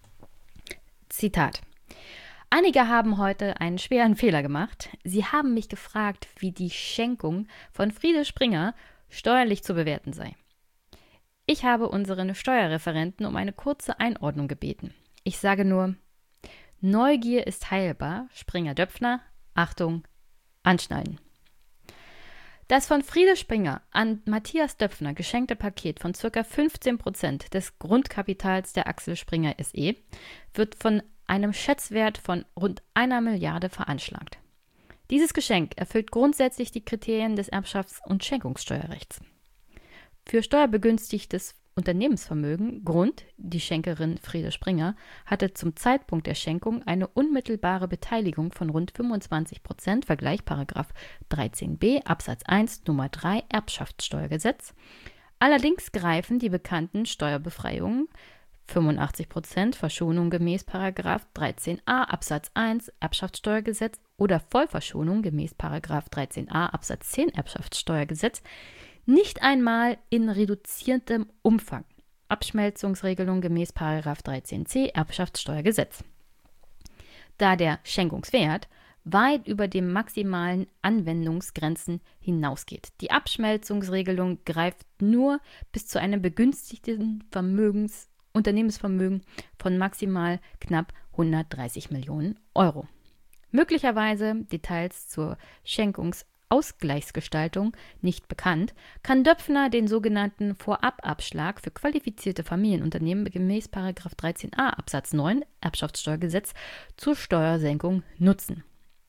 Zitat. Einige haben heute einen schweren Fehler gemacht. Sie haben mich gefragt, wie die Schenkung von Friede Springer steuerlich zu bewerten sei. Ich habe unseren Steuerreferenten um eine kurze Einordnung gebeten. Ich sage nur, Neugier ist heilbar, Springer-Döpfner, Achtung, anschneiden. Das von Friede Springer an Matthias Döpfner geschenkte Paket von ca. 15% des Grundkapitals der Axel Springer SE wird von einem Schätzwert von rund 1 Milliarde veranschlagt. Dieses Geschenk erfüllt grundsätzlich die Kriterien des Erbschafts- und Schenkungssteuerrechts. Für steuerbegünstigtes Unternehmensvermögen, Grund, die Schenkerin Friede Springer, hatte zum Zeitpunkt der Schenkung eine unmittelbare Beteiligung von rund 25%, Vergleich § 13b Absatz 1 Nummer 3 Erbschaftssteuergesetz. Allerdings greifen die bekannten Steuerbefreiungen 85% Verschonung gemäß § 13a Absatz 1 Erbschaftssteuergesetz oder Vollverschonung gemäß § 13a Absatz 10 Erbschaftssteuergesetz nicht einmal in reduziertem Umfang. Abschmelzungsregelung gemäß § 13c Erbschaftssteuergesetz. Da der Schenkungswert weit über die maximalen Anwendungsgrenzen hinausgeht. Die Abschmelzungsregelung greift nur bis zu einem begünstigten Unternehmensvermögen von maximal knapp 130 Millionen Euro. Möglicherweise Details zur Schenkungsausgleichsgestaltung nicht bekannt, kann Döpfner den sogenannten Vorababschlag für qualifizierte Familienunternehmen gemäß § 13a Absatz 9 Erbschaftssteuergesetz zur Steuersenkung nutzen.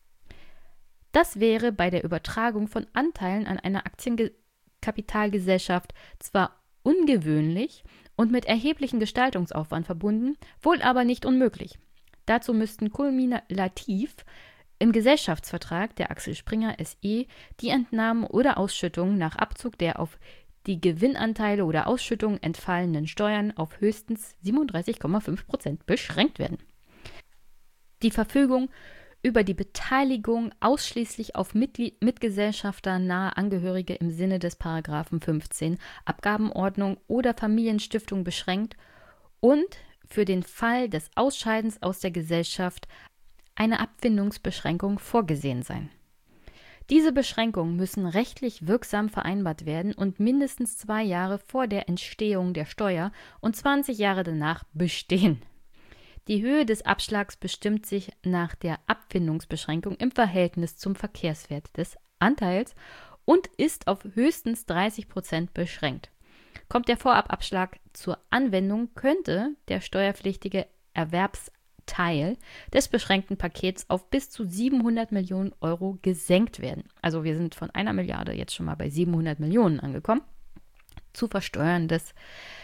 Das wäre bei der Übertragung von Anteilen an eine Aktienkapitalgesellschaft zwar ungewöhnlich und mit erheblichem Gestaltungsaufwand verbunden, wohl aber nicht unmöglich. Dazu müssten kumulativ im Gesellschaftsvertrag der Axel Springer SE die Entnahmen oder Ausschüttungen nach Abzug der auf die Gewinnanteile oder Ausschüttungen entfallenden Steuern auf höchstens 37,5% beschränkt werden. Die Verfügung über die Beteiligung ausschließlich auf Mitgesellschafter nahe Angehörige im Sinne des Paragraphen 15 Abgabenordnung oder Familienstiftung beschränkt und für den Fall des Ausscheidens aus der Gesellschaft eine Abfindungsbeschränkung vorgesehen sein. Diese Beschränkungen müssen rechtlich wirksam vereinbart werden und mindestens 2 Jahre vor der Entstehung der Steuer und 20 Jahre danach bestehen. Die Höhe des Abschlags bestimmt sich nach der Abfindungsbeschränkung im Verhältnis zum Verkehrswert des Anteils und ist auf höchstens 30% beschränkt. Kommt der Vorababschlag zur Anwendung, könnte der steuerpflichtige Erwerbsteil des beschränkten Pakets auf bis zu 700 Millionen Euro gesenkt werden. Also wir sind von 1 Milliarde jetzt schon mal bei 700 Millionen angekommen. Zu versteuerndes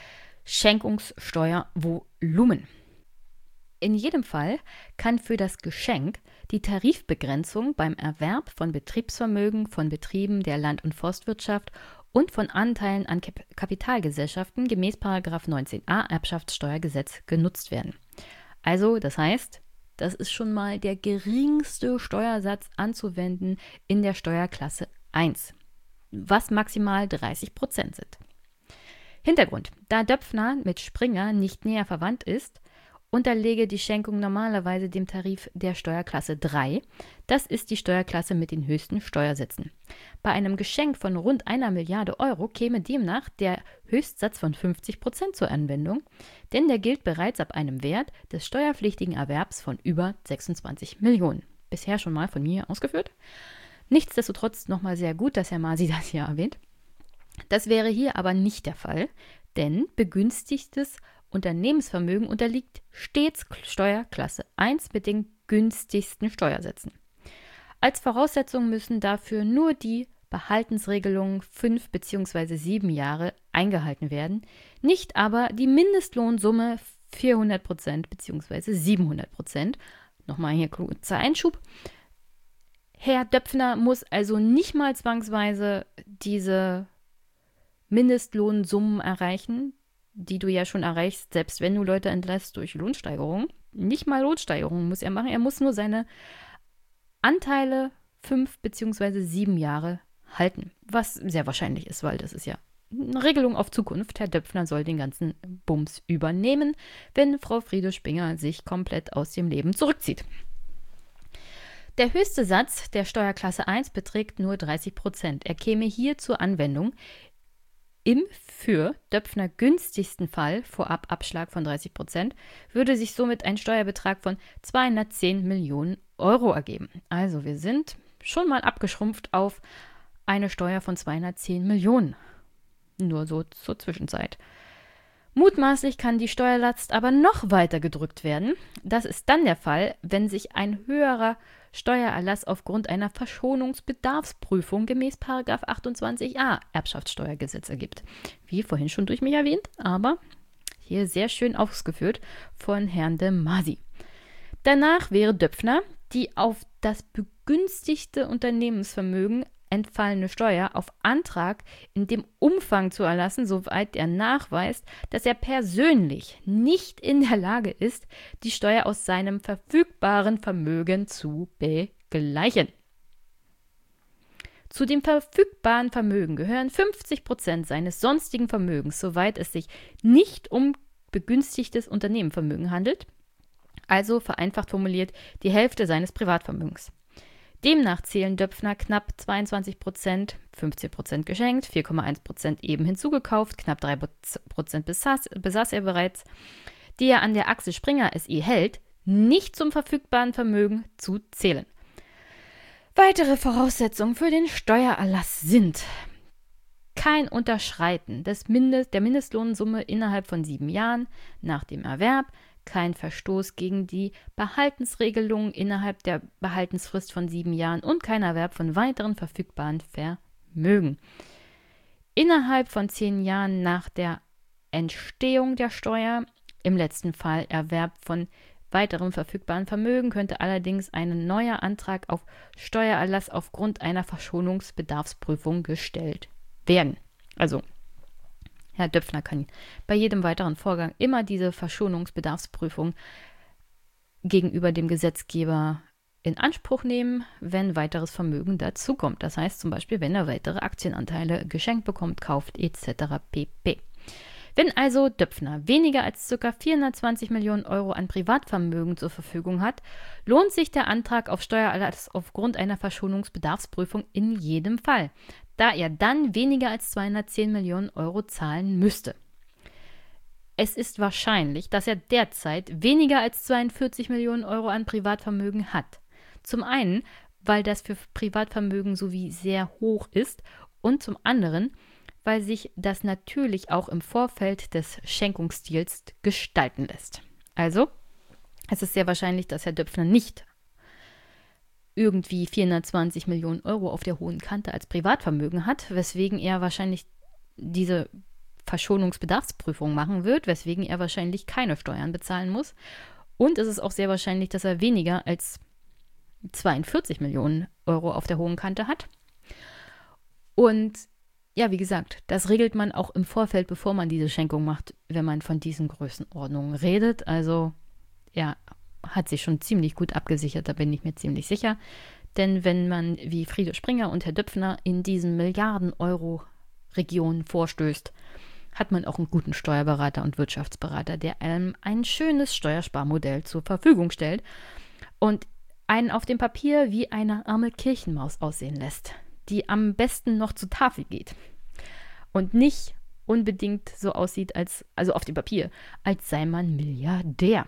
Schenkungssteuervolumen. In jedem Fall kann für das Geschenk die Tarifbegrenzung beim Erwerb von Betriebsvermögen von Betrieben der Land- und Forstwirtschaft und von Anteilen an Kapitalgesellschaften gemäß § 19a Erbschaftssteuergesetz genutzt werden. Also, das heißt, das ist schon mal der geringste Steuersatz anzuwenden in der Steuerklasse 1, was maximal 30% sind. Hintergrund: Da Döpfner mit Springer nicht näher verwandt ist, unterlege die Schenkung normalerweise dem Tarif der Steuerklasse 3. Das ist die Steuerklasse mit den höchsten Steuersätzen. Bei einem Geschenk von rund 1 Milliarde Euro käme demnach der Höchstsatz von 50% zur Anwendung, denn der gilt bereits ab einem Wert des steuerpflichtigen Erwerbs von über 26 Millionen. Bisher schon mal von mir ausgeführt. Nichtsdestotrotz nochmal sehr gut, dass Herr Masi das hier erwähnt. Das wäre hier aber nicht der Fall, denn begünstigtes Unternehmensvermögen unterliegt stets Steuerklasse 1 mit den günstigsten Steuersätzen. Als Voraussetzung müssen dafür nur die Behaltensregelungen 5 bzw. 7 Jahre eingehalten werden, nicht aber die Mindestlohnsumme 400% bzw. 700%. Nochmal hier kurzer Einschub. Herr Döpfner muss also nicht mal zwangsweise diese Mindestlohnsummen erreichen, die du ja schon erreichst, selbst wenn du Leute entlässt durch Lohnsteigerung. Nicht mal Lohnsteigerung muss er machen, er muss nur seine Anteile 5 bzw. 7 Jahre halten, was sehr wahrscheinlich ist, weil das ist ja eine Regelung auf Zukunft. Herr Döpfner soll den ganzen Bums übernehmen, wenn Frau Friede Springer sich komplett aus dem Leben zurückzieht. Der höchste Satz der Steuerklasse 1 beträgt nur 30%. Er käme hier zur Anwendung im für Döpfner günstigsten Fall, Vorababschlag von 30%, würde sich somit ein Steuerbetrag von 210 Millionen Euro ergeben. Also wir sind schon mal abgeschrumpft auf eine Steuer von 210 Millionen. Nur so zur Zwischenzeit. Mutmaßlich kann die Steuerlast aber noch weiter gedrückt werden. Das ist dann der Fall, wenn sich ein höherer Steuererlass aufgrund einer Verschonungsbedarfsprüfung gemäß § 28a Erbschaftssteuergesetz ergibt. Wie vorhin schon durch mich erwähnt, aber hier sehr schön ausgeführt von Herrn de Masi. Danach wäre Döpfner die auf das begünstigte Unternehmensvermögen entfallene Steuer auf Antrag in dem Umfang zu erlassen, soweit er nachweist, dass er persönlich nicht in der Lage ist, die Steuer aus seinem verfügbaren Vermögen zu begleichen. Zu dem verfügbaren Vermögen gehören 50% seines sonstigen Vermögens, soweit es sich nicht um begünstigtes Unternehmenvermögen handelt, also vereinfacht formuliert die Hälfte seines Privatvermögens. Demnach zählen Döpfner knapp 22%, 15% geschenkt, 4,1% eben hinzugekauft, knapp 3% besaß er bereits, die er an der Axel Springer SE hält, nicht zum verfügbaren Vermögen zu zählen. Weitere Voraussetzungen für den Steuererlass sind: kein Unterschreiten der Mindestlohnsumme innerhalb von 7 Jahren nach dem Erwerb, kein Verstoß gegen die Behaltensregelungen innerhalb der Behaltensfrist von 7 Jahren und kein Erwerb von weiteren verfügbaren Vermögen. Innerhalb von 10 Jahren nach der Entstehung der Steuer, im letzten Fall Erwerb von weiterem verfügbaren Vermögen, könnte allerdings ein neuer Antrag auf Steuererlass aufgrund einer Verschonungsbedarfsprüfung gestellt werden. Also, Herr Döpfner kann bei jedem weiteren Vorgang immer diese Verschonungsbedarfsprüfung gegenüber dem Gesetzgeber in Anspruch nehmen, wenn weiteres Vermögen dazukommt. Das heißt zum Beispiel, wenn er weitere Aktienanteile geschenkt bekommt, kauft etc. pp. Wenn also Döpfner weniger als ca. 420 Millionen Euro an Privatvermögen zur Verfügung hat, lohnt sich der Antrag auf Steuererlass aufgrund einer Verschonungsbedarfsprüfung in jedem Fall, da er dann weniger als 210 Millionen Euro zahlen müsste. Es ist wahrscheinlich, dass er derzeit weniger als 42 Millionen Euro an Privatvermögen hat. Zum einen, weil das für Privatvermögen sowie sehr hoch ist und zum anderen, weil sich das natürlich auch im Vorfeld des Schenkungsdeals gestalten lässt. Also, es ist sehr wahrscheinlich, dass Herr Döpfner nicht irgendwie 420 Millionen Euro auf der hohen Kante als Privatvermögen hat, weswegen er wahrscheinlich diese Verschonungsbedarfsprüfung machen wird, weswegen er wahrscheinlich keine Steuern bezahlen muss. Und es ist auch sehr wahrscheinlich, dass er weniger als 42 Millionen Euro auf der hohen Kante hat. Und ja, wie gesagt, das regelt man auch im Vorfeld, bevor man diese Schenkung macht, wenn man von diesen Größenordnungen redet. Also er hat sich schon ziemlich gut abgesichert, da bin ich mir ziemlich sicher. Denn wenn man wie Friede Springer und Herr Döpfner in diesen Milliarden-Euro-Regionen vorstößt, hat man auch einen guten Steuerberater und Wirtschaftsberater, der einem ein schönes Steuersparmodell zur Verfügung stellt und einen auf dem Papier wie eine arme Kirchenmaus aussehen lässt, die am besten noch zur Tafel geht und nicht unbedingt so aussieht, also auf dem Papier, als sei man Milliardär.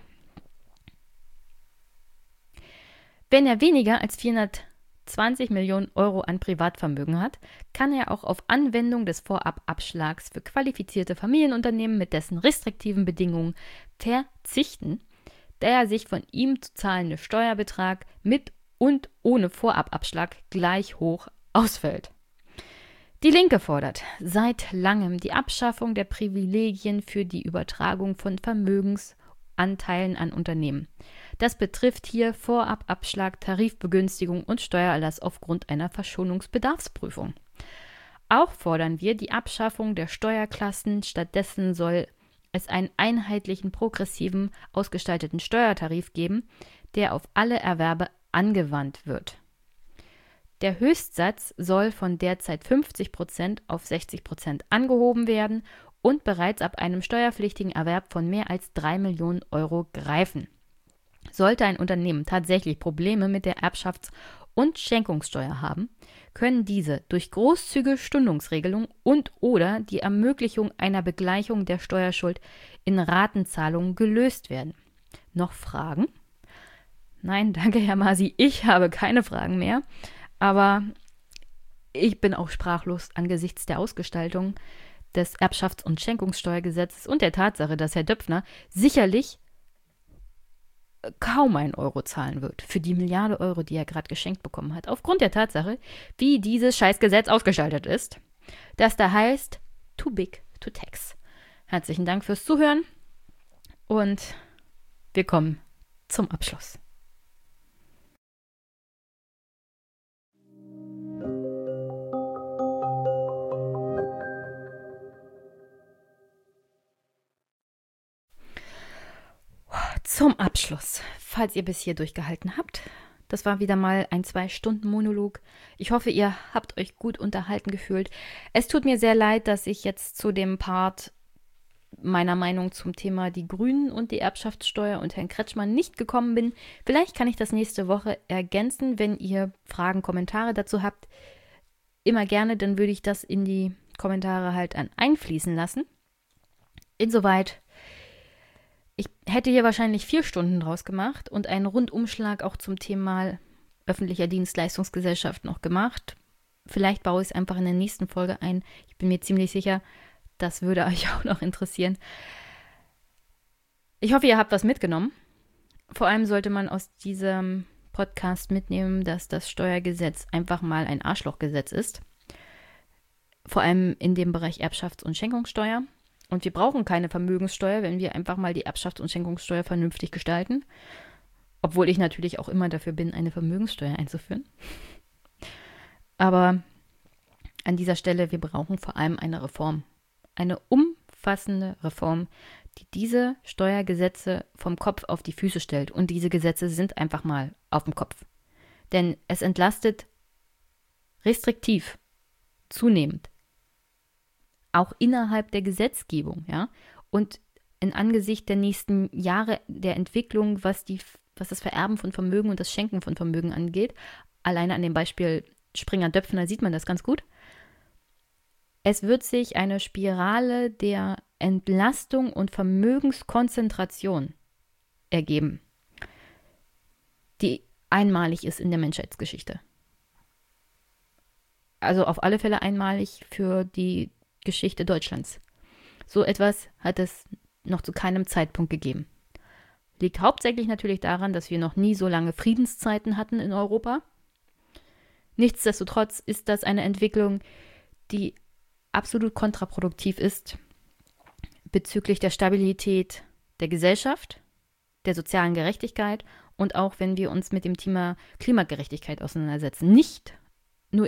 Wenn er weniger als 420 Millionen Euro an Privatvermögen hat, kann er auch auf Anwendung des Vorababschlags für qualifizierte Familienunternehmen mit dessen restriktiven Bedingungen verzichten, da er sich von ihm zu zahlende Steuerbetrag mit und ohne Vorababschlag gleich hoch ausfällt. Die Linke fordert seit langem die Abschaffung der Privilegien für die Übertragung von Vermögensanteilen an Unternehmen. Das betrifft hier Vorababschlag, Tarifbegünstigung und Steuererlass aufgrund einer Verschonungsbedarfsprüfung. Auch fordern wir die Abschaffung der Steuerklassen. Stattdessen soll es einen einheitlichen, progressiven, ausgestalteten Steuertarif geben, der auf alle Erwerbe angewandt wird. Der Höchstsatz soll von derzeit 50% auf 60% angehoben werden und bereits ab einem steuerpflichtigen Erwerb von mehr als 3 Millionen Euro greifen. Sollte ein Unternehmen tatsächlich Probleme mit der Erbschafts- und Schenkungssteuer haben, können diese durch großzügige Stundungsregelung und/oder die Ermöglichung einer Begleichung der Steuerschuld in Ratenzahlungen gelöst werden. Noch Fragen? Nein, danke, Herr Masi, ich habe keine Fragen mehr, aber ich bin auch sprachlos angesichts der Ausgestaltung des Erbschafts- und Schenkungssteuergesetzes und der Tatsache, dass Herr Döpfner sicherlich kaum einen Euro zahlen wird für die Milliarde Euro, die er gerade geschenkt bekommen hat, aufgrund der Tatsache, wie dieses Scheißgesetz ausgestaltet ist, das da heißt, too big to tax. Herzlichen Dank fürs Zuhören und wir kommen zum Abschluss. Zum Abschluss, falls ihr bis hier durchgehalten habt, das war wieder mal ein 2-Stunden-Monolog. Ich hoffe, ihr habt euch gut unterhalten gefühlt. Es tut mir sehr leid, dass ich jetzt zu dem Part meiner Meinung zum Thema die Grünen und die Erbschaftssteuer und Herrn Kretschmann nicht gekommen bin. Vielleicht kann ich das nächste Woche ergänzen, wenn ihr Fragen, Kommentare dazu habt. Immer gerne, dann würde ich das in die Kommentare halt einfließen lassen. Insoweit, ich hätte hier wahrscheinlich 4 Stunden draus gemacht und einen Rundumschlag auch zum Thema öffentlicher Dienstleistungsgesellschaft noch gemacht. Vielleicht baue ich es einfach in der nächsten Folge ein. Ich bin mir ziemlich sicher, das würde euch auch noch interessieren. Ich hoffe, ihr habt was mitgenommen. Vor allem sollte man aus diesem Podcast mitnehmen, dass das Steuergesetz einfach mal ein Arschlochgesetz ist. Vor allem in dem Bereich Erbschafts- und Schenkungssteuer. Und wir brauchen keine Vermögenssteuer, wenn wir einfach mal die Erbschafts- und Schenkungssteuer vernünftig gestalten. Obwohl ich natürlich auch immer dafür bin, eine Vermögenssteuer einzuführen. Aber an dieser Stelle, wir brauchen vor allem eine Reform. Eine umfassende Reform, die diese Steuergesetze vom Kopf auf die Füße stellt. Und diese Gesetze sind einfach mal auf dem Kopf. Denn es entlastet restriktiv, zunehmend, auch innerhalb der Gesetzgebung, ja. Und in Angesicht der nächsten Jahre der Entwicklung, was das Vererben von Vermögen und das Schenken von Vermögen angeht, alleine an dem Beispiel Springer-Döpfner sieht man das ganz gut. Es wird sich eine Spirale der Entlastung und Vermögenskonzentration ergeben, die einmalig ist in der Menschheitsgeschichte. Also auf alle Fälle einmalig für die Geschichte Deutschlands. So etwas hat es noch zu keinem Zeitpunkt gegeben. Liegt hauptsächlich natürlich daran, dass wir noch nie so lange Friedenszeiten hatten in Europa. Nichtsdestotrotz ist das eine Entwicklung, die absolut kontraproduktiv ist bezüglich der Stabilität der Gesellschaft, der sozialen Gerechtigkeit und auch wenn wir uns mit dem Thema Klimagerechtigkeit auseinandersetzen. Nicht nur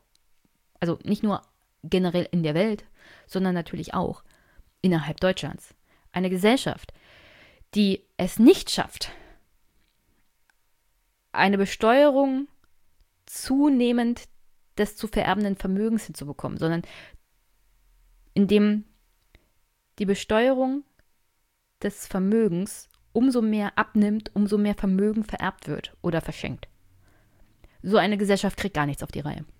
generell in der Welt, sondern natürlich auch innerhalb Deutschlands. Eine Gesellschaft, die es nicht schafft, eine Besteuerung zunehmend des zu vererbenden Vermögens hinzubekommen, sondern indem die Besteuerung des Vermögens umso mehr abnimmt, umso mehr Vermögen vererbt wird oder verschenkt. So eine Gesellschaft kriegt gar nichts auf die Reihe.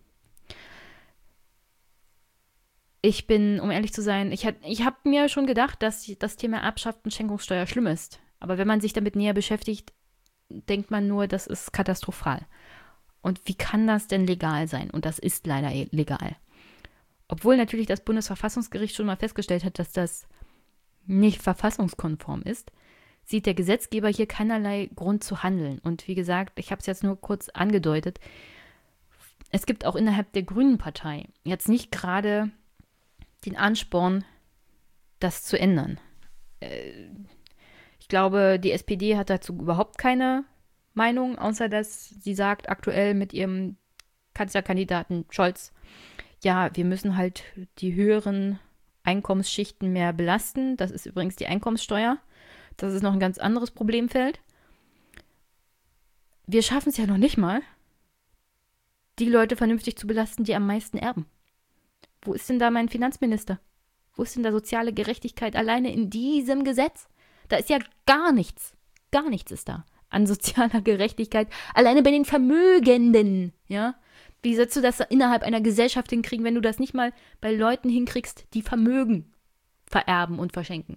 Ich bin, um ehrlich zu sein, ich habe mir schon gedacht, dass das Thema Erbschaft und Schenkungssteuer schlimm ist. Aber wenn man sich damit näher beschäftigt, denkt man nur, das ist katastrophal. Und wie kann das denn legal sein? Und das ist leider legal. Obwohl natürlich das Bundesverfassungsgericht schon mal festgestellt hat, dass das nicht verfassungskonform ist, sieht der Gesetzgeber hier keinerlei Grund zu handeln. Und wie gesagt, ich habe es jetzt nur kurz angedeutet, es gibt auch innerhalb der Grünen Partei jetzt nicht gerade den Ansporn, das zu ändern. Ich glaube, die SPD hat dazu überhaupt keine Meinung, außer dass sie sagt aktuell mit ihrem Kanzlerkandidaten Scholz, ja, wir müssen halt die höheren Einkommensschichten mehr belasten. Das ist übrigens die Einkommenssteuer. Das ist noch ein ganz anderes Problemfeld. Wir schaffen es ja noch nicht mal, die Leute vernünftig zu belasten, die am meisten erben. Wo ist denn da mein Finanzminister? Wo ist denn da soziale Gerechtigkeit alleine in diesem Gesetz? Da ist ja gar nichts. Gar nichts ist da an sozialer Gerechtigkeit. Alleine bei den Vermögenden, ja? Wie sollst du das innerhalb einer Gesellschaft hinkriegen, wenn du das nicht mal bei Leuten hinkriegst, die Vermögen vererben und verschenken?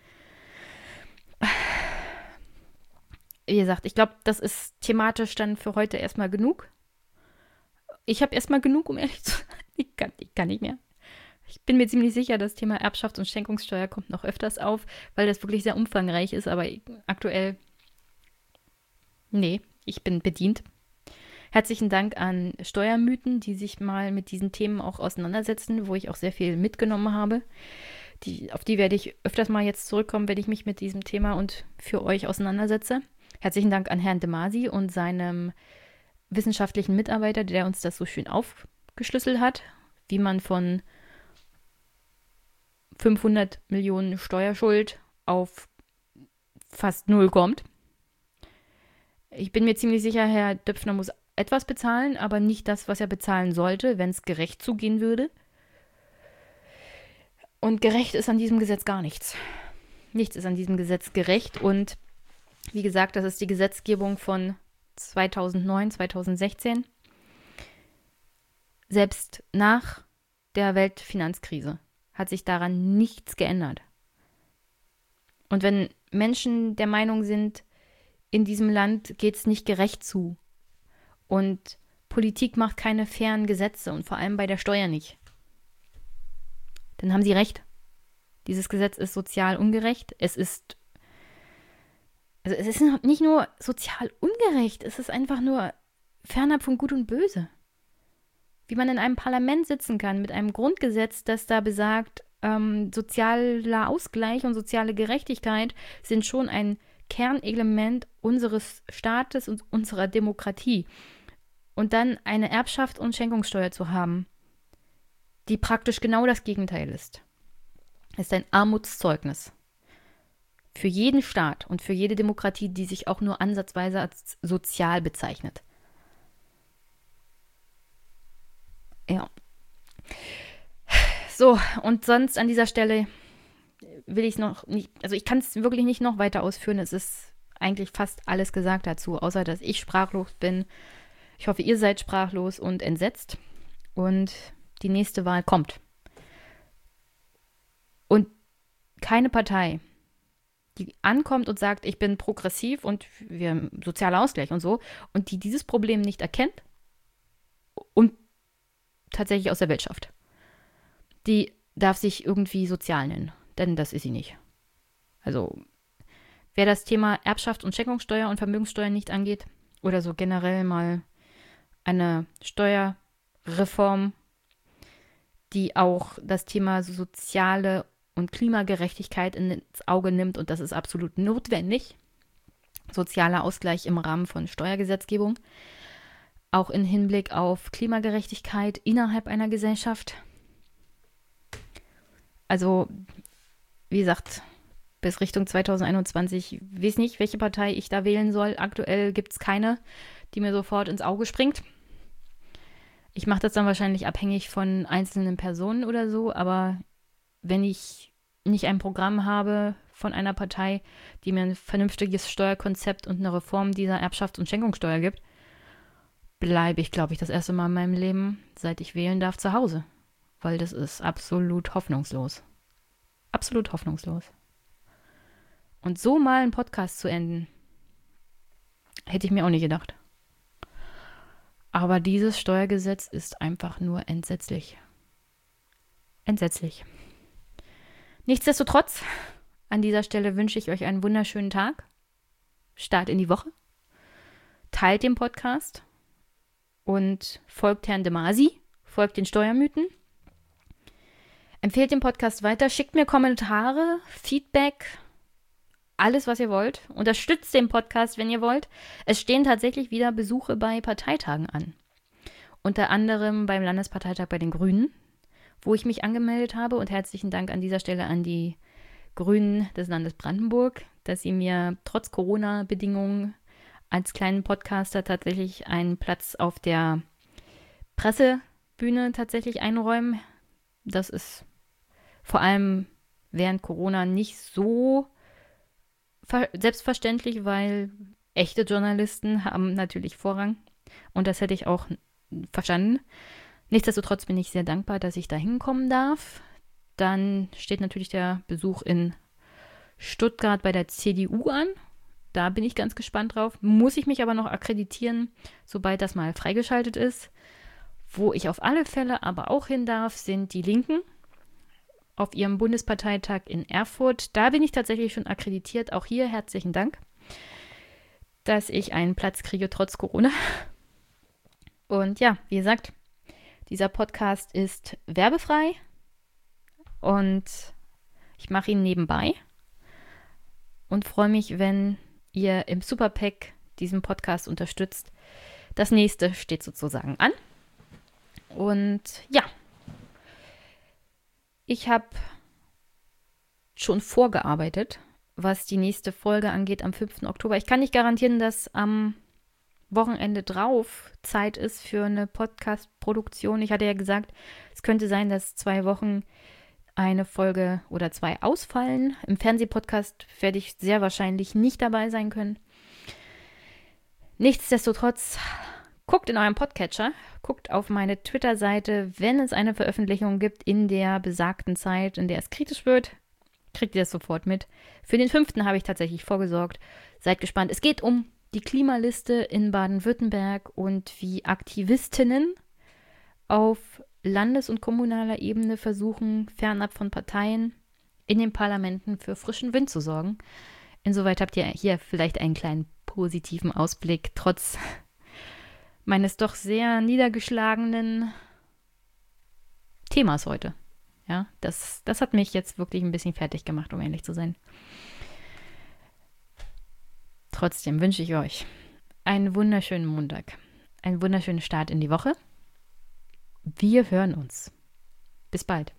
Wie gesagt, ich glaube, das ist thematisch dann für heute erstmal genug. Ich habe erstmal genug, um ehrlich zu sein. Ich kann nicht mehr. Ich bin mir ziemlich sicher, das Thema Erbschafts- und Schenkungssteuer kommt noch öfters auf, weil das wirklich sehr umfangreich ist, aber aktuell, nee, ich bin bedient. Herzlichen Dank an Steuermythen, die sich mal mit diesen Themen auch auseinandersetzen, wo ich auch sehr viel mitgenommen habe. Auf die werde ich öfters mal jetzt zurückkommen, wenn ich mich mit diesem Thema und für euch auseinandersetze. Herzlichen Dank an Herrn de Masi und seinem wissenschaftlichen Mitarbeiter, der uns das so schön aufgeschlüsselt hat, wie man von 500 Millionen Steuerschuld auf fast 0 kommt. Ich bin mir ziemlich sicher, Herr Döpfner muss etwas bezahlen, aber nicht das, was er bezahlen sollte, wenn es gerecht zugehen würde. Und gerecht ist an diesem Gesetz gar nichts. Nichts ist an diesem Gesetz gerecht. Und wie gesagt, das ist die Gesetzgebung von 2009, 2016. Selbst nach der Weltfinanzkrise hat sich daran nichts geändert. Und wenn Menschen der Meinung sind, in diesem Land geht es nicht gerecht zu und Politik macht keine fairen Gesetze und vor allem bei der Steuer nicht, dann haben sie recht. Dieses Gesetz ist sozial ungerecht. Es ist nicht nur sozial ungerecht, es ist einfach nur fernab von Gut und Böse. Wie man in einem Parlament sitzen kann mit einem Grundgesetz, das da besagt, sozialer Ausgleich und soziale Gerechtigkeit sind schon ein Kernelement unseres Staates und unserer Demokratie. Und dann eine Erbschaft und Schenkungssteuer zu haben, die praktisch genau das Gegenteil ist ein Armutszeugnis. Für jeden Staat und für jede Demokratie, die sich auch nur ansatzweise als sozial bezeichnet. Ja. So, und sonst an dieser Stelle will ich es noch nicht, also ich kann es wirklich nicht noch weiter ausführen. Es ist eigentlich fast alles gesagt dazu, außer dass ich sprachlos bin. Ich hoffe, ihr seid sprachlos und entsetzt. Und die nächste Wahl kommt. Und keine Partei, die ankommt und sagt, ich bin progressiv und wir haben sozialer Ausgleich und so, und die dieses Problem nicht erkennt und tatsächlich aus der Welt schafft, die darf sich irgendwie sozial nennen, denn das ist sie nicht. Also, wer das Thema Erbschaft und Schenkungssteuer und Vermögenssteuer nicht angeht oder so generell mal eine Steuerreform, die auch das Thema soziale und Klimagerechtigkeit ins Auge nimmt, und das ist absolut notwendig. Sozialer Ausgleich im Rahmen von Steuergesetzgebung, auch im Hinblick auf Klimagerechtigkeit innerhalb einer Gesellschaft. Also, wie gesagt, bis Richtung 2021 weiß nicht, welche Partei ich da wählen soll. Aktuell gibt es keine, die mir sofort ins Auge springt. Ich mache das dann wahrscheinlich abhängig von einzelnen Personen oder so, aber wenn ich nicht ein Programm habe von einer Partei, die mir ein vernünftiges Steuerkonzept und eine Reform dieser Erbschafts- und Schenkungssteuer gibt, bleibe ich, glaube ich, das erste Mal in meinem Leben, seit ich wählen darf, zu Hause. Weil das ist absolut hoffnungslos. Absolut hoffnungslos. Und so mal einen Podcast zu enden, hätte ich mir auch nicht gedacht. Aber dieses Steuergesetz ist einfach nur entsetzlich. Entsetzlich. Nichtsdestotrotz, an dieser Stelle wünsche ich euch einen wunderschönen Tag. Start in die Woche. Teilt den Podcast und folgt Herrn de Masi, folgt den Steuermythen. Empfehlt den Podcast weiter, schickt mir Kommentare, Feedback, alles, was ihr wollt. Unterstützt den Podcast, wenn ihr wollt. Es stehen tatsächlich wieder Besuche bei Parteitagen an. Unter anderem beim Landesparteitag bei den Grünen, wo ich mich angemeldet habe. Und herzlichen Dank an dieser Stelle an die Grünen des Landes Brandenburg, dass sie mir trotz Corona-Bedingungen als kleinen Podcaster tatsächlich einen Platz auf der Pressebühne tatsächlich einräumen. Das ist vor allem während Corona nicht so selbstverständlich, weil echte Journalisten haben natürlich Vorrang. Und das hätte ich auch verstanden. Nichtsdestotrotz bin ich sehr dankbar, dass ich da hinkommen darf. Dann steht natürlich der Besuch in Stuttgart bei der CDU an. Da bin ich ganz gespannt drauf. Muss ich mich aber noch akkreditieren, sobald das mal freigeschaltet ist. Wo ich auf alle Fälle aber auch hin darf, sind die Linken auf ihrem Bundesparteitag in Erfurt. Da bin ich tatsächlich schon akkreditiert. Auch hier herzlichen Dank, dass ich einen Platz kriege trotz Corona. Und ja, wie gesagt, dieser Podcast ist werbefrei und ich mache ihn nebenbei und freue mich, wenn ihr im Superpack diesen Podcast unterstützt. Das nächste steht sozusagen an. Und ja, ich habe schon vorgearbeitet, was die nächste Folge angeht am 5. Oktober. Ich kann nicht garantieren, dass am Wochenende drauf Zeit ist für eine Podcast-Produktion. Ich hatte ja gesagt, es könnte sein, dass 2 Wochen eine Folge oder 2 ausfallen. Im Fernsehpodcast werde ich sehr wahrscheinlich nicht dabei sein können. Nichtsdestotrotz, guckt in eurem Podcatcher, guckt auf meine Twitter-Seite, wenn es eine Veröffentlichung gibt in der besagten Zeit, in der es kritisch wird, kriegt ihr das sofort mit. Für den 5. habe ich tatsächlich vorgesorgt. Seid gespannt. Es geht um die Klimaliste in Baden-Württemberg und wie Aktivistinnen auf landes- und kommunaler Ebene versuchen, fernab von Parteien in den Parlamenten für frischen Wind zu sorgen. Insoweit habt ihr hier vielleicht einen kleinen positiven Ausblick, trotz meines doch sehr niedergeschlagenen Themas heute. Ja, das hat mich jetzt wirklich ein bisschen fertig gemacht, um ehrlich zu sein. Trotzdem wünsche ich euch einen wunderschönen Montag, einen wunderschönen Start in die Woche. Wir hören uns. Bis bald.